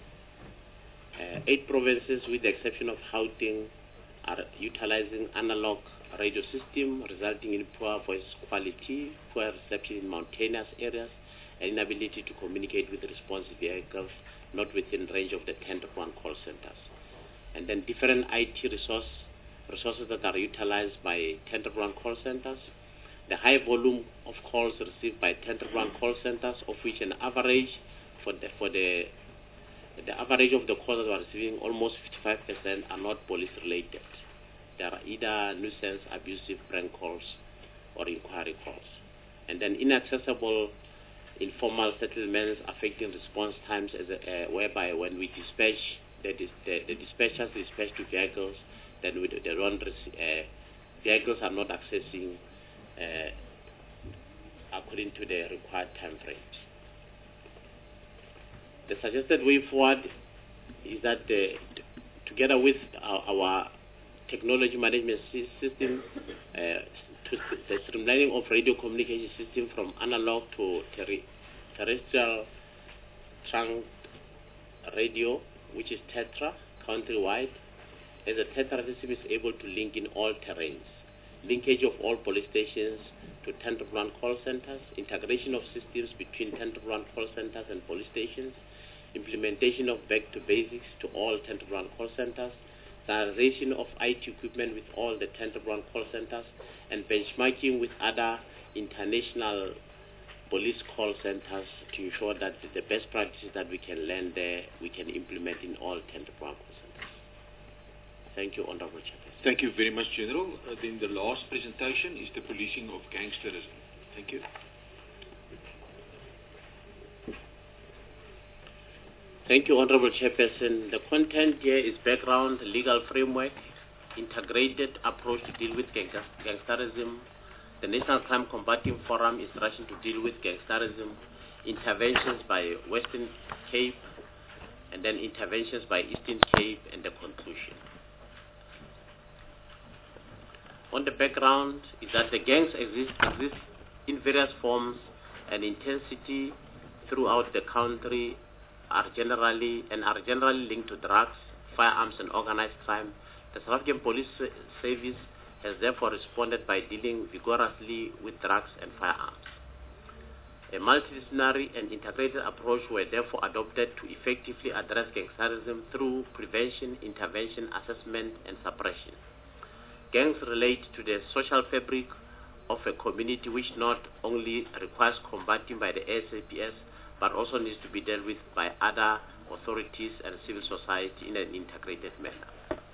8 provinces, with the exception of Gauteng, are utilizing analog radio system, resulting in poor voice quality, poor reception in mountainous areas, and inability to communicate with response vehicles not within range of the Tenterbrand Call Centers. And then different IT resources that are utilized by Tenterbrand Call Centers. The high volume of calls received by Tenterbrand Call Centers, of which an average the average of the calls that are receiving, almost 55% are not police related. They are either nuisance, abusive prank calls, or inquiry calls. And then inaccessible informal settlements affecting response times, whereby when we dispatch, the dispatchers dispatch to vehicles, then vehicles are not accessing according to the required time frame. The suggested way forward is that together with our technology management system, the streamlining of radio communication system from analog to terrestrial trunk radio, which is TETRA, countrywide, as the TETRA system is able to link in all terrains. Linkage of all police stations to Tenterbrand Call Centers, integration of systems between Tenterbrand Call Centers and police stations, implementation of back to basics to all Tenterbrand Call Centers, standardization of IT equipment with all the Tenterbrand Call Centers, and benchmarking with other international police call centers to ensure that the best practices that we can learn there, we can implement in all Tenterbrand Call Centers. Thank you, Honorable Chairperson. Thank you very much, General. Then the last presentation is the policing of gangsterism. Thank you. Thank you, Honorable Chairperson. The content here is background, legal framework, integrated approach to deal with gangsterism. The National Crime Combating Forum is rushing to deal with gangsterism, interventions by Western Cape, and then interventions by Eastern Cape, and the conclusion. On the background is that the gangs exist in various forms and intensity throughout the country, are generally linked to drugs, firearms, and organized crime. The South African Police Service has therefore responded by dealing vigorously with drugs and firearms. A multidisciplinary and integrated approach were therefore adopted to effectively address gangsterism through prevention, intervention, assessment, and suppression. Gangs relate to the social fabric of a community which not only requires combating by the SAPS, but also needs to be dealt with by other authorities and civil society in an integrated manner.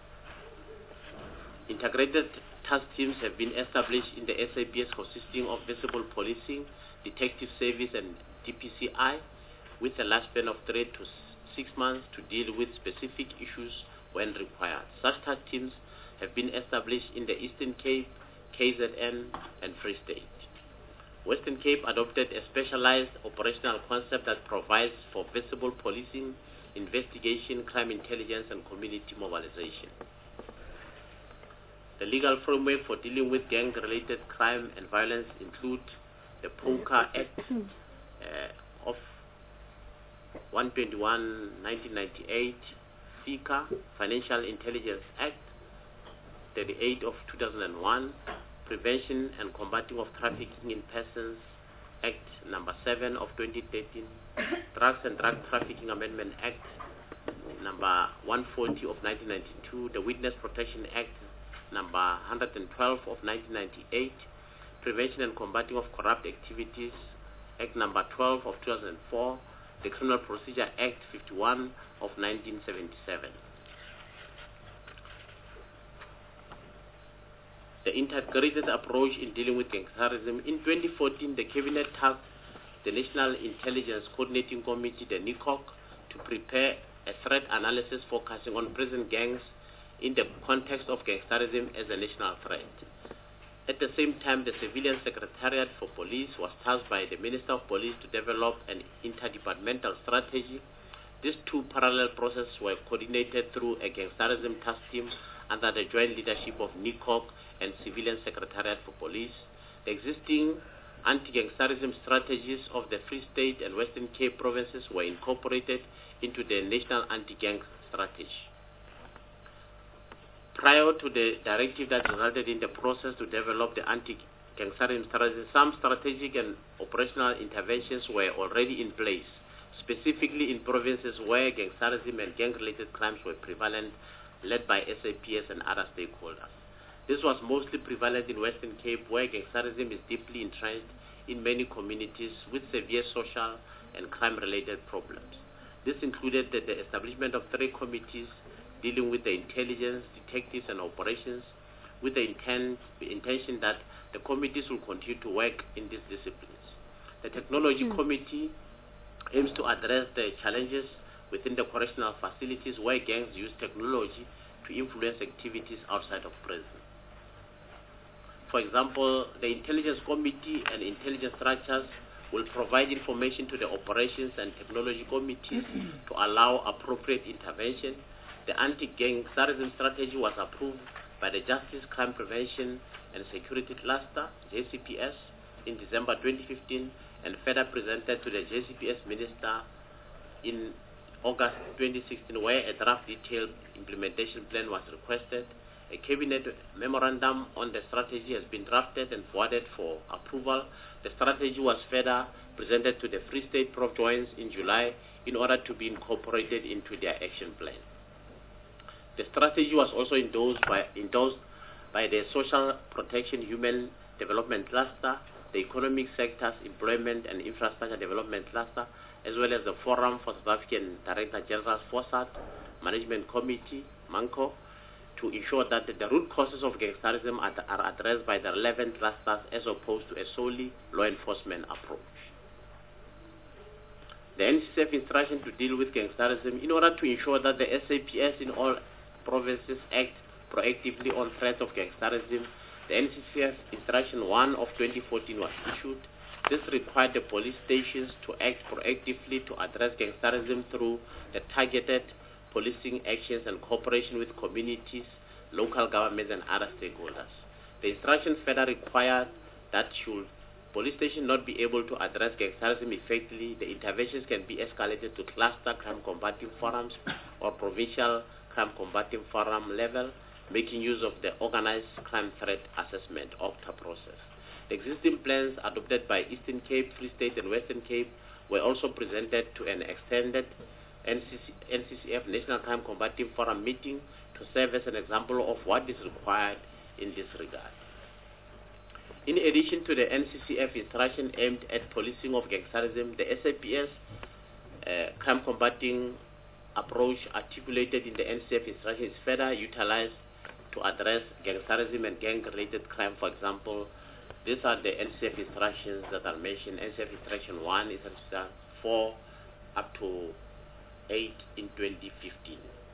Integrated task teams have been established in the SAPS consisting of visible policing, detective service and DPCI with a lifespan of 3 to 6 months to deal with specific issues when required. Such task teams have been established in the Eastern Cape, KZN and Free State. Western Cape adopted a specialized operational concept that provides for visible policing, investigation, crime intelligence and community mobilization. The legal framework for dealing with gang-related crime and violence include the POCA Act of 121/1998, FICA, Financial Intelligence Act 38 of 2001, Prevention and Combating of Trafficking in Persons Act number 7 of 2013, Drugs and Drug Trafficking Amendment Act number 140 of 1992, the Witness Protection Act number 112 of 1998, Prevention and Combating of Corrupt Activities Act number 12 of 2004, the Criminal Procedure Act 51 of 1977. The integrated approach in dealing with gangsterism. In 2014, the Cabinet tasked the National Intelligence Coordinating Committee, the NICOC, to prepare a threat analysis focusing on prison gangs in the context of gangsterism as a national threat. At the same time, the Civilian Secretariat for Police was tasked by the Minister of Police to develop an interdepartmental strategy. These two parallel processes were coordinated through a gangsterism task team under the joint leadership of NICOC and Civilian Secretariat for Police. The existing anti-gangsterism strategies of the Free State and Western Cape provinces were incorporated into the National Anti-Gang Strategy. Prior to the directive that resulted in the process to develop the anti-gangsterism strategy, some strategic and operational interventions were already in place, specifically in provinces where gangsterism and gang-related crimes were prevalent, led by SAPS and other stakeholders. This was mostly prevalent in Western Cape, where gangsterism is deeply entrenched in many communities with severe social and crime-related problems. This included the establishment of 3 committees dealing with the intelligence, detectives, and operations, with the intention that the committees will continue to work in these disciplines. The Technology Committee aims to address the challenges within the correctional facilities where gangs use technology to influence activities outside of prison. For example, the Intelligence Committee and intelligence structures will provide information to the Operations and Technology Committees to allow appropriate intervention. The anti-gangsterism strategy was approved by the Justice, Crime Prevention and Security Cluster, JCPS, in December 2015 and further presented to the JCPS Minister in August 2016, where a draft detailed implementation plan was requested. A cabinet memorandum on the strategy has been drafted and forwarded for approval. The strategy was further presented to the Free State Prof Joints in July in order to be incorporated into their action plan. The strategy was also endorsed by the Social Protection Human Development Cluster, the Economic Sectors Employment and Infrastructure Development Cluster, as well as the Forum for South African Director General's Foresight Management Committee, MANCO, to ensure that the root causes of gangsterism are addressed by the relevant clusters as opposed to a solely law enforcement approach. The NCCF instruction to deal with gangsterism in order to ensure that the SAPS in all provinces act proactively on threats of gangsterism. The NCCF Instruction 1 of 2014 was issued. This required the police stations to act proactively to address gangsterism through the targeted policing actions and cooperation with communities, local governments, and other stakeholders. The instructions further required that should police station not be able to address gangsterism effectively, the interventions can be escalated to cluster crime combating forums or provincial crime combating forum level, making use of the Organized Crime Threat Assessment, OCTA process. The existing plans adopted by Eastern Cape, Free State, and Western Cape were also presented to an extended NCCF National Crime Combating Forum meeting to serve as an example of what is required in this regard. In addition to the NCCF instruction aimed at policing of gangsterism, the SAPS crime combating approach articulated in the NCCF instruction is further utilized to address gangsterism and gang-related crime. For example, these are the NCCF instructions that are mentioned. NCCF instruction 1 is 4 up to 8 in 2015.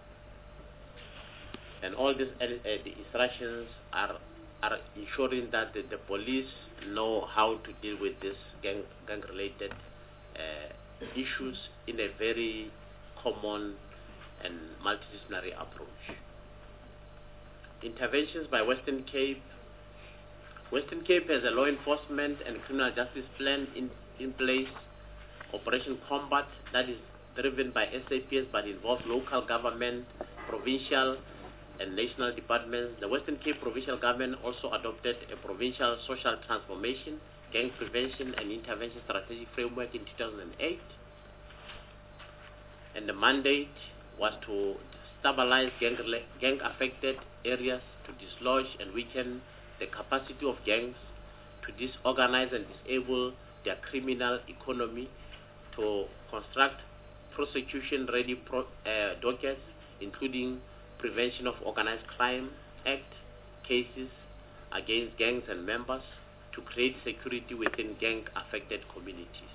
And all these the instructions are ensuring that the police know how to deal with these gang-related issues in a very common and multidisciplinary approach. Interventions by Western Cape. Western Cape has a law enforcement and criminal justice plan in place. Operation Combat, that is driven by SAPS but involves local government, provincial and national departments. The Western Cape provincial government also adopted a provincial social transformation, gang prevention and intervention strategic framework in 2008. And the mandate was to stabilize gang-affected areas, to dislodge and weaken the capacity of gangs, to disorganize and disable their criminal economy, to construct prosecution-ready dockets, including Prevention of Organized Crime Act cases against gangs and members, to create security within gang-affected communities.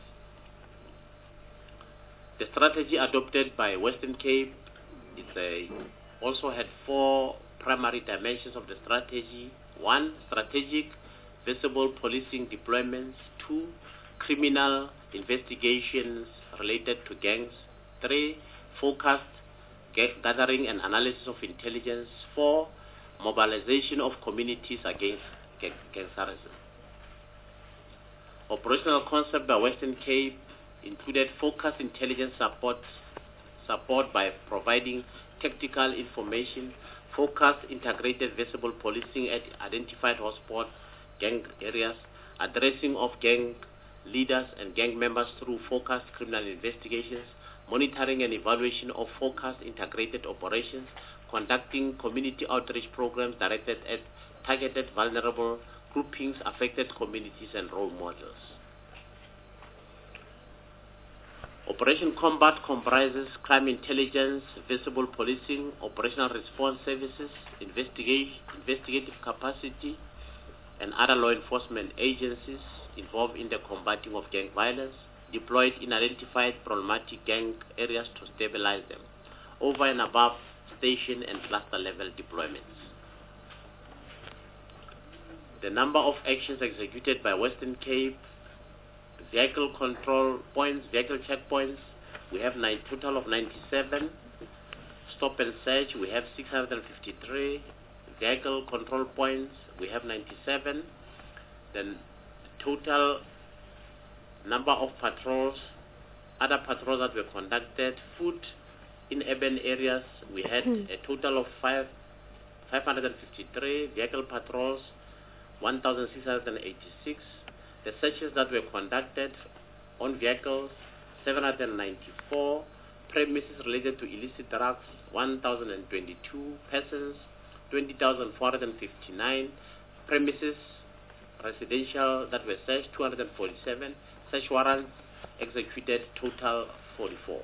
The strategy adopted by Western Cape also had 4 primary dimensions of the strategy. 1, strategic, visible policing deployments. 2, criminal investigations related to gangs. 3, focused gathering and analysis of intelligence. 4, mobilization of communities against gangsterism. Operational concept by Western Cape included focused intelligence support by providing tactical information, focused integrated visible policing at identified hotspot gang areas, addressing of gang leaders and gang members through focused criminal investigations, monitoring and evaluation of focused integrated operations, conducting community outreach programs directed at targeted vulnerable groupings, affected communities and role models. Operation Combat comprises crime intelligence, visible policing, operational response services, investigative capacity, and other law enforcement agencies involved in the combating of gang violence, deployed in identified problematic gang areas to stabilize them, over and above station and cluster level deployments. The number of actions executed by Western Cape: vehicle control points, vehicle checkpoints, we have a total of 97. Stop and search, we have 653. Vehicle control points, we have 97. Then total number of patrols, other patrols that were conducted, foot in urban areas, we had a total of 553. Vehicle patrols, 1,686. The searches that were conducted on vehicles, 794. Premises related to illicit drugs, 1,022. Persons, 20,459. Premises residential that were searched, 247. Search warrants executed, total 44.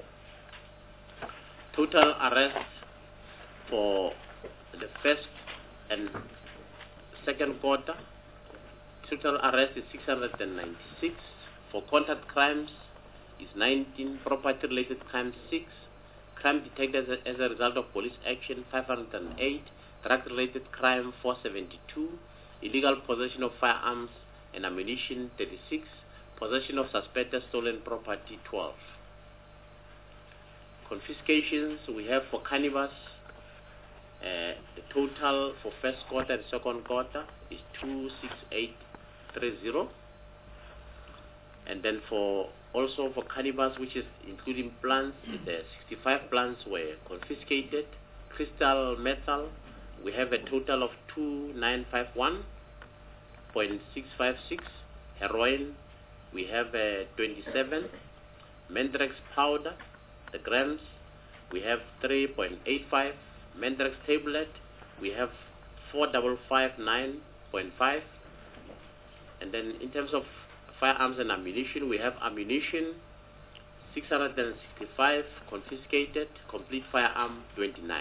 Total arrests for the first and second quarter, total arrest is 696. For contact crimes is 19. Property related crimes 6. Crime detected as a result of police action 508. Drug related crime 472. Illegal possession of firearms and ammunition 36. Possession of suspected stolen property 12. Confiscations we have for cannabis, the total for first quarter and second quarter is 26830. And then for cannabis, which is including plants, the 65 plants were confiscated. Crystal metal, we have a total of 2951.656. Heroin, we have 27. Mendrax powder, the grams, we have 3.85. Mendrax tablet, we have 4559.5. And then in terms of firearms and ammunition, we have ammunition 665 confiscated, complete firearm 29.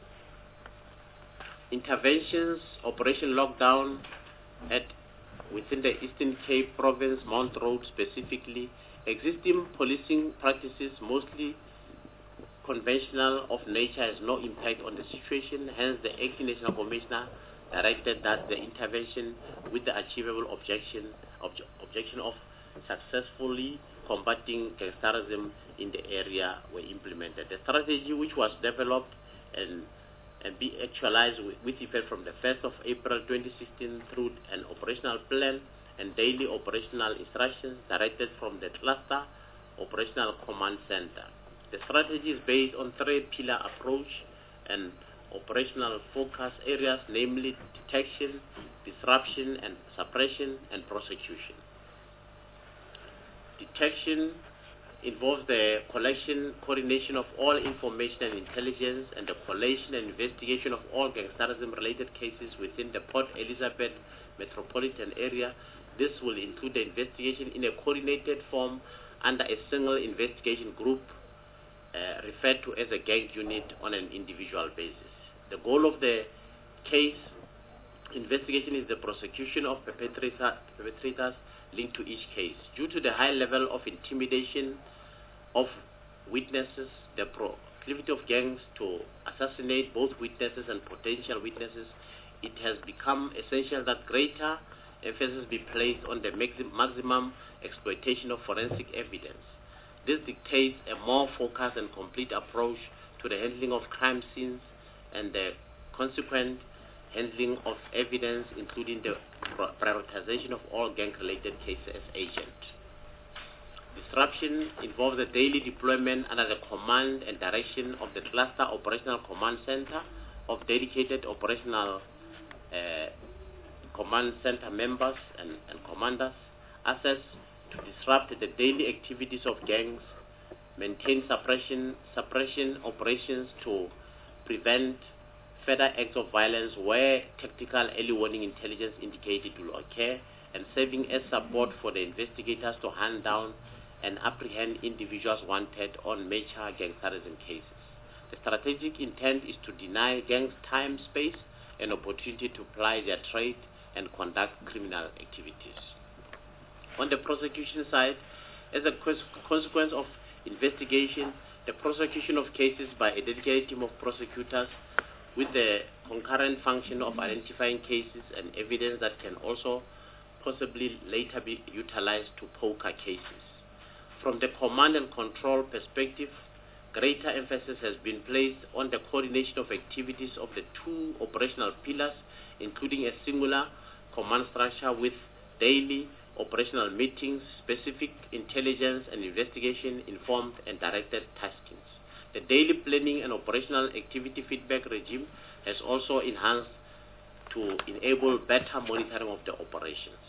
Interventions, Operation Lockdown within the Eastern Cape Province, Mount Road specifically, existing policing practices, mostly conventional of nature, has no impact on the situation. Hence, the acting national commissioner directed that the intervention with the achievable objection of successfully combating gangsterism in the area were implemented. The strategy, which was developed and be actualized with effect from the 1st of April 2016 through an operational plan and daily operational instructions directed from the Cluster Operational Command Center. The strategy is based on three-pillar approach and operational focus areas, namely detection, disruption and suppression, and prosecution. Detection involves the collection, coordination of all information and intelligence, and the collation and investigation of all gangsterism-related cases within the Port Elizabeth metropolitan area. This will include the investigation in a coordinated form under a single investigation group referred to as a gang unit on an individual basis. The goal of the case investigation is the prosecution of perpetrators linked to each case. Due to the high level of intimidation of witnesses, the proclivity of gangs to assassinate both witnesses and potential witnesses, it has become essential that greater emphasis be placed on the maximum exploitation of forensic evidence. This dictates a more focused and complete approach to the handling of crime scenes and the consequent handling of evidence, including the prioritization of all gang-related cases as agent. Disruption involves the daily deployment under the command and direction of the Cluster Operational Command Center of dedicated operational command center members and commanders, assets to disrupt the daily activities of gangs, maintain suppression operations to prevent further acts of violence where tactical early warning intelligence indicated will occur, and serving as support for the investigators to hunt down and apprehend individuals wanted on major gangsterism cases. The strategic intent is to deny gangs time, space, and opportunity to ply their trade and conduct criminal activities. On the prosecution side, as a consequence of investigation, the prosecution of cases by a dedicated team of prosecutors with the concurrent function of identifying cases and evidence that can also possibly later be utilized to poker cases. From the command and control perspective, greater emphasis has been placed on the coordination of activities of the two operational pillars, including a singular command structure with daily operational meetings, specific intelligence and investigation informed and directed taskings. The daily planning and operational activity feedback regime has also enhanced to enable better monitoring of the operations.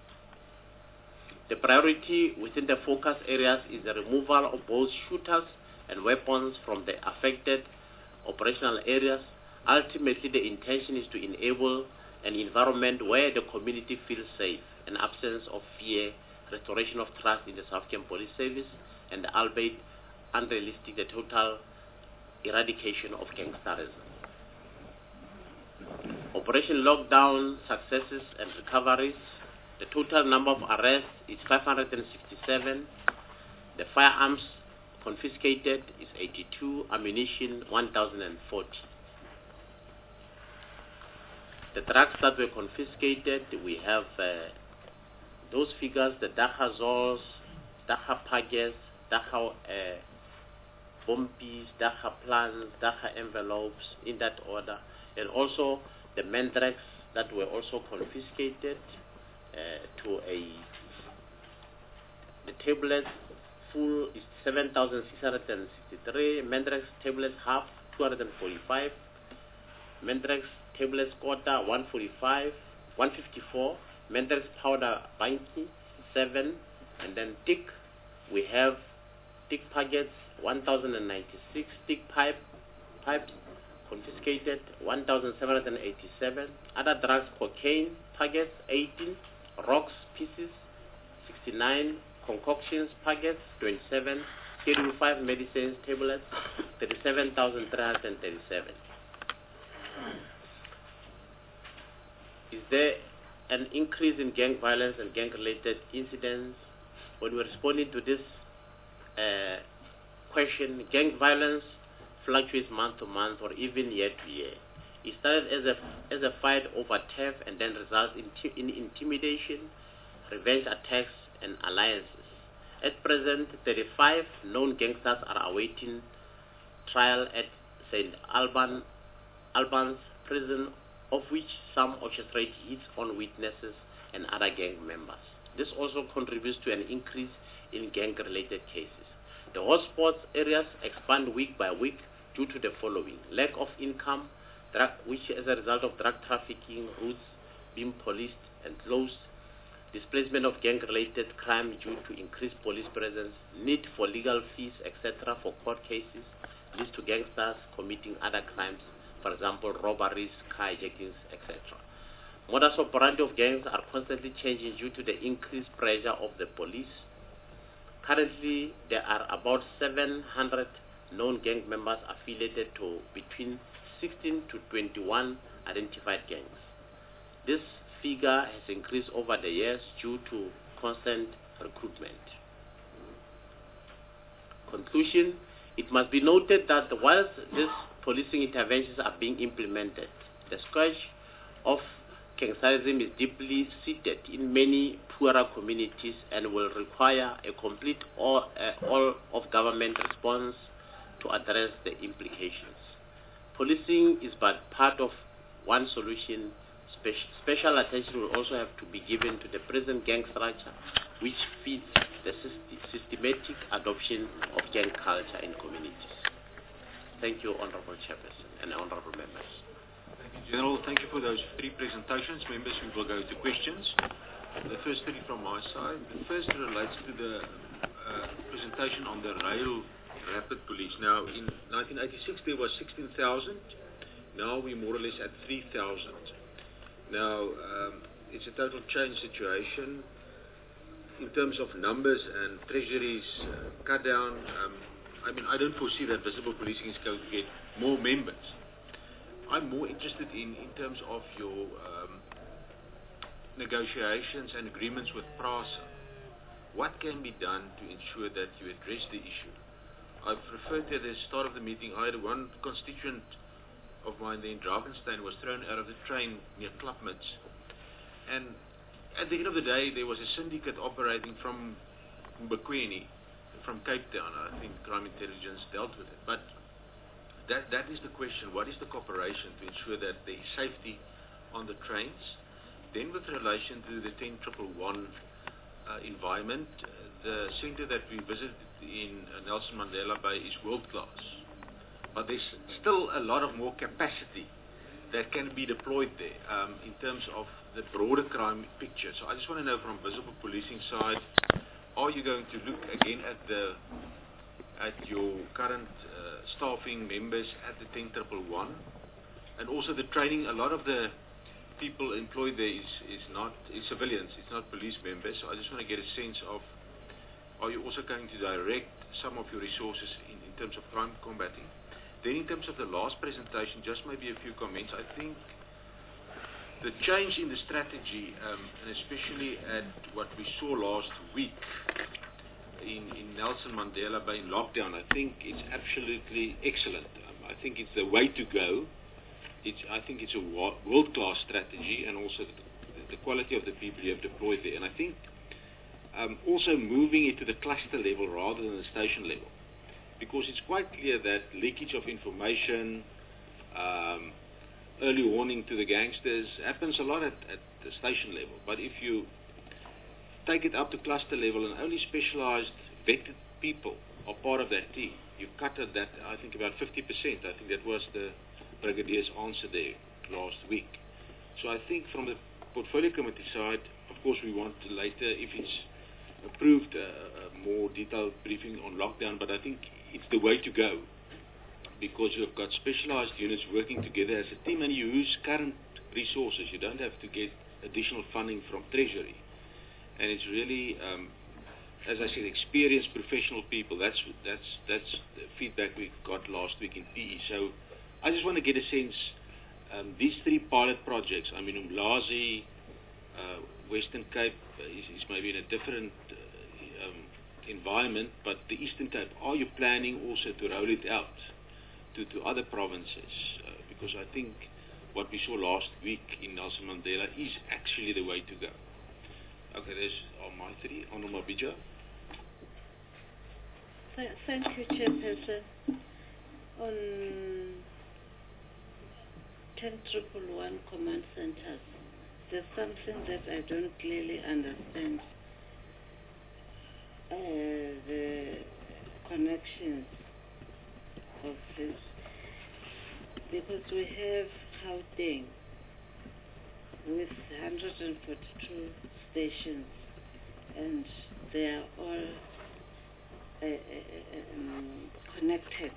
The priority within the focus areas is the removal of both shooters and weapons from the affected operational areas. Ultimately, the intention is to enable an environment where the community feels safe, an absence of fear, restoration of trust in the South African Police Service, and albeit unrealistic, the total eradication of gangsterism. Operation Lockdown successes and recoveries. The total number of arrests is 567. The firearms confiscated is 82, ammunition 1,040. The drugs that were confiscated, we have those figures, the Dachazors, Dacha Pages, Dacha Bompies, Dacha Plans, Dacha Envelopes, in that order, and also the Mendrex that were also confiscated the tablets full is 7,663, Mendrex tablets half 245, Mendrex tablets quarter 154, Mendrex powder banky 7, and then tick, we have tick packets 1,096, tick pipes confiscated 1,787, other drugs cocaine packets 18, rocks pieces 69, concoctions packets 27, Schedule 5 medicines tablets 37,337. Is there an increase in gang violence and gang-related incidents? When we're responding to this question, gang violence fluctuates month to month or even year to year. It started as a fight over theft and then results in intimidation, revenge attacks, and alliances. At present, 35 known gangsters are awaiting trial at St. Albans prison, of which some orchestrate hits on witnesses and other gang members. This also contributes to an increase in gang-related cases. The hotspots areas expand week by week due to the following: lack of income, which as a result of drug trafficking routes being policed and closed, displacement of gang-related crime due to increased police presence, need for legal fees, etc. for court cases, leads to gangsters committing other crimes, for example, robberies, carjackings, etc. Modus operandi of gangs are constantly changing due to the increased pressure of the police. Currently, there are about 700 known gang members affiliated to between 16 to 21 identified gangs. This figure has increased over the years due to constant recruitment. Conclusion: it must be noted that whilst these policing interventions are being implemented, the scourge of gangsterism is deeply seated in many poorer communities and will require a complete all-of-government response to address the implications. Policing is but part of one solution. Special attention will also have to be given to the present gang structure, which feeds the systematic adoption of gang culture in communities. Thank you, Honorable Chairperson and Honorable Members. Thank you, General. Thank you for those three presentations. Members, we will go to questions. The first three from my side. The first relates to the presentation on the rail rapid police. Now, in 1986, there was 16,000. Now we're more or less at 3,000. Now, it's a total change situation in terms of numbers and treasuries cut down. I don't foresee that visible policing is going to get more members. I'm more interested in terms of your negotiations and agreements with PRASA. What can be done to ensure that you address the issue? I've referred to at the start of the meeting, I had one constituent of mine there in Drakenstein was thrown out of the train near Klapmuts. And at the end of the day, there was a syndicate operating from Mbekweni, from Cape Town. I think crime intelligence dealt with it. But that is the question. What is the cooperation to ensure that there is safety on the trains? Then with relation to the 10111 environment, the center that we visited in Nelson Mandela Bay is world-class. But there's still a lot of more capacity that can be deployed there in terms of the broader crime picture. So I just want to know from visible policing side, are you going to look again at your current staffing members at the 10111? And also the training, a lot of the people employed there is civilians, it's not police members. So I just want to get a sense of, are you also going to direct some of your resources in terms of crime combating? Then in terms of the last presentation, just maybe a few comments. I think the change in the strategy, and especially at what we saw last week in Nelson Mandela Bay in lockdown, I think it's absolutely excellent. I think it's the way to go. I think it's a world-class strategy, and also the quality of the people you have deployed there. And I think also moving it to the cluster level rather than the station level. Because it's quite clear that leakage of information, early warning to the gangsters happens a lot at the station level. But if you take it up to cluster level and only specialized vetted people are part of that team, you cut at that, I think, about 50%. I think that was the Brigadier's answer there last week. So I think from the portfolio committee side, of course, we want to later, if it's approved, a more detailed briefing on lockdown, but I think it's the way to go, because you've got specialized units working together as a team and you use current resources. You don't have to get additional funding from Treasury. And it's really, as I said, experienced professional people. That's the feedback we got last week in PE. So I just want to get a sense, these 3 pilot projects, I mean, Umlazi, Western Cape is maybe in a different environment, but the Eastern Cape, are you planning also to roll it out to other provinces? Because I think what we saw last week in Nelson Mandela is actually the way to go. Okay, there's my 3. Honorable Mabija. Thank you, Chairperson. On 10,111 command centers, there's something that I don't clearly understand. The connections of this, because we have Gauteng with 142 stations, and they are all connected.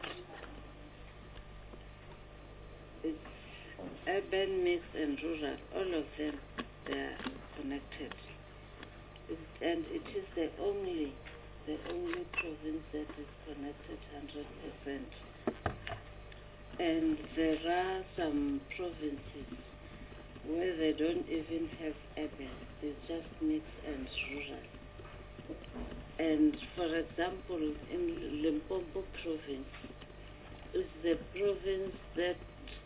It's urban, mixed, and rural. All of them, they are connected. And it is the only province that is connected 100%. And there are some provinces where they don't even have urban, it's just mixed and rural. And for example, in Limpopo province, is the province that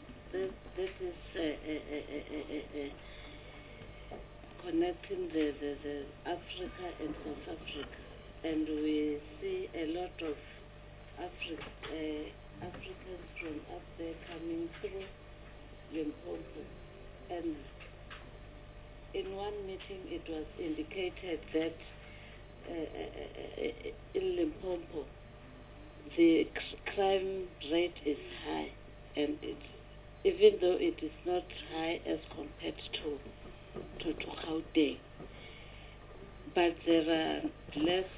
is connecting the Africa and South Africa, and we see a lot of Africans from up there coming through Limpopo. And in one meeting it was indicated that in Limpopo the crime rate is high, and even though it is not high as compared to Gauteng, but there are less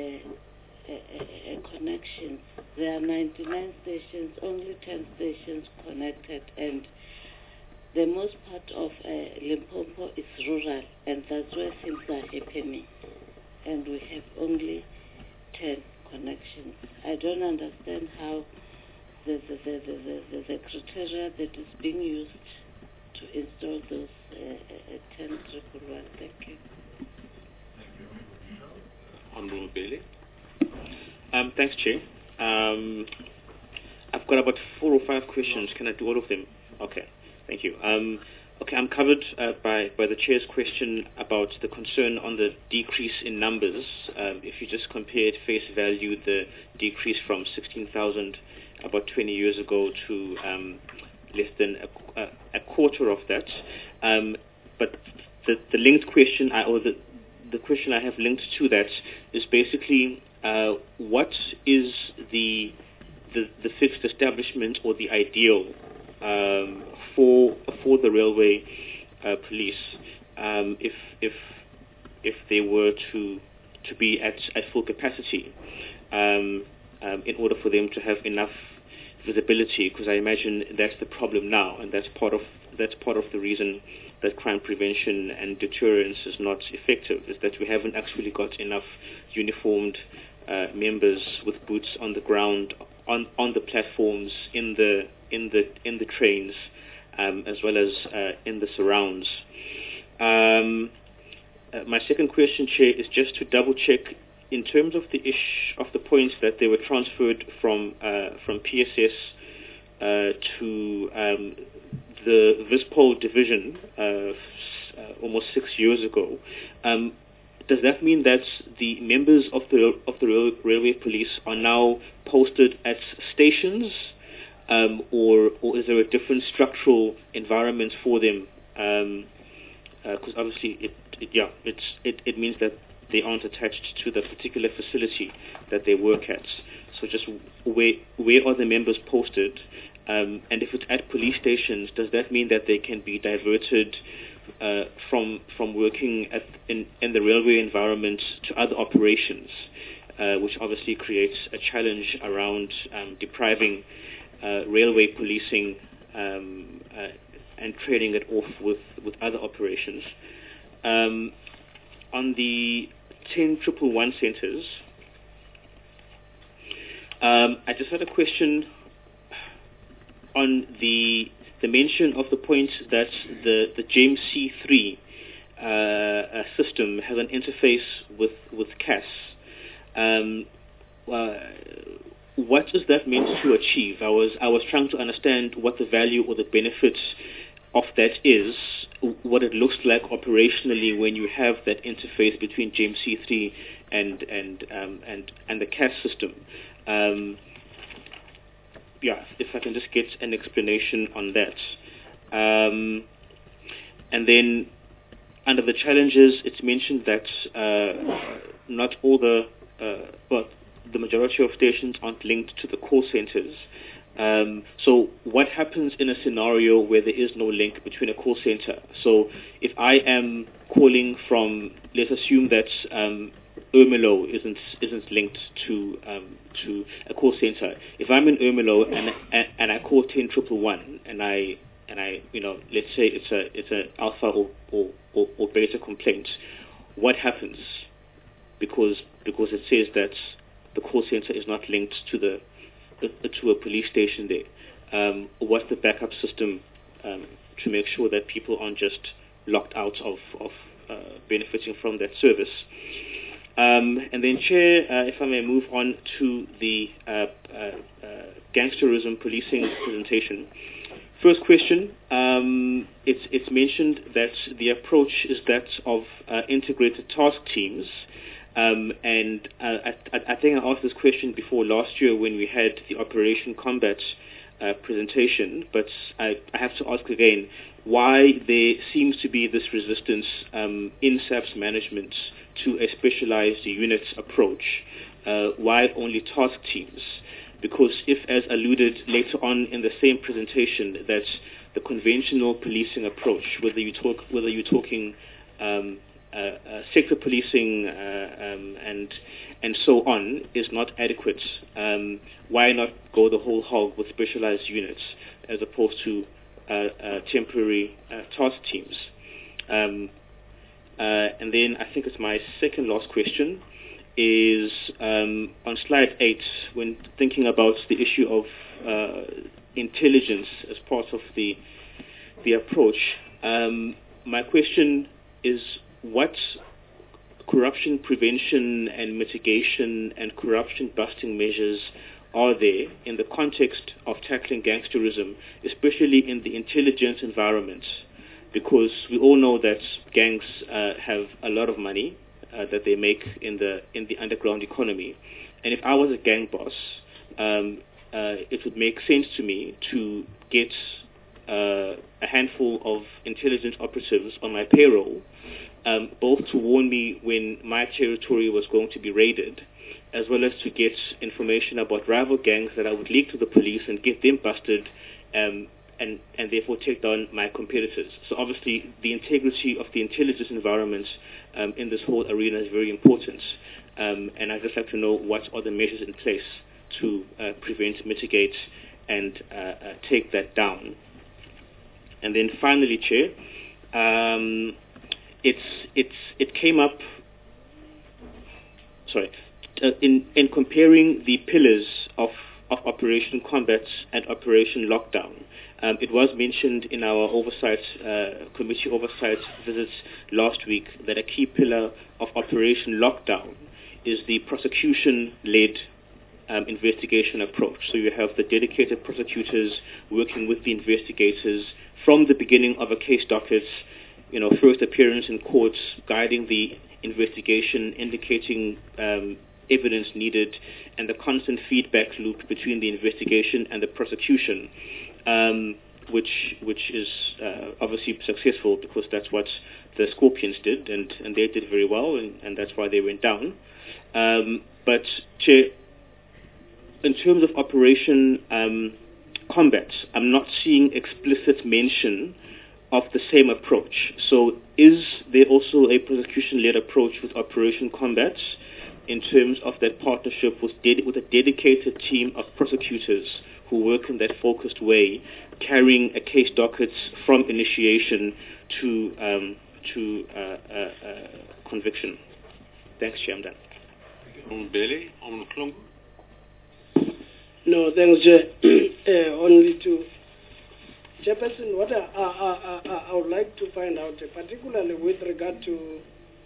connections. There are 99 stations, only 10 stations connected, and the most part of Limpopo is rural, and that's where things are happening. And we have only 10 connections. I don't understand how the criteria that is being used to install those 10,111. Thank you. Honorable Bailey. Thanks, Chair. I've got about 4 or 5 questions. Can I do all of them? Okay, thank you. Okay, I'm covered by the Chair's question about the concern on the decrease in numbers. If you just compare at face value the decrease from 16,000 about 20 years ago to less than a quarter of that. But the linked question, or the question I have linked to that is basically what is the fixed establishment or the ideal for the railway police if they were to be at full capacity in order for them to have enough visibility, because I imagine that's the problem now, and that's part of the reason that crime prevention and deterrence is not effective, is that we haven't actually got enough uniformed members with boots on the ground on the platforms, in the trains, as well as in the surrounds. My second question, Chair, is just to double check in terms of the points that they were transferred from PSS to the Vispol division almost 6 years ago. Does that mean that the members of the railway police are now posted at stations, or is there a different structural environment for them? Because obviously, it means that they aren't attached to the particular facility that they work at. So just where are the members posted? And if it's at police stations, does that mean that they can be diverted from working in the railway environment to other operations, which obviously creates a challenge around depriving railway policing and trading it off with other operations. On the 10,111 centers, I just had a question on the mention of the point that the James C3 system has an interface with CAS. What is that meant to achieve? I was trying to understand what the value or the benefits of that is, what it looks like operationally when you have that interface between James C3 and the CAS system. If I can just get an explanation on that. And then under the challenges, it's mentioned that not all the majority of stations aren't linked to the call centers. So what happens in a scenario where there is no link between a call center? So if I am calling from, let's assume that Ermelo isn't linked to a call center. If I'm in Ermelo and I call 10,111 and I let's say it's a alpha or beta complaint, what happens? Because it says that the call center is not linked to a police station there. What's the backup system to make sure that people aren't just locked out of benefiting from that service? And then, Chair, if I may move on to the gangsterism policing presentation. First question, it's mentioned that the approach is that of integrated task teams. And I think I asked this question before last year when we had the Operation Combat presentation, but I have to ask again why there seems to be this resistance in SAP's management to a specialized unit approach. Why only task teams? Because if, as alluded later on in the same presentation, that the conventional policing approach, whether you're talking sector policing and so on, is not adequate, why not go the whole hog with specialized units as opposed to temporary task teams? And then I think it's my second last question is on slide 8, when thinking about the issue of intelligence as part of the approach. My question is, what corruption prevention and mitigation and corruption busting measures are there in the context of tackling gangsterism, especially in the intelligence environment? Because we all know that gangs have a lot of money that they make in the underground economy, and if I was a gang boss, it would make sense to me to get a handful of intelligence operatives on my payroll, both to warn me when my territory was going to be raided, as well as to get information about rival gangs that I would leak to the police and get them busted, and therefore take down my competitors. So obviously the integrity of the intelligence environment in this whole arena is very important. And I'd just like to know what are the measures in place to prevent, mitigate, and take that down. And then finally, Chair, it came up, in comparing the pillars of Operation Combat and Operation Lockdown. It was mentioned in our committee oversight visits last week that a key pillar of Operation Lockdown is the prosecution-led investigation approach. So you have the dedicated prosecutors working with the investigators from the beginning of a case docket, first appearance in court, guiding the investigation, indicating evidence needed, and the constant feedback loop between the investigation and the prosecution, which is obviously successful because that's what the Scorpions did, and they did very well, and that's why they went down. But in terms of Operation Combat, I'm not seeing explicit mention of the same approach. So is there also a prosecution-led approach with Operation Combat in terms of that partnership with a dedicated team of prosecutors who work in that focused way, carrying a case docket from initiation to conviction. Thanks, Chair. I'm done. Bailey, on Klung. No, thanks, only to Chairperson, what I would like to find out, particularly with regard to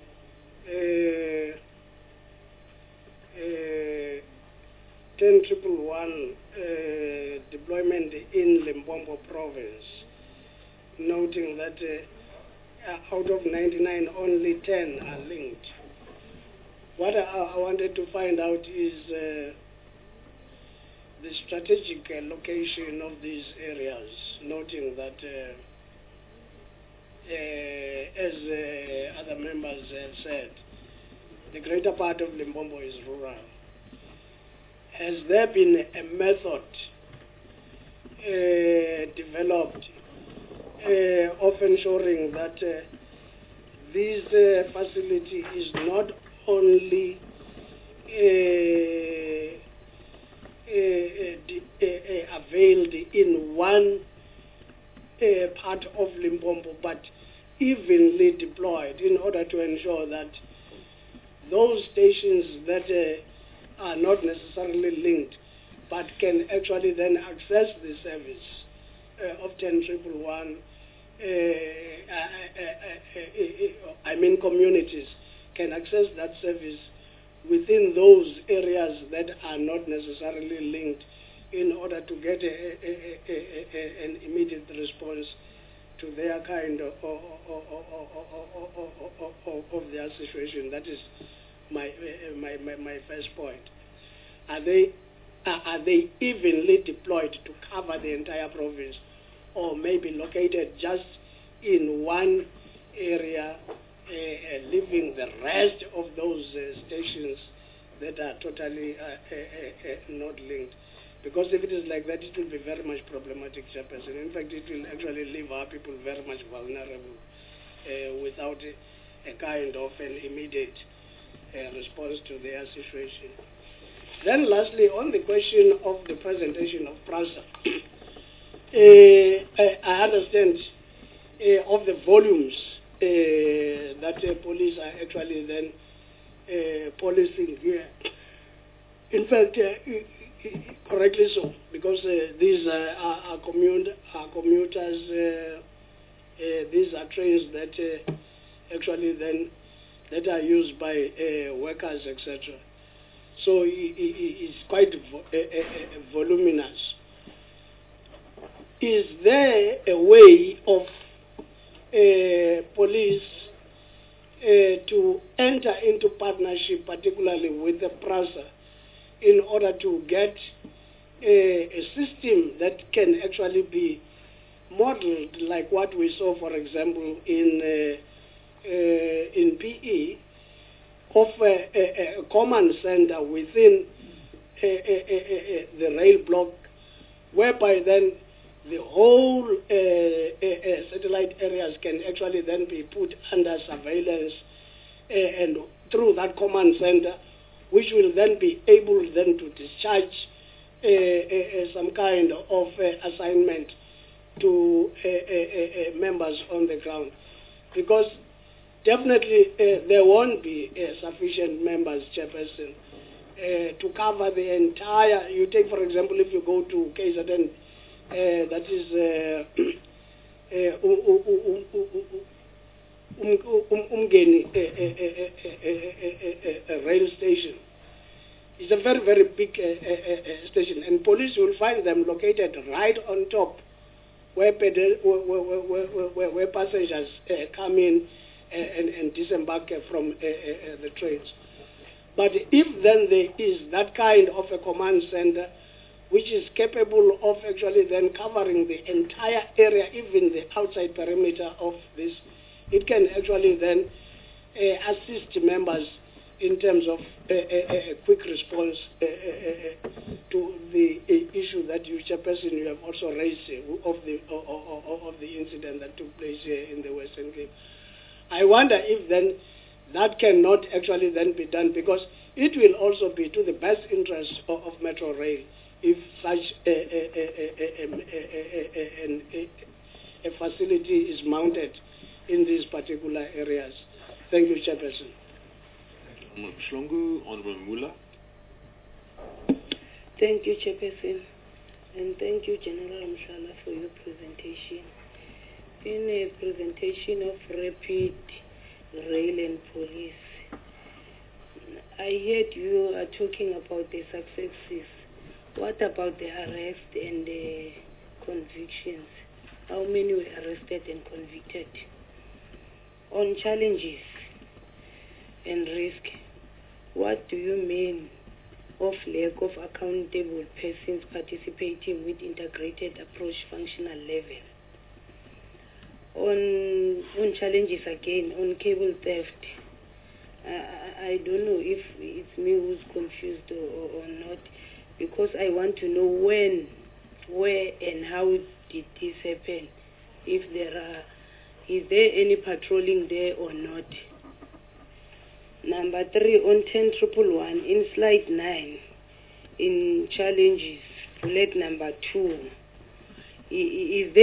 10.111 deployment in Limpopo province, noting that out of 99, only 10 are linked. What I wanted to find out is the strategic location of these areas, noting that, as other members have said, the greater part of Limpopo is rural. Has there been a method developed of ensuring that this facility is not only availed in one part of Limpopo, but evenly deployed in order to ensure that those stations that are not necessarily linked, but can actually then access the service of 10.111, I mean communities, can access that service within those areas that are not necessarily linked, in order to get an immediate response to their kind of their situation. That is my first point. Are they evenly deployed to cover the entire province, or maybe located just in one area, leaving the rest of those stations that are totally not linked? Because if it is like that, it will be very much problematic, Chairperson. In fact, it will actually leave our people very much vulnerable without a kind of an immediate response to their situation. Then lastly, on the question of the presentation of PRASA, I understand of the volumes that police are actually then policing here. In fact, correctly so, because these are commuters, these are trains that actually then that are used by workers, etc. So it's quite voluminous. Is there a way of police to enter into partnership, particularly with the PRASA, in order to get a system that can actually be modeled like what we saw, for example, in PE, of a command center within the rail block, whereby then the whole satellite areas can actually then be put under surveillance, and through that command center, which will then be able then to discharge some kind of assignment to members on the ground. Because definitely there won't be sufficient members, Chairperson, to cover the entire. You take, for example, if you go to KZN, that is Umgeni rail station. It's a very, very big station, and police will find them located right on top, where passengers come in and disembark from the trains. But if then there is that kind of a command center, which is capable of actually then covering the entire area, even the outside perimeter of this, it can actually then assist members in terms of a quick response to the issue that you, Chairperson, you have also raised of the incident that took place here in the Western Cape. I wonder if then that cannot actually then be done, because it will also be to the best interest of Metro Rail if such a facility is mounted in these particular areas. Thank you, Chairperson. Honorable Mhlongo, Honorable Mula. Thank you, Chairperson, and thank you, General Mhlala, for your presentation. In a presentation of rapid rail and police, I heard you are talking about the successes. What about the arrest and the convictions? How many were arrested and convicted? On challenges and risk, what do you mean of lack of accountable persons participating with integrated approach functional level? On challenges again, on cable theft, I don't know if it's me who's confused or not, because I want to know when, where, and how did this happen. Is there any patrolling there or not? Number 3, on 10.111, in slide 9, in challenges, bullet number 2, is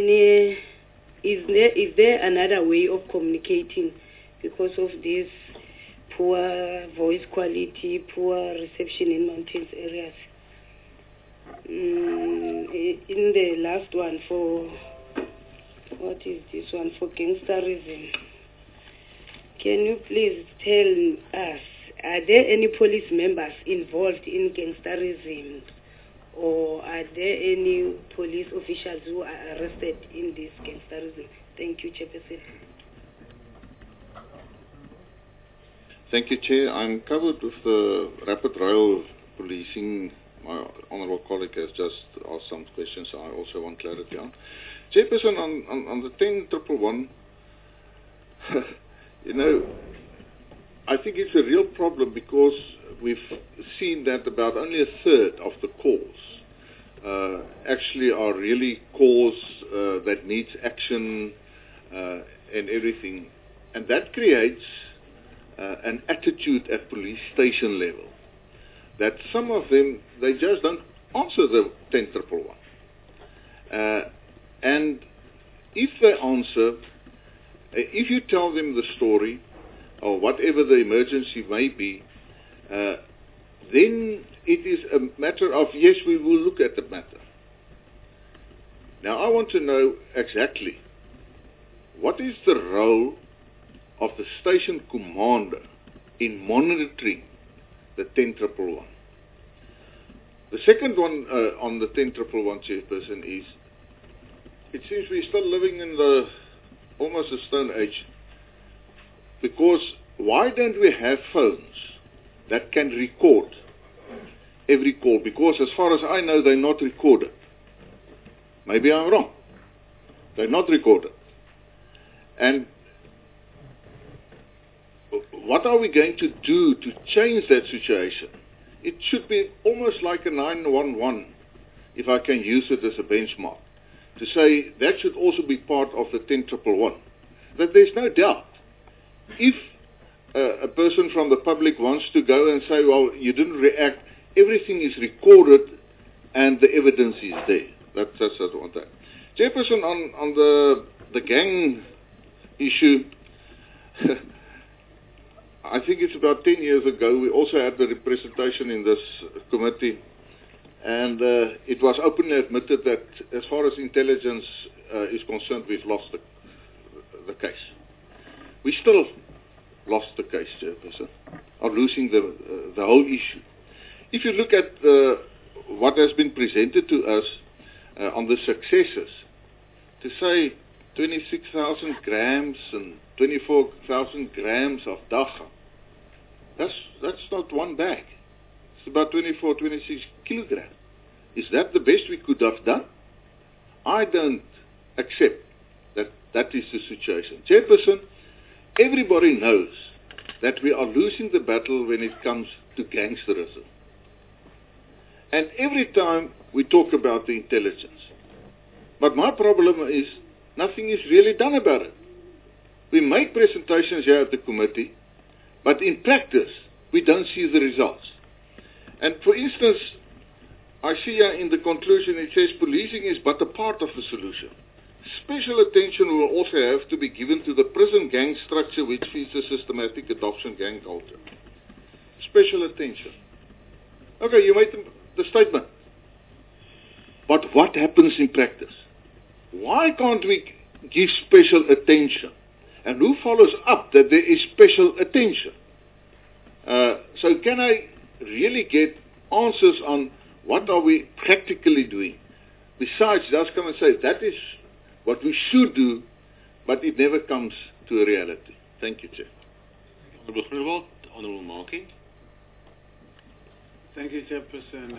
there another way of communicating because of this poor voice quality, poor reception in mountains areas? In the last one, for what is this one, for gangsterism, can you please tell us, are there any police members involved in gangsterism, or are there any police officials who are arrested in this gangsterism? Thank you, Chairperson. Thank you, Chair. I'm covered with the rapid rail policing. My honourable colleague has just asked some questions I also want clarity on. Chairperson, on the 10.111, you know, I think it's a real problem because we've seen that about only a third of the calls actually are really calls that needs action and everything. And that creates an attitude at police station level that some of them, they just don't answer the 10.111. And if they answer, if you tell them the story or whatever the emergency may be, then it is a matter of, yes, we will look at the matter. Now I want to know exactly what is the role of the station commander in monitoring the 10.111. The second one on the 10.111, Chairperson, is it seems we're still living in the almost a stone age, because why don't we have phones that can record every call? Because as far as I know, they're not recorded. Maybe I'm wrong. They're not recorded. And what are we going to do to change that situation? It should be almost like a 911, if I can use it as a benchmark, to say that should also be part of the 10.111. That there's no doubt, if a person from the public wants to go and say, well, you didn't react, everything is recorded and the evidence is there. That's what I want that. Chairperson, on the gang issue, I think it's about 10 years ago, we also had the representation in this committee, and it was openly admitted that as far as intelligence is concerned, we've lost the case. We still lost the case, Chairperson, of losing the whole issue. If you look at what has been presented to us on the successes, to say 26,000 grams and 24,000 grams of dagga, that's not one bag. It's about 24, 26 kilograms. Is that the best we could have done? I don't accept that is the situation. Chairperson, everybody knows that we are losing the battle when it comes to gangsterism. And every time we talk about the intelligence. But my problem is nothing is really done about it. We make presentations here at the committee, but in practice, we don't see the results. And for instance, I see here in the conclusion it says policing is but a part of the solution. Special attention will also have to be given to the prison gang structure which features systematic adoption gang culture. Special attention. Okay, you made the statement. But what happens in practice? Why can't we give special attention? And who follows up that there is special attention? So can I really get answers on what are we practically doing? Besides, just come and say, that is what we should do, but it never comes to a reality. Thank you, Chair. Honourable Groenewald, Honourable Markey. Thank you, Chairperson.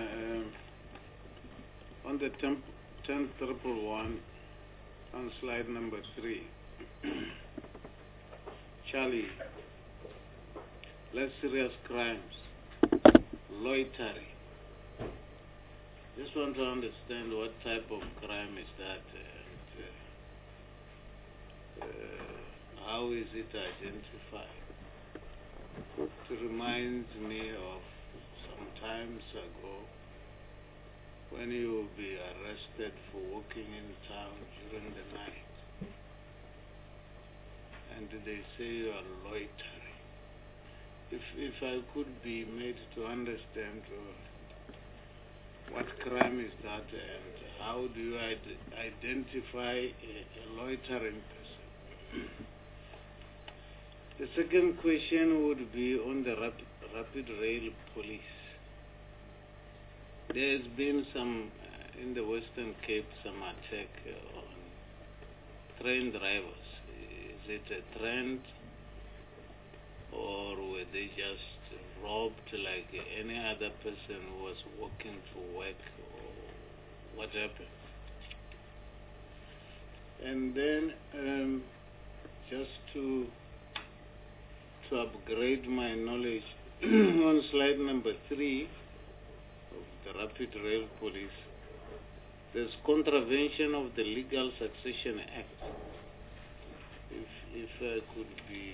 On the 10.111, on slide number 3, Charlie, less serious crimes, loitering. Just want to understand what type of crime is that, and how is it identified? It reminds me of some times ago when you will be arrested for walking in town during the night, and they say you are loitering. If I could be made to understand what crime is that and how do you identify a loitering person? The second question would be on the rapid rail police. There's been some, in the Western Cape, some attack on train drivers. Is it a trend, or were they just robbed like any other person who was walking to work, or what happened? And then, just to upgrade my knowledge, on slide number 3 of the Rapid Rail Police, there's contravention of the Legal Succession Act. If I could be,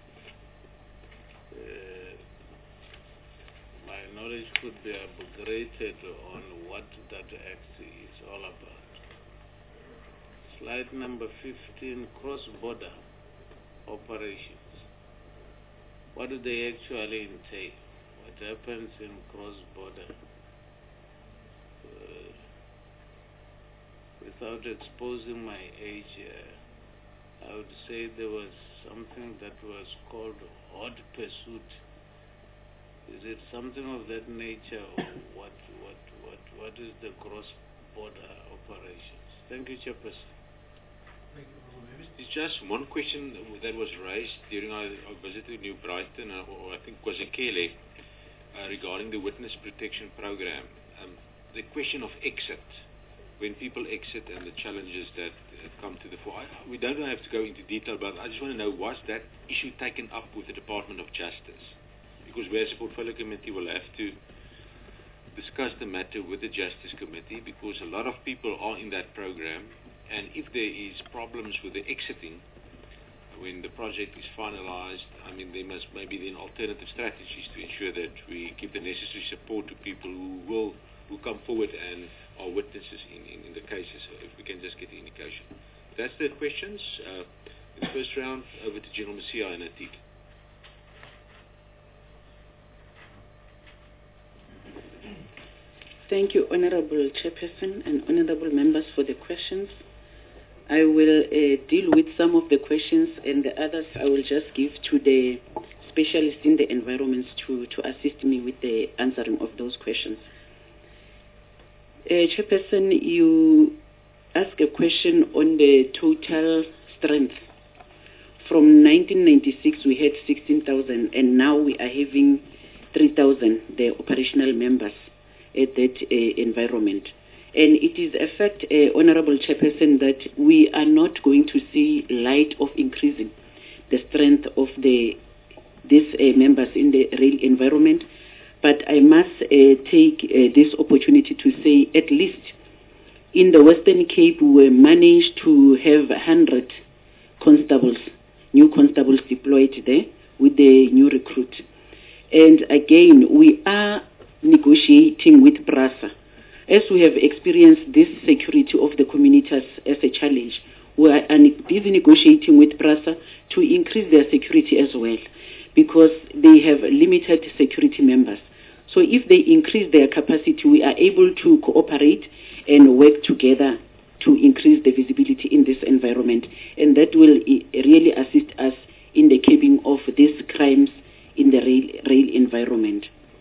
my knowledge could be upgraded on what that act is all about. Slide number 15, cross-border operations. What do they actually entail? What happens in cross-border? Without exposing my age, I would say there was something that was called hot pursuit. Is it something of that nature, or what is the cross-border operations? Thank you, Chairperson. It's just one question that was raised during our visit to New Brighton, or I think was Ekele, regarding the witness protection program. The question of exit, when people exit and the challenges that come to the fore. We don't have to go into detail, but I just want to know, was that issue taken up with the Department of Justice? Because we as a portfolio committee will have to discuss the matter with the Justice Committee, because a lot of people are in that program, and if there is problems with the exiting when the project is finalized, I mean, there must maybe then alternative strategies to ensure that we give the necessary support to people who come forward and are witnesses in the cases. So if we can just get the indication. That's the questions. In the first round, over to General Messiah and Atik. Thank you, Honorable Chairperson and Honorable Members, for the questions. I will deal with some of the questions, and the others I will just give to the specialists in the environments to assist me with the answering of those questions. Chairperson, you asked a question on the total strength. From 1996, we had 16,000, and now we are having 3,000, the operational members at that environment. And it is a fact, Honorable Chairperson, that we are not going to see light of increasing the strength of these members in the rail environment. But I must take this opportunity to say, at least in the Western Cape, we managed to have 100 constables, new constables deployed there with the new recruit. And again, we are negotiating with PRASA as we have experienced this security of the communities as a challenge, we are busy negotiating with PRASA to increase their security as well, because they have limited security members. So if they increase their capacity, we are able to cooperate and work together to increase the visibility in this environment. And that will really assist us in the curbing of these crimes in the rail environment.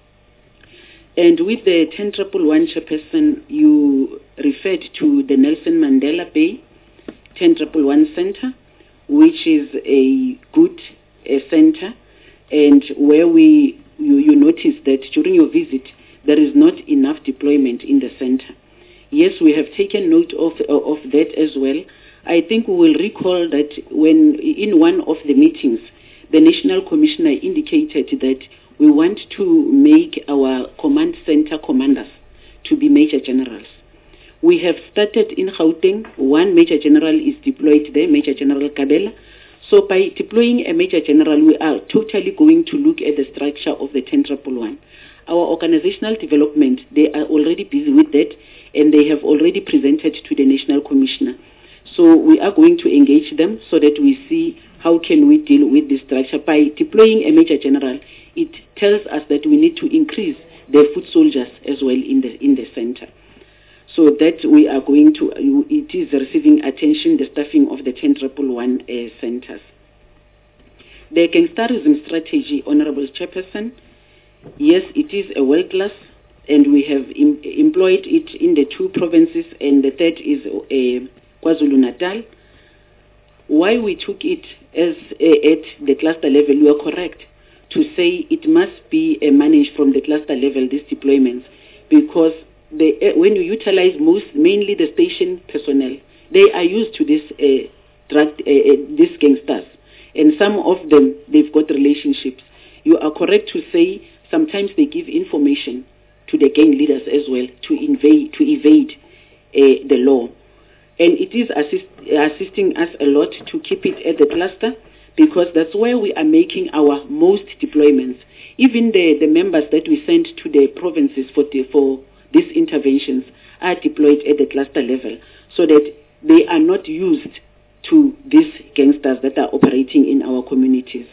And with the 10111 chairperson, you referred to the Nelson Mandela Bay 10111 Center, which is a good center, and where you notice that during your visit there is not enough deployment in the center. Yes, we have taken note of that as well. I think we will recall that when in one of the meetings, the National Commissioner indicated that we want to make our command center commanders to be Major Generals. We have started in Gauteng. One Major General is deployed there, Major General Kabela. So by deploying a Major General, we are totally going to look at the structure of the 10111. Our organizational development, they are already busy with that, and they have already presented to the National Commissioner. So we are going to engage them so that we see how can we deal with this structure. By deploying a Major General, it tells us that we need to increase the foot soldiers as well in the center. So that we are going to, it is receiving attention, the staffing of the 10111 centers. The gangsterism strategy, Honorable Chairperson, yes, it is a world-class, and we have employed it in the 2 provinces, and the third is KwaZulu-Natal. Why we took it as at the cluster level, you are correct to say it must be managed from the cluster level, these deployments, because when you utilize mainly the station personnel, they are used to this these gangsters, and some of them, they've got relationships. You are correct to say sometimes they give information to the gang leaders as well to evade the law. And it is assisting us a lot to keep it at the cluster, because that's where we are making our most deployments. Even the members that we send to the provinces for these interventions are deployed at the cluster level, so that they are not used to these gangsters that are operating in our communities.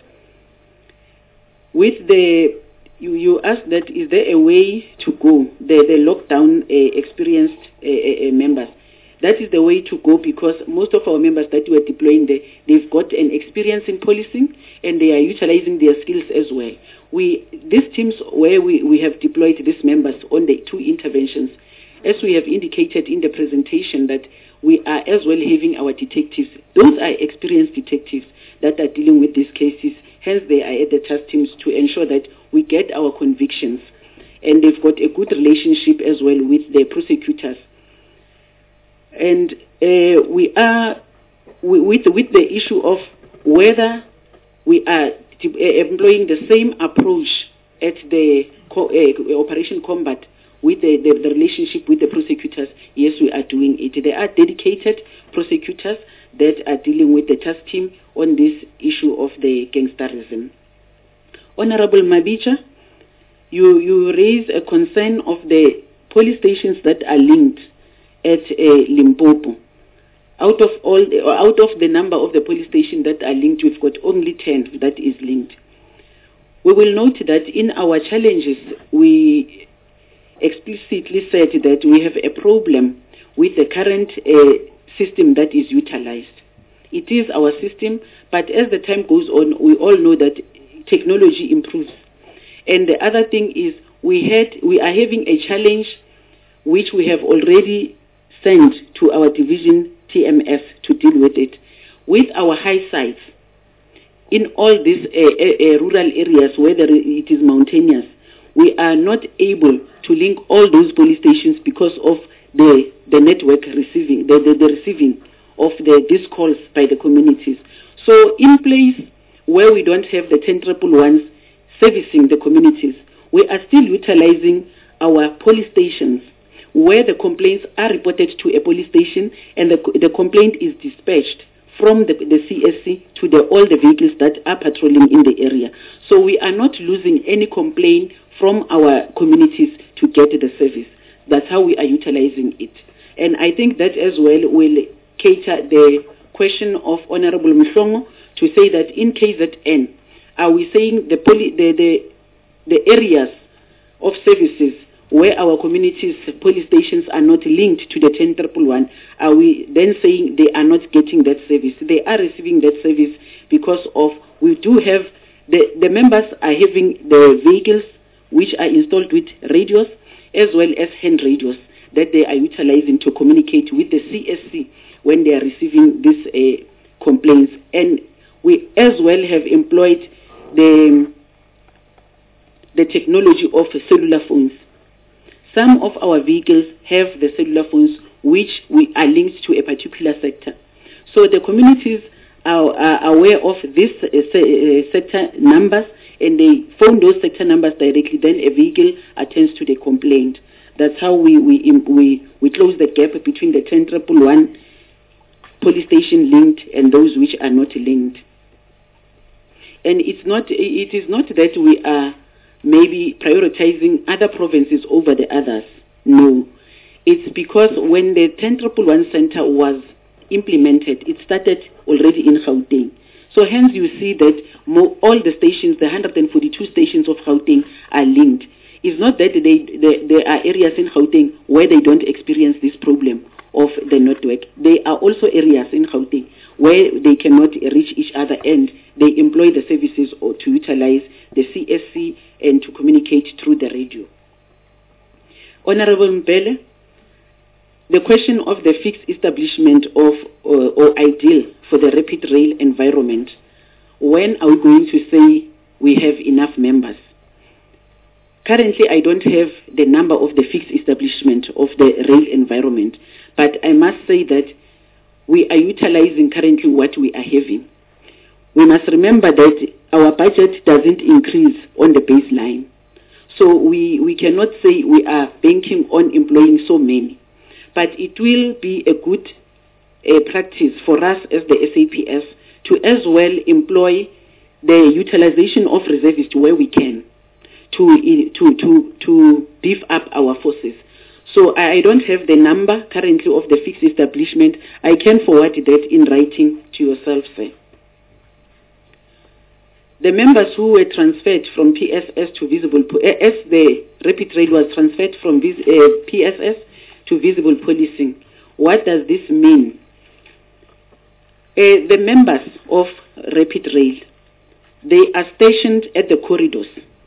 With you asked that, is there a way to go? The lockdown experienced members. That is the way to go, because most of our members that were deploying there, they've got an experience in policing, and they are utilizing their skills as well. These teams where we have deployed these members on the 2 interventions, as we have indicated in the presentation, that we are as well having our detectives. Those are experienced detectives that are dealing with these cases. Hence, they are at the task teams to ensure that we get our convictions. And they've got a good relationship as well with the prosecutors. And we are, with the issue of whether we are employing the same approach at the Operation Combat with the relationship with the prosecutors, yes, we are doing it. There are dedicated prosecutors that are dealing with the task team on this issue of the gangsterism. Honorable Mabija, you raise a concern of the police stations that are linked at Limpopo. Out of the number of the police stations that are linked, we've got only 10 that is linked. We will note that in our challenges, we explicitly said that we have a problem with the current system that is utilized. It is our system, but as the time goes on, we all know that technology improves. And the other thing is we are having a challenge which we have already sent to our division TMF to deal with it. With our high sites, in all these rural areas where it is mountainous, we are not able to link all those police stations because of the network receiving, the receiving of these calls by the communities. So in place where we don't have the 10111s servicing the communities, we are still utilizing our police stations where the complaints are reported to a police station, and the complaint is dispatched from the CSC to all the vehicles that are patrolling in the area. So we are not losing any complaint from our communities to get the service. That's how we are utilizing it. And I think that as well will cater the question of Honorable Mhlongo to say that in KZN, are we saying the areas of services where our communities, police stations are not linked to the 10,111, are we then saying they are not getting that service? They are receiving that service because of, we do have, the members are having the vehicles which are installed with radios as well as hand radios that they are utilizing to communicate with the CSC when they are receiving these complaints. And we as well have employed the technology of cellular phones. Some of our vehicles have the cellular phones which we are linked to a particular sector. So the communities are aware of these sector numbers and they phone those sector numbers directly, then a vehicle attends to the complaint. That's how we close the gap between the 10,111 police station linked and those which are not linked. And it is not that we are maybe prioritizing other provinces over the others. No. It's because when the 10,111 center was implemented, it started already in Gauteng. So hence you see that all the stations, the 142 stations of Gauteng are linked. It's not that there are areas in Gauteng where they don't experience this problem of the network. There are also areas in Gauteng where they cannot reach each other and they employ the services or to utilize the CSC and to communicate through the radio. Honorable Mbele, the question of the fixed establishment of or ideal for the rapid rail environment, when are we going to say we have enough members? Currently, I don't have the number of the fixed establishment of the rail environment, but I must say that we are utilizing currently what we are having. We must remember that our budget doesn't increase on the baseline. So we cannot say we are banking on employing so many. But it will be a good practice for us as the SAPS to as well employ the utilization of reservists where we can to beef up our forces. So I don't have the number currently of the fixed establishment. I can forward that in writing to yourself, sir. The members who were transferred from PSS to visible, as the rapid rail was transferred from PSS to visible policing, what does this mean? The members of rapid rail, they are stationed at the corridors.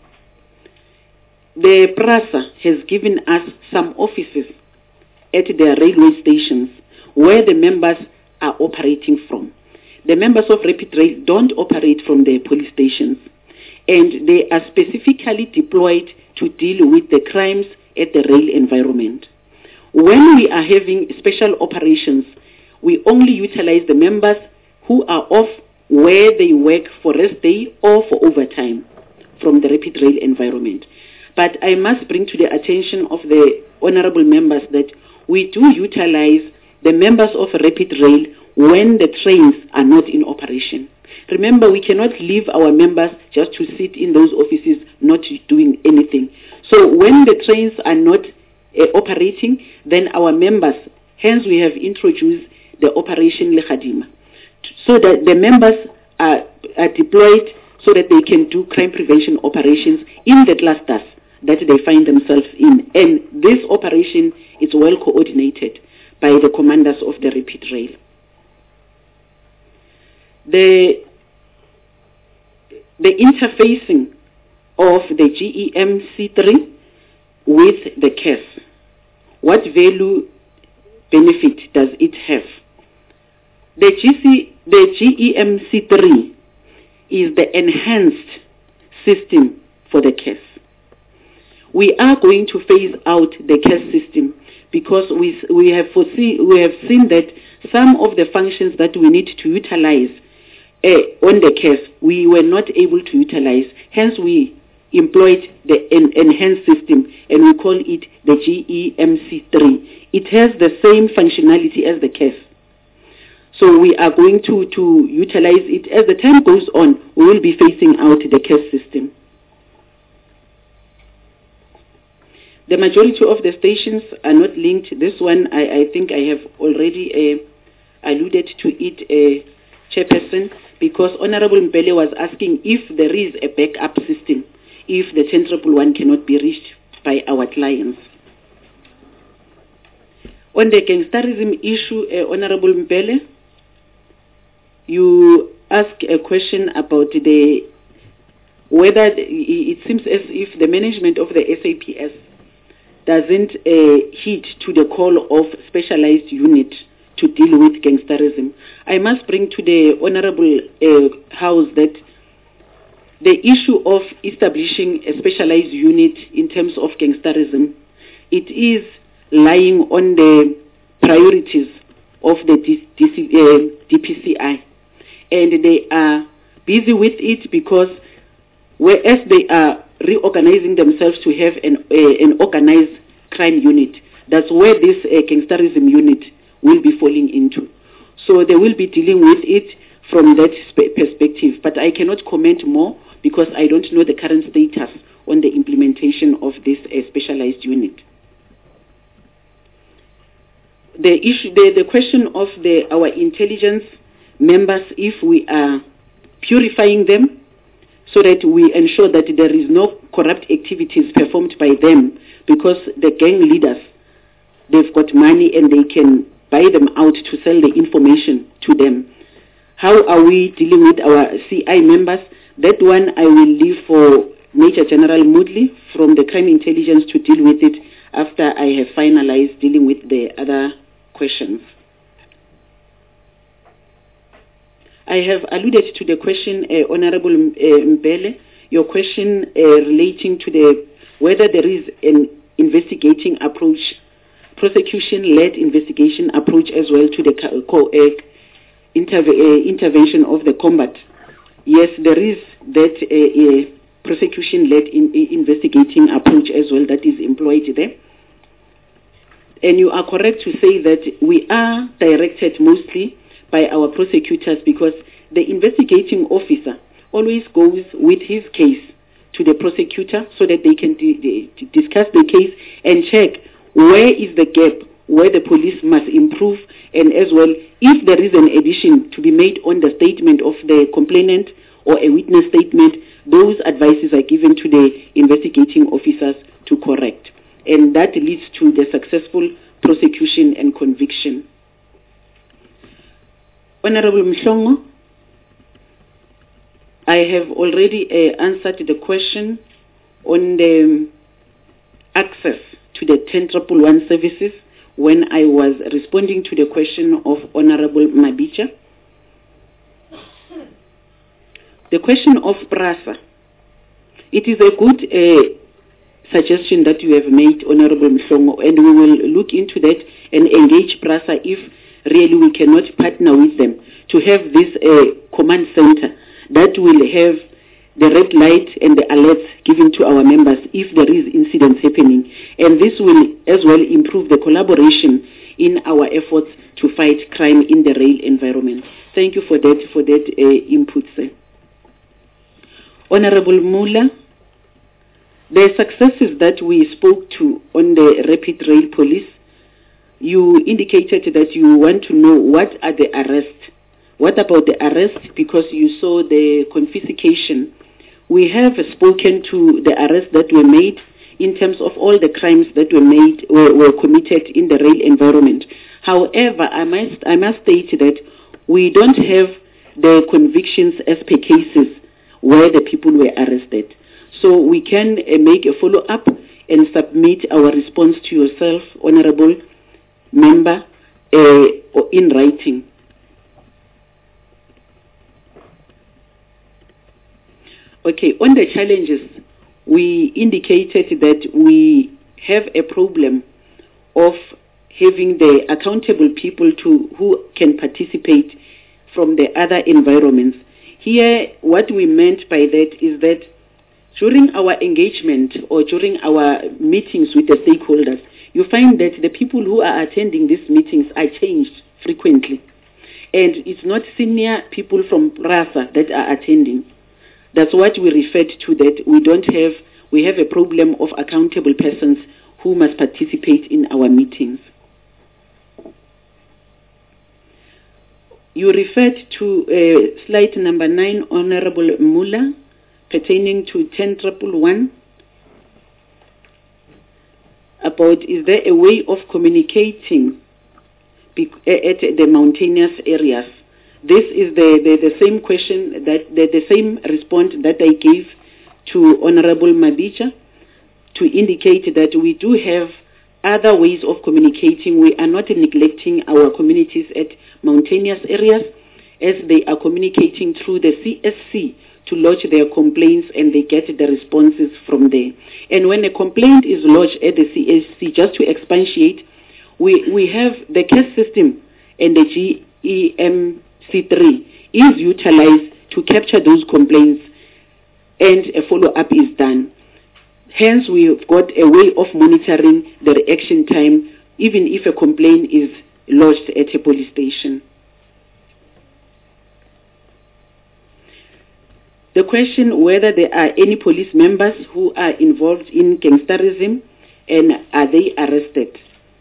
The PRASA has given us some offices at the railway stations where the members are operating from. The members of Rapid Rail don't operate from the police stations, and they are specifically deployed to deal with the crimes at the rail environment. When we are having special operations, we only utilize the members who are off where they work for rest day or for overtime from the Rapid Rail environment. But I must bring to the attention of the honorable members that we do utilize the members of Rapid Rail when the trains are not in operation. Remember, we cannot leave our members just to sit in those offices not doing anything. So when the trains are not operating, then our members, hence we have introduced the Operation Lechadima, so that the members are deployed so that they can do crime prevention operations in the clusters that they find themselves in. And this operation is well coordinated by the commanders of the Rapid Rail. The interfacing of the GEMC3 with the CAS, what value benefit does it have? The GEMC3 is the enhanced system for the CAS. We are going to phase out the CAS system because we have seen that some of the functions that we need to utilize on the CAS, we were not able to utilize. Hence, we employed the enhanced system, and we call it the GEMC3. It has the same functionality as the CAS. So we are going to utilize it. As the time goes on, we will be phasing out the CAS system. The majority of the stations are not linked. This one, I think I have already alluded to it, Chairperson, because Honorable Mpele was asking if there is a backup system if the 1011 cannot be reached by our clients. On the gangsterism issue, Honorable Mpele, you asked a question about whether it seems as if the management of the SAPS doesn't heed to the call of specialized unit to deal with gangsterism. I must bring to the Honorable House that the issue of establishing a specialized unit in terms of gangsterism, it is lying on the priorities of the DPCI. And they are busy with it because whereas they are reorganizing themselves to have an organized crime unit, that's where this gangsterism unit will be falling into. So they will be dealing with it from that perspective. But I cannot comment more because I don't know the current status on the implementation of this specialized unit. The issue, the question of our intelligence members, if we are purifying them so that we ensure that there is no corrupt activities performed by them, because the gang leaders, they've got money and they can buy them out to sell the information to them. How are we dealing with our CI members? That one I will leave for Major General Moodley from the Crime Intelligence to deal with it after I have finalized dealing with the other questions. I have alluded to the question, Honorable Mpele, your question relating to whether there is an investigating approach, prosecution-led investigation approach as well to the intervention of the combat. Yes, there is that prosecution-led investigating approach as well that is employed there. And you are correct to say that we are directed mostly by our prosecutors because the investigating officer always goes with his case to the prosecutor so that they can discuss the case and check where is the gap, where the police must improve, and as well if there is an addition to be made on the statement of the complainant or a witness statement, those advices are given to the investigating officers to correct. And that leads to the successful prosecution and conviction. Honorable Mhlongo, I have already answered the question on the access to the 1011 services when I was responding to the question of Honorable Mabicha. The question of PRASA, it is a good suggestion that you have made, Honorable Mhlongo, and we will look into that and engage PRASA if really we cannot partner with them to have this command center that will have the red light and the alerts given to our members if there is incidents happening. And this will as well improve the collaboration in our efforts to fight crime in the rail environment. Thank you for that input, sir. Honorable Mula, the successes that we spoke to on the Rapid Rail Police, you indicated that you want to know what are the arrests. What about the arrest? Because you saw the confiscation. We have spoken to the arrests that were made in terms of all the crimes that were committed in the rail environment. However, I must state that we don't have the convictions as per cases where the people were arrested. So we can make a follow-up and submit our response to yourself, Honorable Member, in writing. Okay, on the challenges, we indicated that we have a problem of having the accountable people who can participate from the other environments. Here, what we meant by that is that during our engagement or during our meetings with the stakeholders, you find that the people who are attending these meetings are changed frequently. And it's not senior people from PRASA that are attending. That's what we referred to, that we have a problem of accountable persons who must participate in our meetings. You referred to slide number 9, Honorable Muller, pertaining to 10.111, about is there a way of communicating at the mountainous areas. This is the same question, that the same response that I gave to Honorable Mabija, to indicate that we do have other ways of communicating. We are not neglecting our communities at mountainous areas, as they are communicating through the CSC to lodge their complaints, and they get the responses from there. And when a complaint is lodged at the CSC, just to expatiate, we have the CAS system, and the GEMC3 is utilized to capture those complaints, and a follow-up is done. Hence, we've got a way of monitoring the reaction time, even if a complaint is lodged at a police station. The question whether there are any police members who are involved in gangsterism and are they arrested.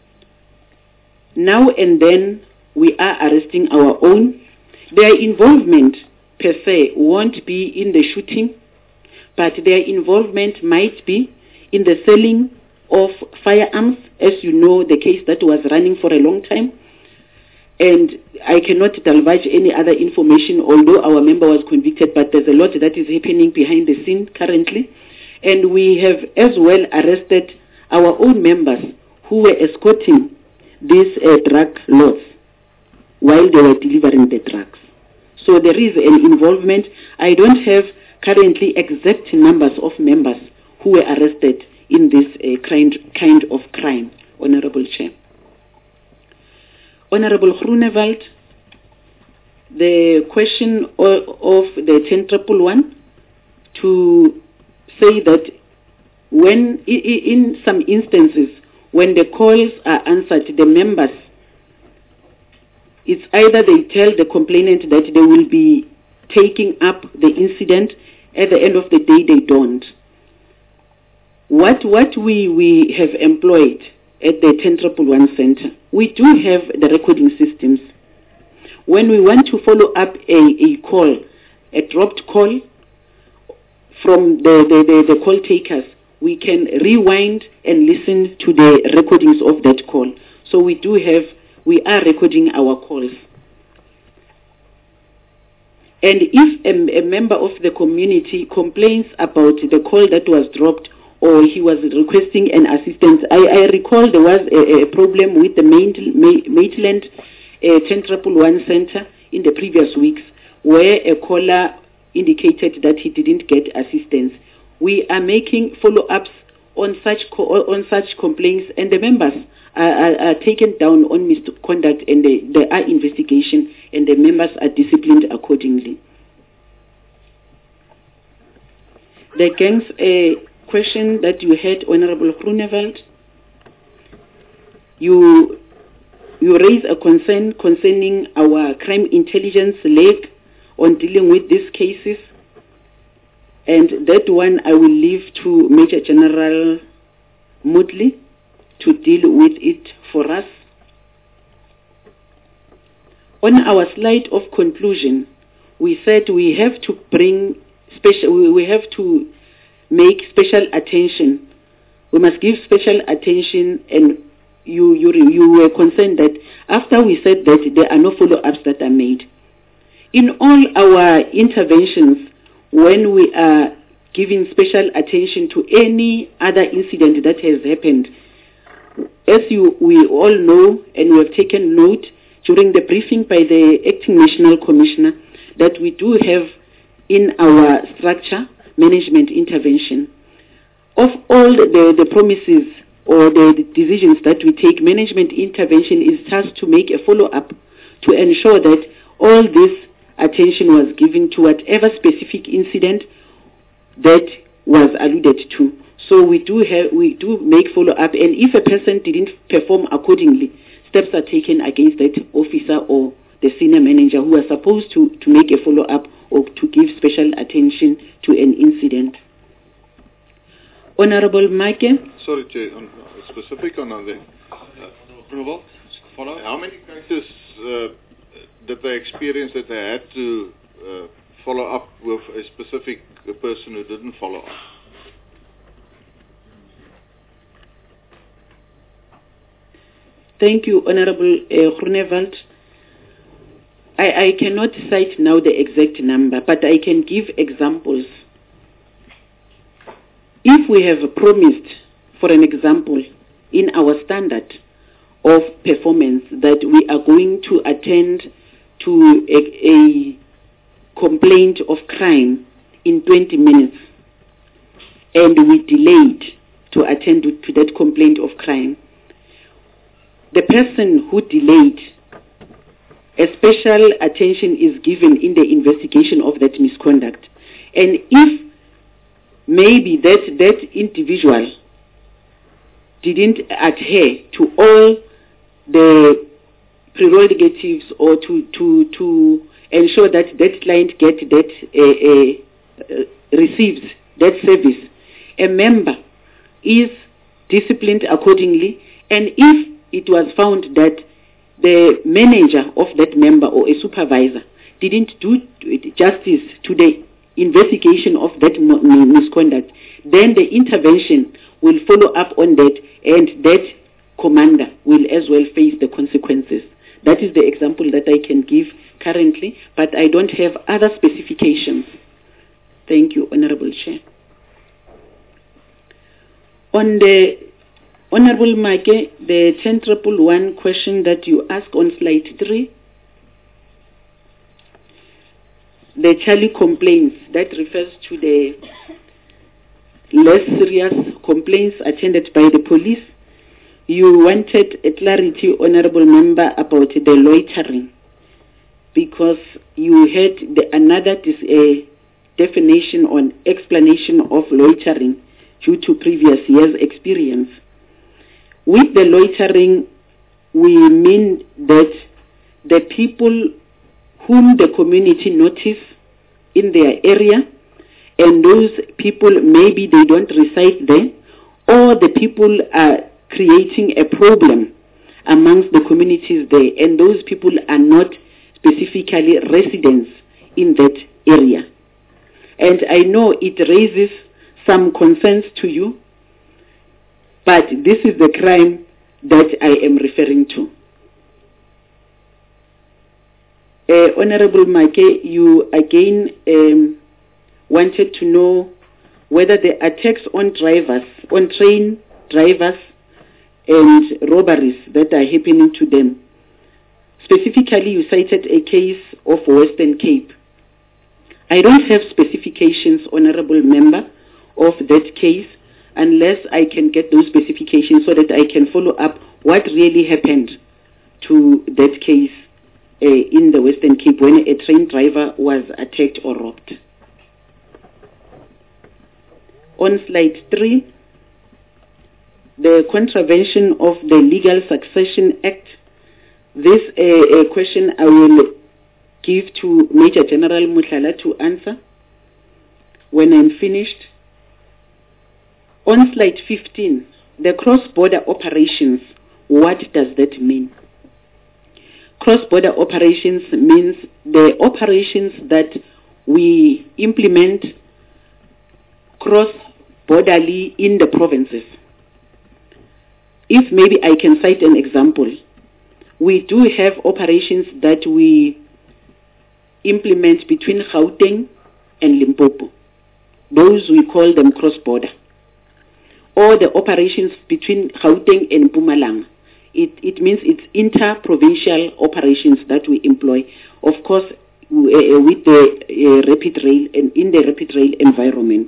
Now and then we are arresting our own. Their involvement per se won't be in the shooting, but their involvement might be in the selling of firearms, as you know, the case that was running for a long time. And I cannot divulge any other information, although our member was convicted, but there's a lot that is happening behind the scene currently. And we have as well arrested our own members who were escorting these drug loads while they were delivering the drugs. So there is an involvement. I don't have currently exact numbers of members who were arrested in this kind of crime, Honorable Chair. Honorable Groenewald, the question of the 10.111, to say that when, in some instances, when the calls are answered, the members, it's either they tell the complainant that they will be taking up the incident, at the end of the day they don't. What we have employed at the 10.111 center, we do have the recording systems. When we want to follow up a call, a dropped call from the call takers, we can rewind and listen to the recordings of that call. So we are recording our calls. And if a member of the community complains about the call that was dropped, or he was requesting an assistance, I recall there was a problem with the Maitland 10.111 center in the previous weeks, where a caller indicated that he didn't get assistance. We are making follow-ups on such complaints, and the members are taken down on misconduct, and there are investigations, and the members are disciplined accordingly. The gangs question that you had, Honorable Groenewald, you raise a concern concerning our crime intelligence leg on dealing with these cases, and that one I will leave to Major General Moodley to deal with it for us. On our slide of conclusion, we said we have to make special attention. We must give special attention, and you were concerned that after we said that there are no follow-ups that are made. In all our interventions, when we are giving special attention to any other incident that has happened, as we all know, and we have taken note during the briefing by the Acting National Commissioner, that we do have in our structure management intervention. Of all the promises or the decisions that we take, management intervention is tasked to make a follow-up to ensure that all this attention was given to whatever specific incident that was alluded to. So we do make follow-up, and if a person didn't perform accordingly, steps are taken against that officer or the senior manager who are supposed to make a follow-up or to give special attention to an incident. Honorable Mike. Sorry, Chair. specific on that. Follow? How many cases did they experience that they had to follow up with a specific person who didn't follow up? Thank you, Honorable Groenewald. I cannot cite now the exact number, but I can give examples. If we have promised, for an example, in our standard of performance that we are going to attend to a complaint of crime in 20 minutes, and we delayed to attend to that complaint of crime, the person who delayed, a special attention is given in the investigation of that misconduct. And if maybe that individual didn't adhere to all the prerogatives or to ensure that that client receives that service, a member is disciplined accordingly. And if it was found that the manager of that member or a supervisor didn't do justice to the investigation of that misconduct, then the intervention will follow up on that, and that commander will as well face the consequences. That is the example that I can give currently, but I don't have other specifications. Thank you, Honorable Chair. On the Honorable Make, the 10.1 question that you asked on slide 3, the Charlie complaints, that refers to the less serious complaints attended by the police. You wanted a clarity, Honorable Member, about the loitering, because you had another definition on explanation of loitering due to previous years' experience. With the loitering, we mean that the people whom the community notice in their area, and those people maybe they don't reside there, or the people are creating a problem amongst the communities there, and those people are not specifically residents in that area. And I know it raises some concerns to you, but this is the crime that I am referring to. Honorable Make, you again wanted to know whether the attacks on drivers, on train drivers, and robberies that are happening to them. Specifically, you cited a case of Western Cape. I don't have specifications, Honorable Member, of that case, unless I can get those specifications so that I can follow up what really happened to that case in the Western Cape when a train driver was attacked or robbed. On slide 3, the contravention of the Legal Succession Act. This a question I will give to Major General Mutlala to answer when I'm finished. On slide 15, the cross-border operations, what does that mean? Cross-border operations means the operations that we implement cross-borderly in the provinces. If maybe I can cite an example, we do have operations that we implement between Gauteng and Limpopo. Those we call them cross-border. Or the operations between Gauteng and Mpumalanga. It means it's inter-provincial operations that we employ, of course, with the rapid rail and in the rapid rail environment.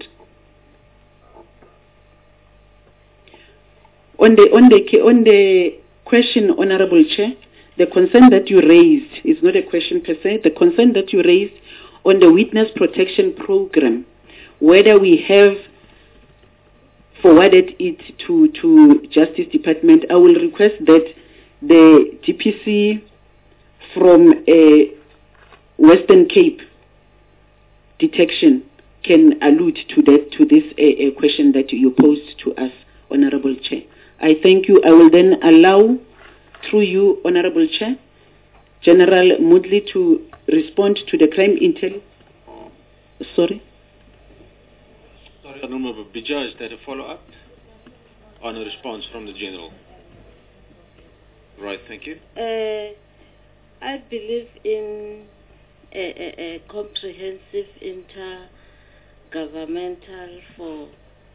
On the question, Honorable Chair, the concern that you raised is not a question per se. The concern that you raised on the witness protection program, whether we have forwarded it to Justice Department, I will request that the GPC from Western Cape detection can allude to this question that you posed to us, Honorable Chair. I thank you. I will then allow, through you, Honorable Chair, General Moodley to respond to the crime intel. Sorry? Sorry, Honorable Babija, is that a follow-up on a response from the General? Right, thank you. I believe in a comprehensive intergovernmental for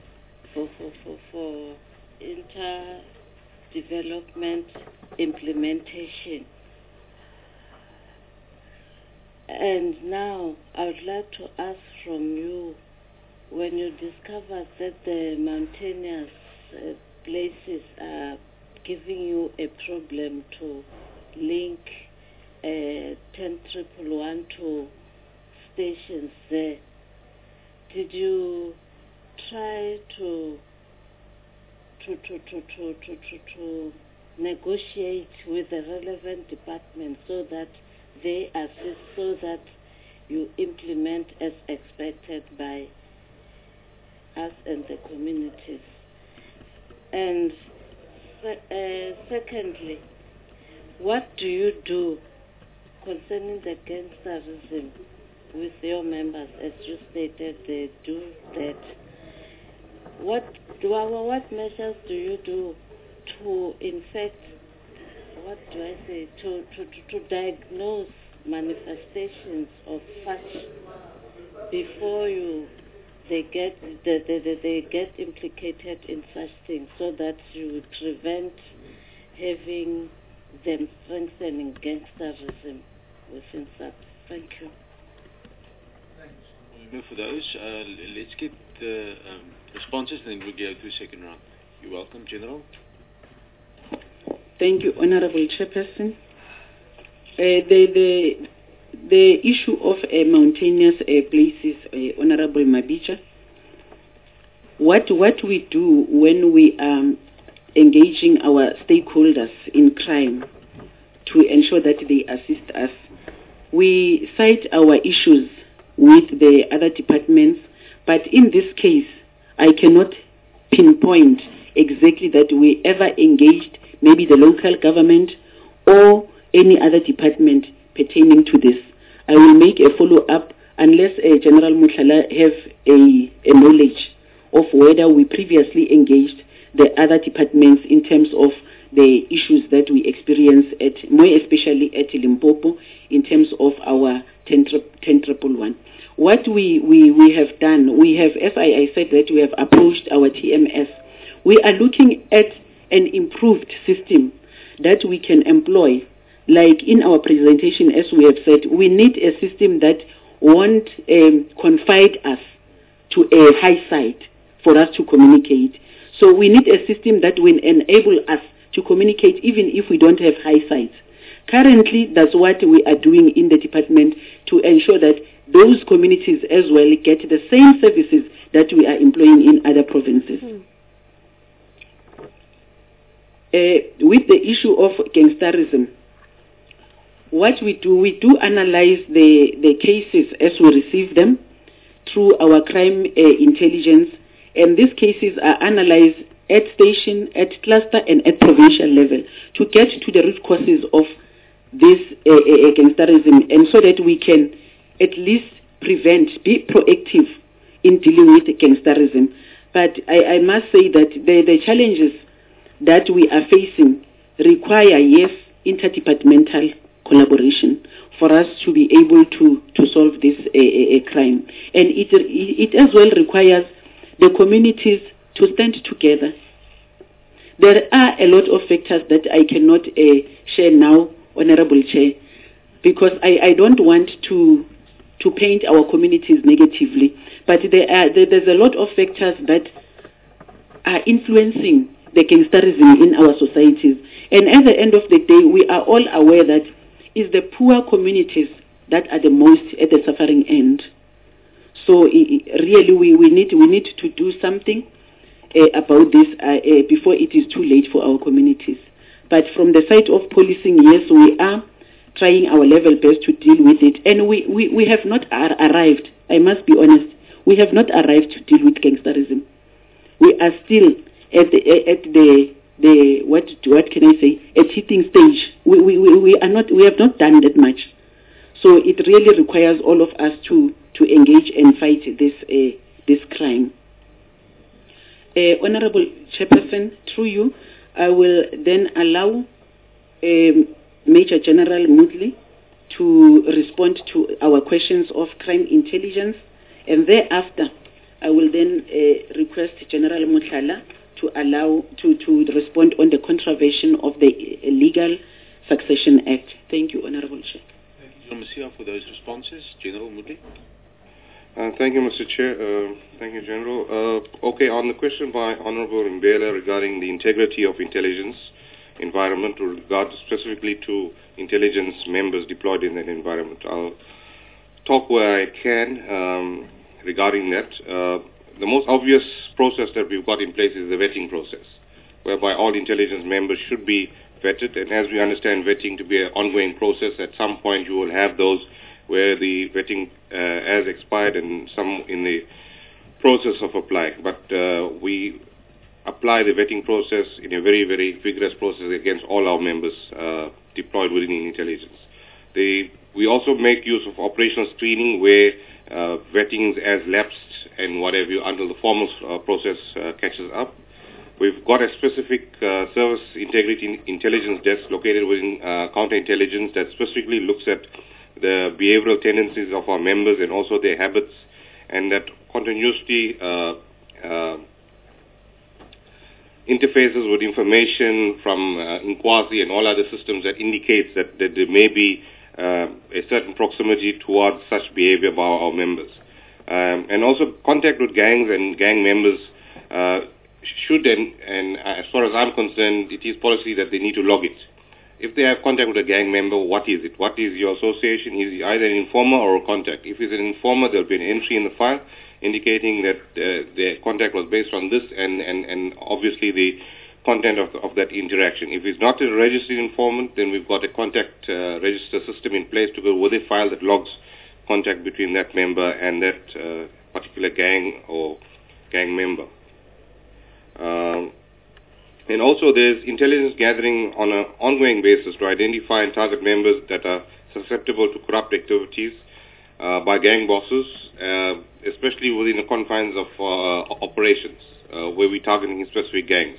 inter-development implementation. And now I would like to ask from you, when you discover that the mountainous places are giving you a problem to link 10,111 to stations there, did you try to negotiate with the relevant department so that they assist, so that you implement as expected by us and the communities? And secondly, what do you do concerning the gangsterism with your members? As you stated, they do that. What measures do you do to, in fact, to diagnose manifestations of such before they get implicated in such things, so that you prevent having them strengthening gangsterism within SAPS? Thank you. Thanks for those. Let's get the responses, and then we'll go to the second round. You're welcome, General. Thank you, Honorable Chairperson. The issue of mountainous places, Honorable Mabija, what we do when we are engaging our stakeholders in crime to ensure that they assist us, we cite our issues with the other departments, but in this case, I cannot pinpoint exactly that we ever engaged maybe the local government or any other department pertaining to this. I will make a follow-up unless General Mutlala have a knowledge of whether we previously engaged the other departments in terms of the issues that we experience more especially at Limpopo in terms of our 10,111. What we have done, we have, as I said, that we have approached our TMS. We are looking at an improved system that we can employ. Like in our presentation, as we have said, we need a system that won't confine us to a high site for us to communicate. So we need a system that will enable us to communicate even if we don't have high sites. Currently, that's what we are doing in the department to ensure that those communities as well get the same services that we are employing in other provinces. With the issue of gangsterism, what we do analyze the cases as we receive them through our crime intelligence, and these cases are analyzed at station, at cluster, and at provincial level to get to the root causes of this gangsterism, and so that we can at least prevent, be proactive in dealing with gangsterism. But I must say that the challenges that we are facing require, yes, interdepartmental collaboration for us to be able to solve this crime. And it as well requires the communities to stand together. There are a lot of factors that I cannot share now, Honorable Chair, because I don't want to paint our communities negatively, but there's a lot of factors that are influencing the gangsterism in our societies. And at the end of the day, we are all aware that it's the poor communities that are the most at the suffering end. So really, we need to do something about this before it is too late for our communities. But from the side of policing, yes, we are trying our level best to deal with it. And we have not arrived, I must be honest, we have not arrived to deal with gangsterism. We are still at the what can I say, a teething stage. We have not done that much. So it really requires all of us to engage and fight this crime. Honorable Chairperson, through you, I will then allow Major General Moodley to respond to our questions of crime intelligence, and thereafter I will then request General Motlala to allow to respond on the contravention of the Legal Succession Act. Thank you, Honorable Chair. Thank you, John Masia, for those responses. General Moodley. Thank you, Mr. Chair. Thank you, General. Okay, on the question by Honorable Mbele regarding the integrity of intelligence environment with regard specifically to intelligence members deployed in that environment, I'll talk where I can regarding that. The most obvious process that we've got in place is the vetting process, whereby all intelligence members should be vetted, and as we understand vetting to be an ongoing process, at some point you will have those where the vetting has expired and some in the process of applying. But we apply the vetting process in a very, very vigorous process against all our members deployed within intelligence. We also make use of operational screening where vetting as lapsed and what have you until the formal process catches up. We've got a specific service integrity intelligence desk located within counterintelligence that specifically looks at the behavioral tendencies of our members and also their habits, and that continuously interfaces with information from Inkwasi and all other systems that indicates that there may be a certain proximity towards such behavior by our members. And also contact with gangs and gang members should, and as far as I'm concerned, it is policy that they need to log it. If they have contact with a gang member, what is it? What is your association? Is he either an informer or a contact? If he's an informer, there'll be an entry in the file indicating that their contact was based on this and obviously the content of that interaction. If he's not a registered informant, then we've got a contact register system in place to go with a file that logs contact between that member and that particular gang or gang member. And also there's intelligence gathering on an ongoing basis to identify and target members that are susceptible to corrupt activities by gang bosses, especially within the confines of operations where we're targeting specific gangs.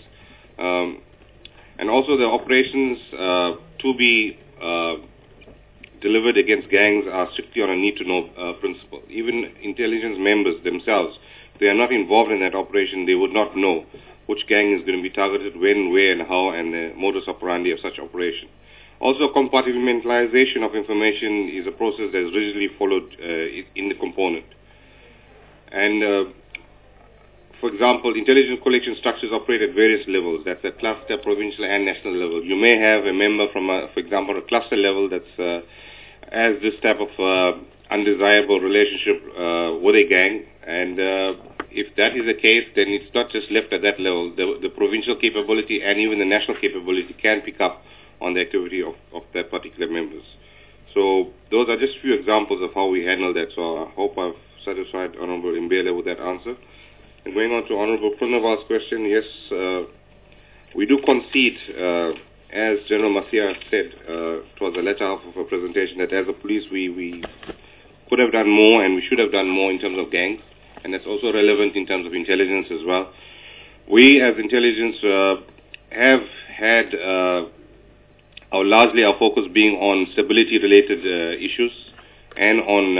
And also the operations to be delivered against gangs are strictly on a need-to-know principle. Even intelligence members themselves, if they are not involved in that operation, they would not know which gang is going to be targeted, when, where, and how, and the modus operandi of such operation. Also, compartmentalization of information is a process that is rigidly followed in the component. And, for example, intelligence collection structures operate at various levels. That's at cluster, provincial, and national level. You may have a member from, for example, a cluster level that's has this type of undesirable relationship with a gang, and if that is the case, then it's not just left at that level. The provincial capability and even the national capability can pick up on the activity of that particular members. So those are just few examples of how we handle that. So I hope I've satisfied Honorable Mbele with that answer. And going on to Honorable Prunaval's question, yes, we do concede, as General Masia said towards the latter half of our presentation, that as a police we could have done more and we should have done more in terms of gangs. And that's also relevant in terms of intelligence as well. We, as intelligence, have had largely our focus being on stability-related issues and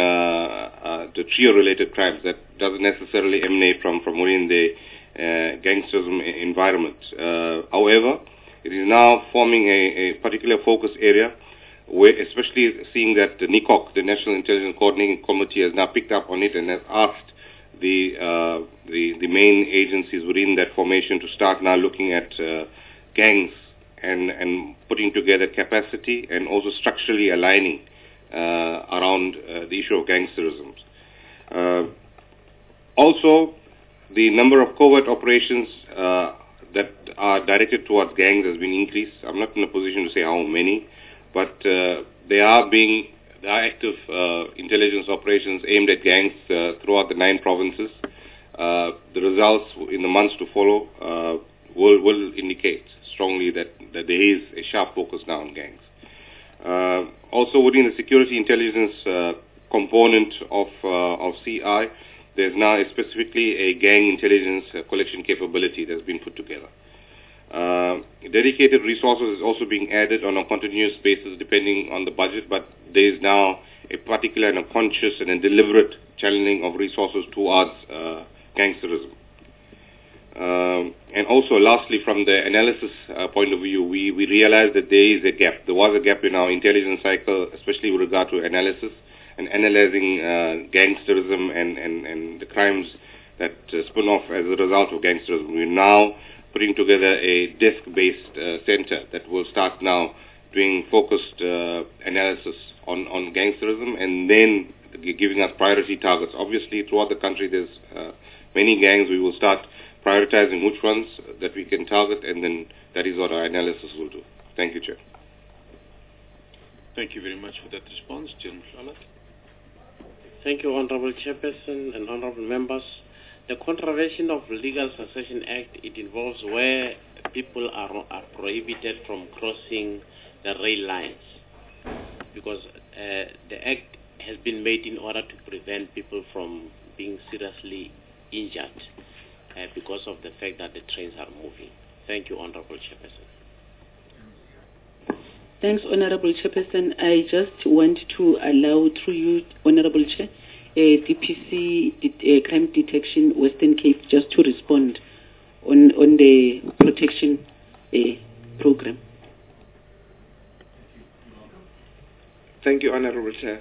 on the trio-related crimes that doesn't necessarily emanate from within the gangsterism environment. However, it is now forming a particular focus area, where, especially seeing that the NICOC, the National Intelligence Coordinating Committee, has now picked up on it and has asked the main agencies within that formation to start now looking at gangs and putting together capacity and also structurally aligning around the issue of gangsterism. Also, the number of covert operations that are directed towards gangs has been increased. I'm not in a position to say how many, but they are active intelligence operations aimed at gangs throughout the 9 provinces. The results in the months to follow will indicate strongly that there is a sharp focus now on gangs. Also, within the security intelligence component of CI, there's now specifically a gang intelligence collection capability that's been put together. Dedicated resources is also being added on a continuous basis depending on the budget, but there is now a particular and a conscious and a deliberate channeling of resources towards gangsterism. And also, lastly, from the analysis point of view, we realized that there is a gap. There was a gap in our intelligence cycle, especially with regard to analysis and analyzing gangsterism and the crimes that spin off as a result of gangsterism. We're now putting together a desk-based center that will start now doing focused analysis on gangsterism and then giving us priority targets. Obviously, throughout the country, there's many gangs. We will start prioritizing which ones that we can target, and then that is what our analysis will do. Thank you, Chair. Thank you very much for that response. General Mhlala. Thank you, Honorable Chairperson and Honorable Members. The Contravention of Legal Succession Act, it involves where people are prohibited from crossing the rail lines, because the Act has been made in order to prevent people from being seriously injured because of the fact that the trains are moving. Thank you, Honorable Chairperson. Thanks, Honorable Chairperson. I just want to allow, through you, Honorable Chair, DPC Crime Detection Western Cape just to respond on the protection program. Thank you, Honorable Chair.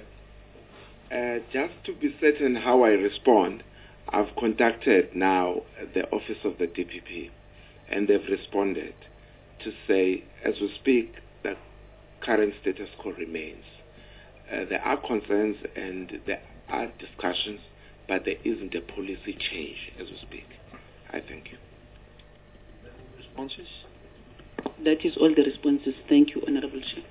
Just to be certain how I respond, I've contacted now the Office of the DPP, and they've responded to say, as we speak, the current status quo remains. There are concerns and there are discussions, but there isn't a policy change as we speak. I thank you. Responses? That is all the responses. Thank you, Honorable Chair.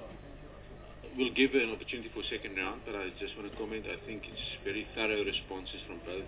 We'll give an opportunity for a second round, but I just want to comment. I think it's very thorough responses from both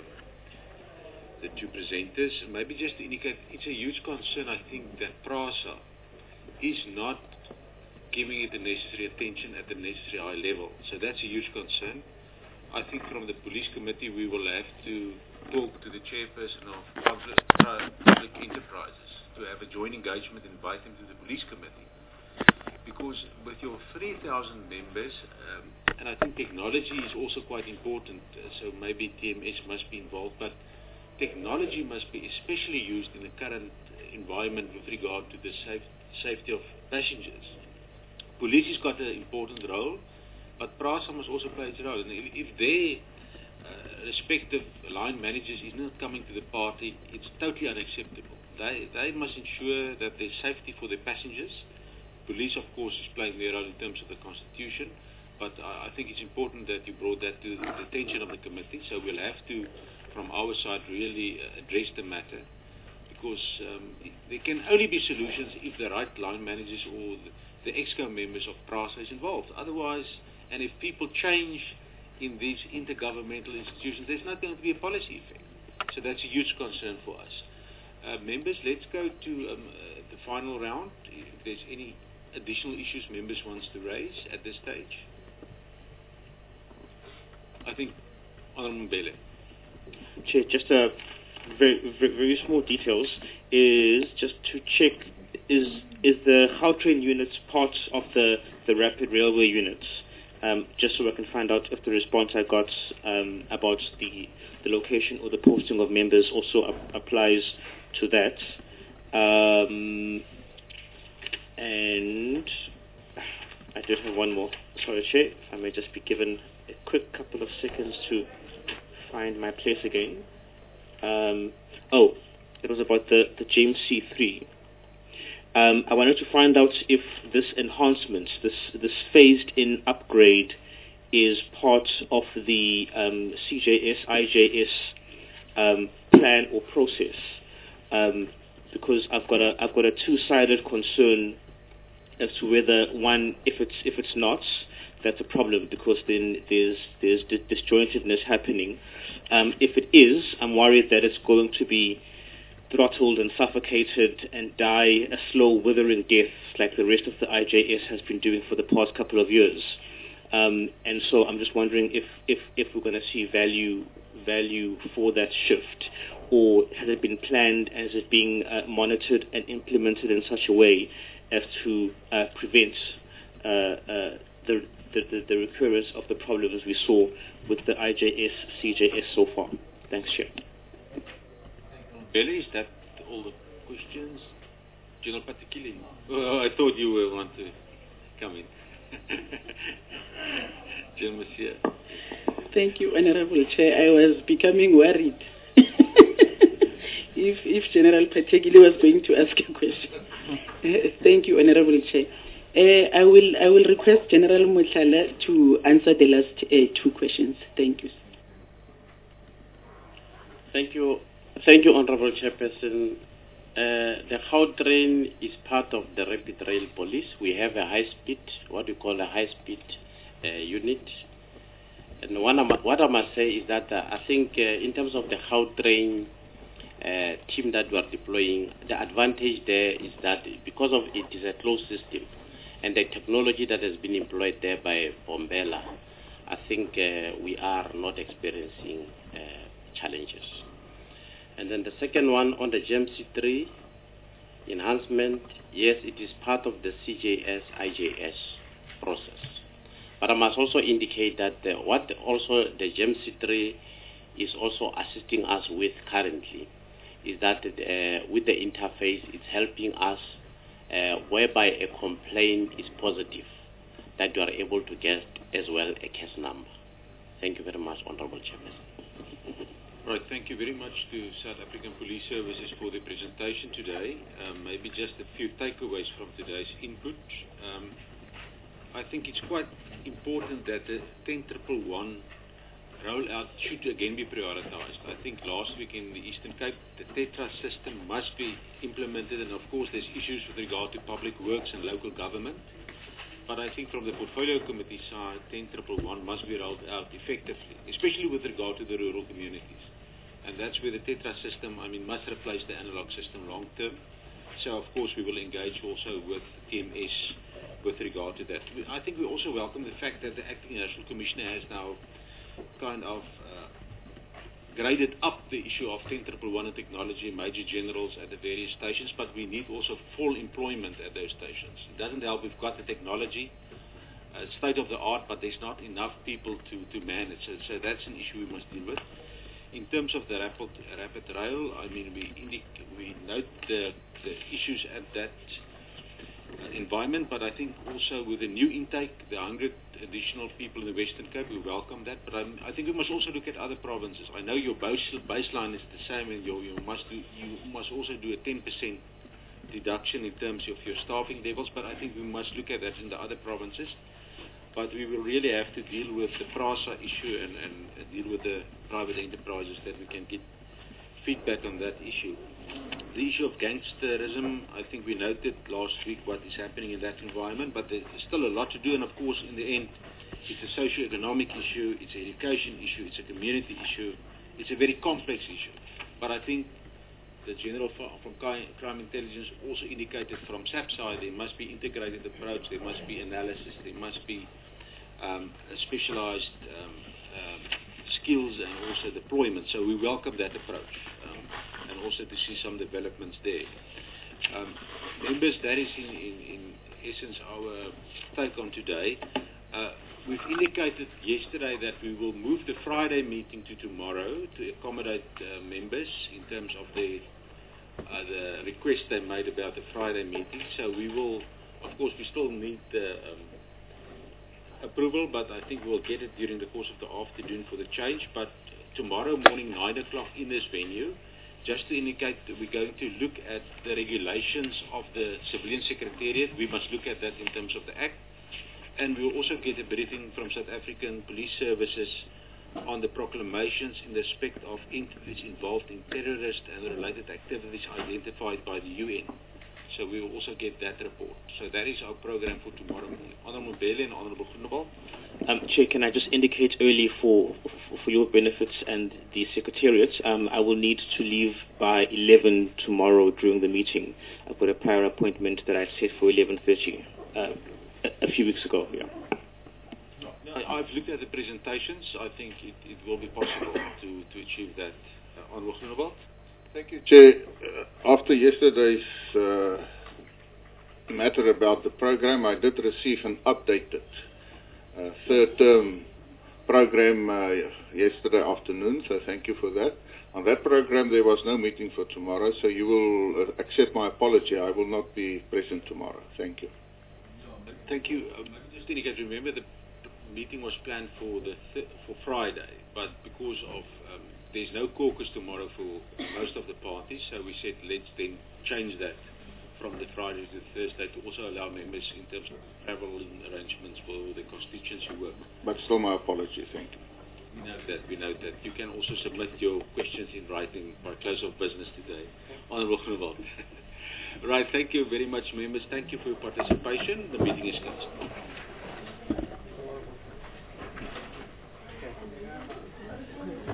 the two presenters. Maybe just to indicate, it's a huge concern, I think, that PRASA is not giving it the necessary attention at the necessary high level. So that's a huge concern. I think from the police committee, we will have to talk to the chairperson of public enterprises to have a joint engagement and invite him to the police committee. Because with your 3,000 members, and I think technology is also quite important, so maybe TMS must be involved, but technology must be especially used in the current environment with regard to the safety of passengers. Police has got an important role, but PRASA must also play its role. And if their respective line managers is not coming to the party, it's totally unacceptable. They must ensure that there's safety for their passengers. Police, of course, is playing their role in terms of the Constitution, but I think it's important that you brought that to the attention of the committee, so we'll have to, from our side, really address the matter, because there can only be solutions if the right line managers or the EXCO members of PRASA is involved. Otherwise, and if people change in these intergovernmental institutions, there's not going to be a policy effect. So that's a huge concern for us. Members, let's go to the final round. If there's any additional issues members wants to raise at this stage. I think Honorable Mbele. Chair, just a very small details is just to check, is the Gautrain units part of the rapid railway units? Just so I can find out if the response I got about the location or the posting of members also applies to that. And I did have one more. Sorry, Chair, if I may just be given a quick couple of seconds to find my place again. It was about the James C3. I wanted to find out if this enhancement, this phased-in upgrade, is part of the CJS, IJS plan or process, because I've got a two-sided concern as to whether one, if it's not, that's a problem, because then there's disjointedness happening. If it is, I'm worried that it's going to be throttled and suffocated and die a slow, withering death like the rest of the IJS has been doing for the past couple of years. And so I'm just wondering if we're going to see value for that shift, or has it been planned, and is it being monitored and implemented in such a way as to prevent the recurrence of the problems we saw with the IJS, CJS so far? Thanks, Chair. Billy, is that all the questions? General Patekile? I thought you would want to come in. General Monsieur. Thank you, Honorable Chair. I was becoming worried if General Patekile was going to ask a question. Thank you, Honorable Chair. I will request General Motlhala to answer the last two questions. Thank you. Thank you, Honorable Chairperson. The Gautrain is part of the Rapid Rail Police. We have a high-speed, what we call a high-speed unit. And what I must say is that I think in terms of the Gautrain team that we are deploying, the advantage there is that because of it is a closed system and the technology that has been employed there by Bombela, I think we are not experiencing challenges. And then the second one on the GMC3 enhancement, yes, it is part of the CJS, IJS process. But I must also indicate that what also the GMC3 is also assisting us with currently is that with the interface, it's helping us whereby a complaint is positive, that you are able to get as well a case number. Thank you very much, Honorable Chairperson. Right, thank you very much to South African Police Services for the presentation today. Maybe just a few takeaways from today's input. I think it's quite important that the 10111 rollout should again be prioritized. I think last week in the Eastern Cape, the TETRA system must be implemented, and of course there's issues with regard to public works and local government. But I think from the Portfolio Committee side, 10111 must be rolled out effectively, especially with regard to the rural communities. And that's where the TETRA system, must replace the analog system long term. So, of course, we will engage also with TMS with regard to that. I think we also welcome the fact that the Acting National Commissioner has now kind of graded up the issue of 10111 technology, major generals at the various stations, but we need also full employment at those stations. It doesn't help we've got the technology, state of the art, but there's not enough people to manage it. So that's an issue we must deal with. In terms of the rapid rail, we note the issues at that environment, but I think also with the new intake, the 100 additional people in the Western Cape, we welcome that. But I think we must also look at other provinces. I know your baseline is the same, and you must also do a 10% deduction in terms of your staffing levels, but I think we must look at that in the other provinces. But we will really have to deal with the PRASA issue and deal with the private enterprises that we can get feedback on that issue. The issue of gangsterism, I think we noted last week what is happening in that environment, but there's still a lot to do, and of course in the end it's a socio-economic issue, it's an education issue, it's a community issue, it's a very complex issue. But I think the General from Crime Intelligence also indicated from SAP side there must be integrated approach, there must be analysis, there must be specialized skills and also deployment. So we welcome that approach and also to see some developments there. Members, that is in essence our take on today. We've indicated yesterday that we will move the Friday meeting to tomorrow to accommodate members in terms of the request they made about the Friday meeting. So we will, of course, we still need the approval, but I think we'll get it during the course of the afternoon for the change. But tomorrow morning, 9 o'clock in this venue, just to indicate that we're going to look at the regulations of the Civilian Secretariat. We must look at that in terms of the Act. And we'll also get a briefing from South African Police Services on the proclamations in respect of entities involved in terrorist and related activities identified by the UN. So we will also get that report. So that is our program for tomorrow morning. Honourable Mbele and Honourable Groenewald. Chair, can I just indicate early for your benefits and the Secretariat, I will need to leave by 11 tomorrow during the meeting. I've got a prior appointment that I set for 11:30 a few weeks ago. Yeah. I've looked at the presentations. I think it will be possible to achieve that. Honourable Groenewald. Thank you, Chair. After yesterday's matter about the program, I did receive an updated third-term program yesterday afternoon, so thank you for that. On that program, there was no meeting for tomorrow, so you will accept my apology. I will not be present tomorrow. Thank you. Thank you. Just to indicate, remember the meeting was planned for Friday, but because of there's no caucus tomorrow for most of the parties, so we said let's then change that from the Friday to the Thursday to also allow members in terms of traveling arrangements for the constituency work. But still my apology, thank you. We note that. You can also submit your questions in writing by close of business today. Honourable Groenewald. Right, thank you very much, members. Thank you for your participation. The meeting is closed.